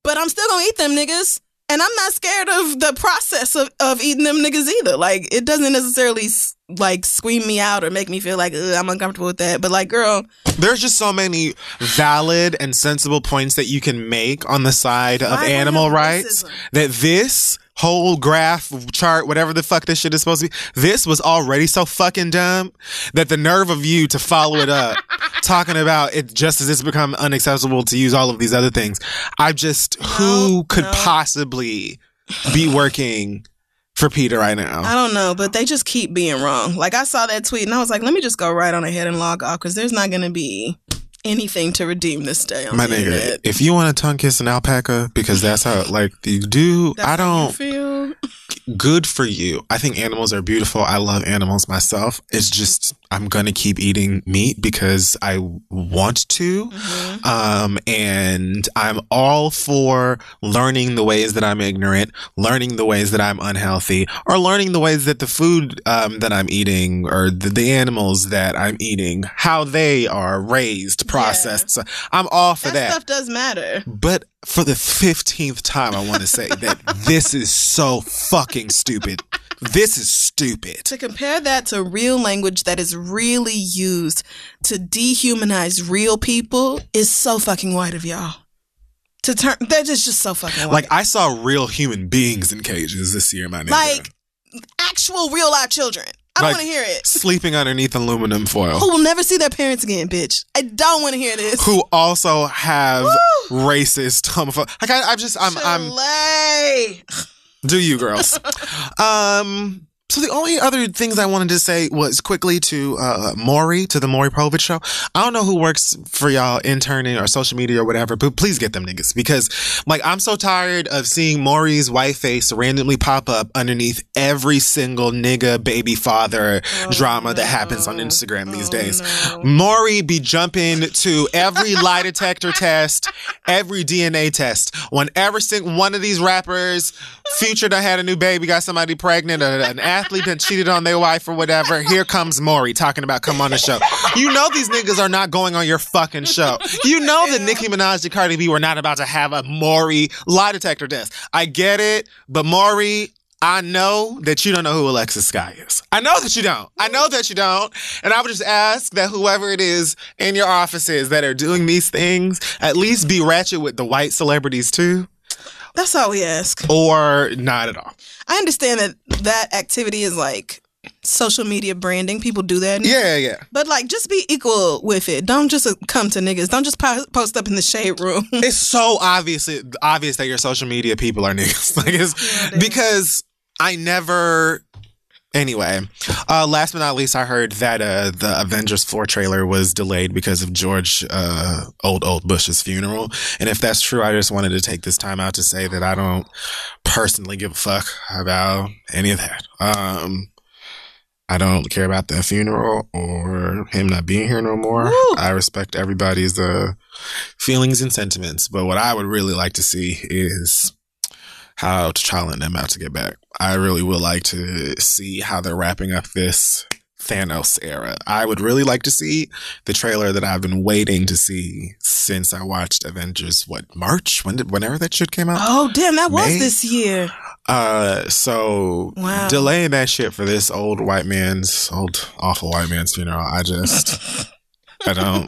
but I'm still gonna eat them niggas. And I'm not scared of the process of, of eating them niggas either. Like, it doesn't necessarily, like, scream me out or make me feel like, ugh, I'm uncomfortable with that. But, like, girl. There's just so many valid and sensible points that you can make on the side of animal rights that this whole graph, chart, whatever the fuck this shit is supposed to be, this was already so fucking dumb that the nerve of you to follow it up talking about it just as it's become unacceptable to use all of these other things. I just, no, who could no. possibly be working for PETA right now? I don't know, but they just keep being wrong. Like, I saw that tweet and I was like, let me just go right on ahead and log off because there's not going to be anything to redeem this day on my the nigga, internet. If you want to tongue kiss an alpaca because that's how, like, you do, that's I don't how you feel. Good for you. I think animals are beautiful. I love animals myself. It's just I'm gonna keep eating meat because I want to, mm-hmm. um, and I'm all for learning the ways that I'm ignorant, learning the ways that I'm unhealthy, or learning the ways that the food um, that I'm eating or the, the animals that I'm eating, how they are raised, processed. Yeah. So I'm all for that. That stuff does matter. But for the fifteenth time, I want to say that this is so fucking stupid. This is stupid. To compare that to real language that is really used to dehumanize real people is so fucking white of y'all. To turn, that is just so fucking white. Like, I saw real human beings in cages this year, my nigga. Like, actual real live children. I don't like, want to hear it. Sleeping underneath aluminum foil. Who will never see their parents again, bitch. I don't want to hear this. Who also have Woo! racist, homophobic. Like, I, I'm just, I'm, Chile. I'm. Do you, girls? um. So the only other things I wanted to say was quickly to uh, Maury, to the Maury Povich show. I don't know who works for y'all interning or social media or whatever, but please get them niggas because, like, I'm so tired of seeing Maury's white face randomly pop up underneath every single nigga baby father oh, drama no. that happens on Instagram these oh, days. No. Maury be jumping to every lie detector test, every D N A test. When every single one of these rappers, Future done had a new baby, got somebody pregnant, or an athlete that cheated on their wife or whatever, here comes Maury talking about come on the show. You know these niggas are not going on your fucking show. You know that Nicki Minaj and Cardi B were not about to have a Maury lie detector test. I get it, but Maury, I know that you don't know who Alexis Sky is. I know that you don't. I know that you don't. And I would just ask that whoever it is in your offices that are doing these things, at least be ratchet with the white celebrities too. That's all we ask. Or not at all. I understand that that activity is like social media branding. People do that. Yeah, yeah. But like, just be equal with it. Don't just come to niggas. Don't just po- post up in the shade room. It's so obvious, obvious that your social media people are niggas. Like, it's, yeah, because I never... Anyway, uh, last but not least, I heard that uh, the Avengers four trailer was delayed because of George uh, old old Bush's funeral. And if that's true, I just wanted to take this time out to say that I don't personally give a fuck about any of that. Um, I don't care about the funeral or him not being here no more. Woo! I respect everybody's uh, feelings and sentiments. But what I would really like to see is how T'Challa and them about to get back. I really would like to see how they're wrapping up this Thanos era. I would really like to see the trailer that I've been waiting to see since I watched Avengers, what, March? When did, whenever that shit came out? Oh, damn, that May? was this year. Uh, so wow. Delaying that shit for this old white man's, old awful white man's funeral, I just... I don't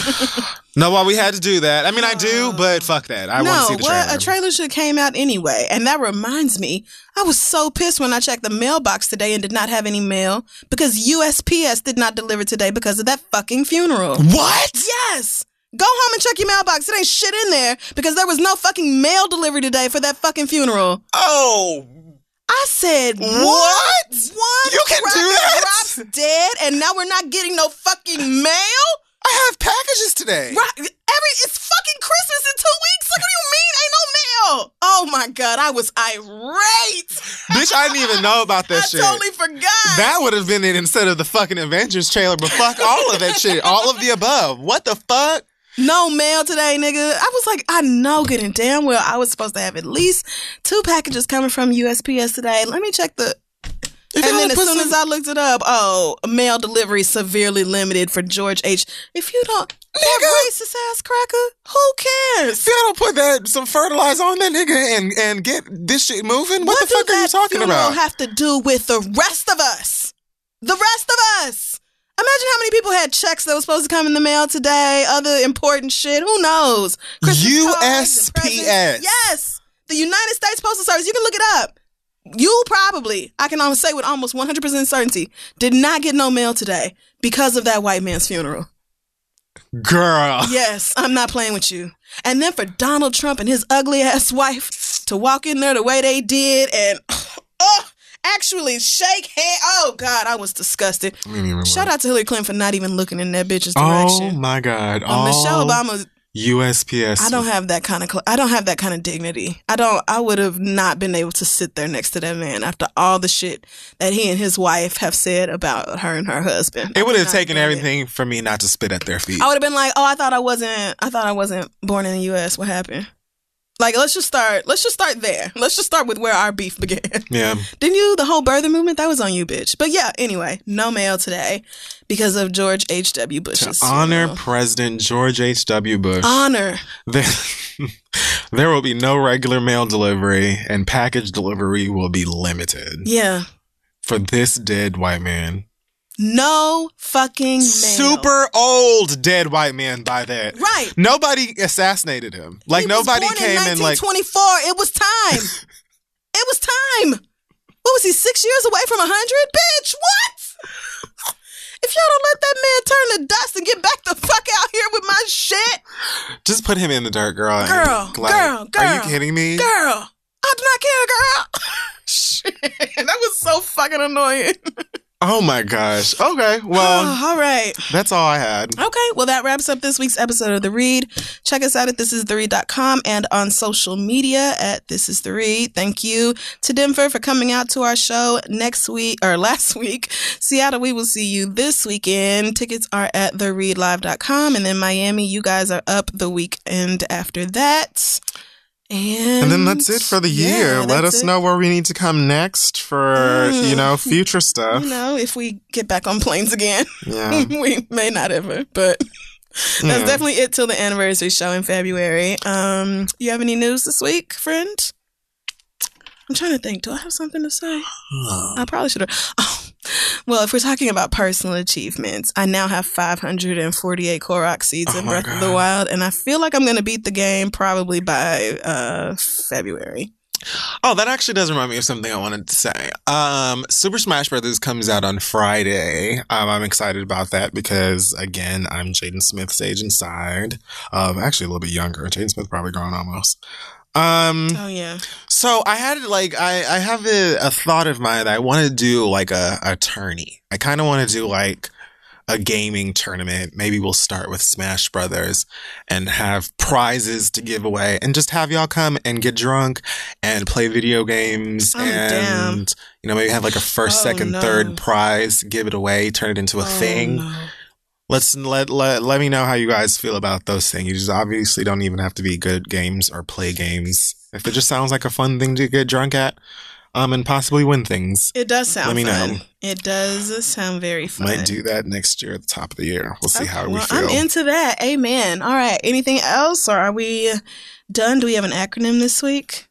know why we had to do that. I mean, I do, but fuck that. I no, want to see the trailer. Well, a trailer should have came out anyway. And that reminds me, I was so pissed when I checked the mailbox today and did not have any mail because U S P S did not deliver today because of that fucking funeral. What? Yes. Go home and check your mailbox. It ain't shit in there because there was no fucking mail delivery today for that fucking funeral. Oh, I said, what? What? One you can do that? Drops dead, and now we're not getting no fucking mail? I have packages today. Right. Every It's fucking Christmas in two weeks. Like, what do you mean? Ain't no mail. Oh, my God. I was irate. Bitch, I didn't even know about that I shit. I totally forgot. That would have been it instead of the fucking Avengers trailer, but fuck all of that shit. All of the above. What the fuck? No mail today, nigga. I was like, I know good and damn well I was supposed to have at least two packages coming from U S P S today. Let me check the And then as soon as I looked it up, oh, mail delivery severely limited for George H. If you don't, that racist ass cracker, who cares? If you don't put that some fertilizer on that nigga and, and get this shit moving, what, what the fuck are you talking about? What have to do with the rest of us? The rest of us. Imagine how many people had checks that were supposed to come in the mail today, other important shit. Who knows? Christmas U S P S. Yes. The United States Postal Service. You can look it up. You probably, I can almost say with almost one hundred percent certainty, did not get no mail today because of that white man's funeral. Girl. Yes, I'm not playing with you. And then for Donald Trump and his ugly ass wife to walk in there the way they did and oh, actually shake hand. Oh, God, I was disgusted. Shout out to Hillary Clinton for not even looking in that bitch's direction. Oh, my God. Uh, oh, Michelle Obama. U S P S. I don't have that kind of. Cl- I don't have that kind of dignity. I don't. I would have not been able to sit there next to that man after all the shit that he and his wife have said about her and her husband. It would have taken everything for me not to spit at their feet. I would have been like, "Oh, I thought I wasn't. I thought I wasn't born in the U S What happened?" Like, let's just start. Let's just start there. Let's just start with where our beef began. Yeah. Didn't you? The whole birther movement, that was on you, bitch. But yeah. Anyway, no mail today because of George H W. Bush's. To honor you know. President George H W. Bush. Honor. There, there will be no regular mail delivery, and package delivery will be limited. Yeah. For this dead white man. No fucking mail. Super old dead white man by that. Right. Nobody assassinated him. Like, he nobody was born came in in like. nineteen twenty-four. It was time. It was time. What was he, six years away from one hundred? Bitch, what? If y'all don't let that man turn to dust and get back the fuck out here with my shit. Just put him in the dirt, girl. Girl, like, girl, girl. Are you kidding me? Girl, I do not care, girl. Shit, that was so fucking annoying. Oh my gosh. Okay, well. Oh, all right. That's all I had. Okay, well, that wraps up this week's episode of The Read. Check us out at this is the read dot com and on social media at This Is The Read. Thank you to Denver for coming out to our show next week, or last week. Seattle, we will see you this weekend. Tickets are at the read live dot com. And then Miami, you guys are up the weekend after that. And, and then that's it for the year. Yeah, Let us it. know where we need to come next for, mm. you know, future stuff. You know, if we get back on planes again. Yeah. We may not ever, but that's yeah. definitely it till the anniversary show in February. Um, you have any news this week, friend? I'm trying to think. Do I have something to say? I probably should have. Oh. Well, if we're talking about personal achievements, I now have five hundred forty-eight Korok seeds oh in Breath God. of the Wild, and I feel like I'm going to beat the game probably by uh, February. Oh, that actually does remind me of something I wanted to say. Um, Super Smash Brothers comes out on Friday. Um, I'm excited about that because, again, I'm Jaden Smith's age inside. Um, actually, a little bit younger. Jaden Smith probably grown almost. Um, oh yeah. So I had like, I, I have a, a thought of mine that I want to do like a, a tourney. I kind of want to do like a gaming tournament. Maybe we'll start with Smash Brothers and have prizes to give away and just have y'all come and get drunk and play video games. Oh, and, damn. you know, maybe have like a first, oh, second, no. third prize, give it away, turn it into a oh, thing. No. Let's let, let let me know how you guys feel about those things. You just obviously don't even have to be good games or play games. If it just sounds like a fun thing to get drunk at, um, and possibly win things. It does sound Let me fun. know. It does sound very fun. Might do that next year at the top of the year. We'll see okay, how we well, feel. I'm into that. Amen. All right. Anything else, or are we done? Do we have an acronym this week?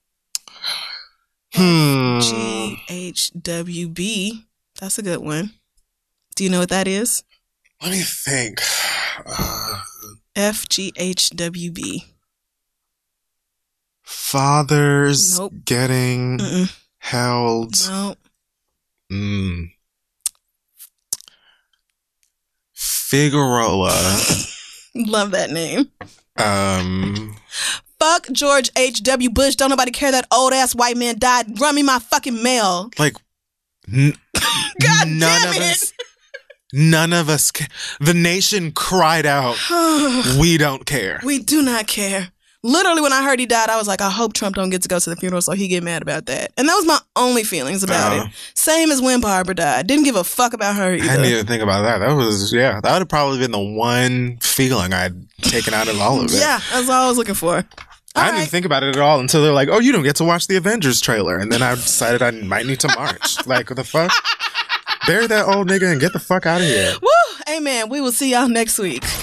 Hmm. G H W B. That's a good one. Do you know what that is? Let me think. Uh, F G H W B. Fathers nope. getting Mm-mm. held. Nope. Mm. Figueroa. Love that name. Um. Fuck George H W. Bush. Don't nobody care that old ass white man died. Run me my fucking mail. Like, n- God none damn of it. us. None of us. Ca- the nation cried out. We don't care. We do not care. Literally, when I heard he died, I was like, I hope Trump don't get to go to the funeral so he get mad about that. And that was my only feelings about uh, it. Same as when Barbara died. Didn't give a fuck about her either. I didn't even think about that. That was, yeah, that would have probably been the one feeling I'd taken out of all of it. Yeah, that's all I was looking for. I didn't right. even think about it at all until they're like, oh, you don't get to watch the Avengers trailer. And then I decided I might need to march. Like, what the fuck? Bury that old nigga and get the fuck out of here. Woo! Amen. We will see y'all next week.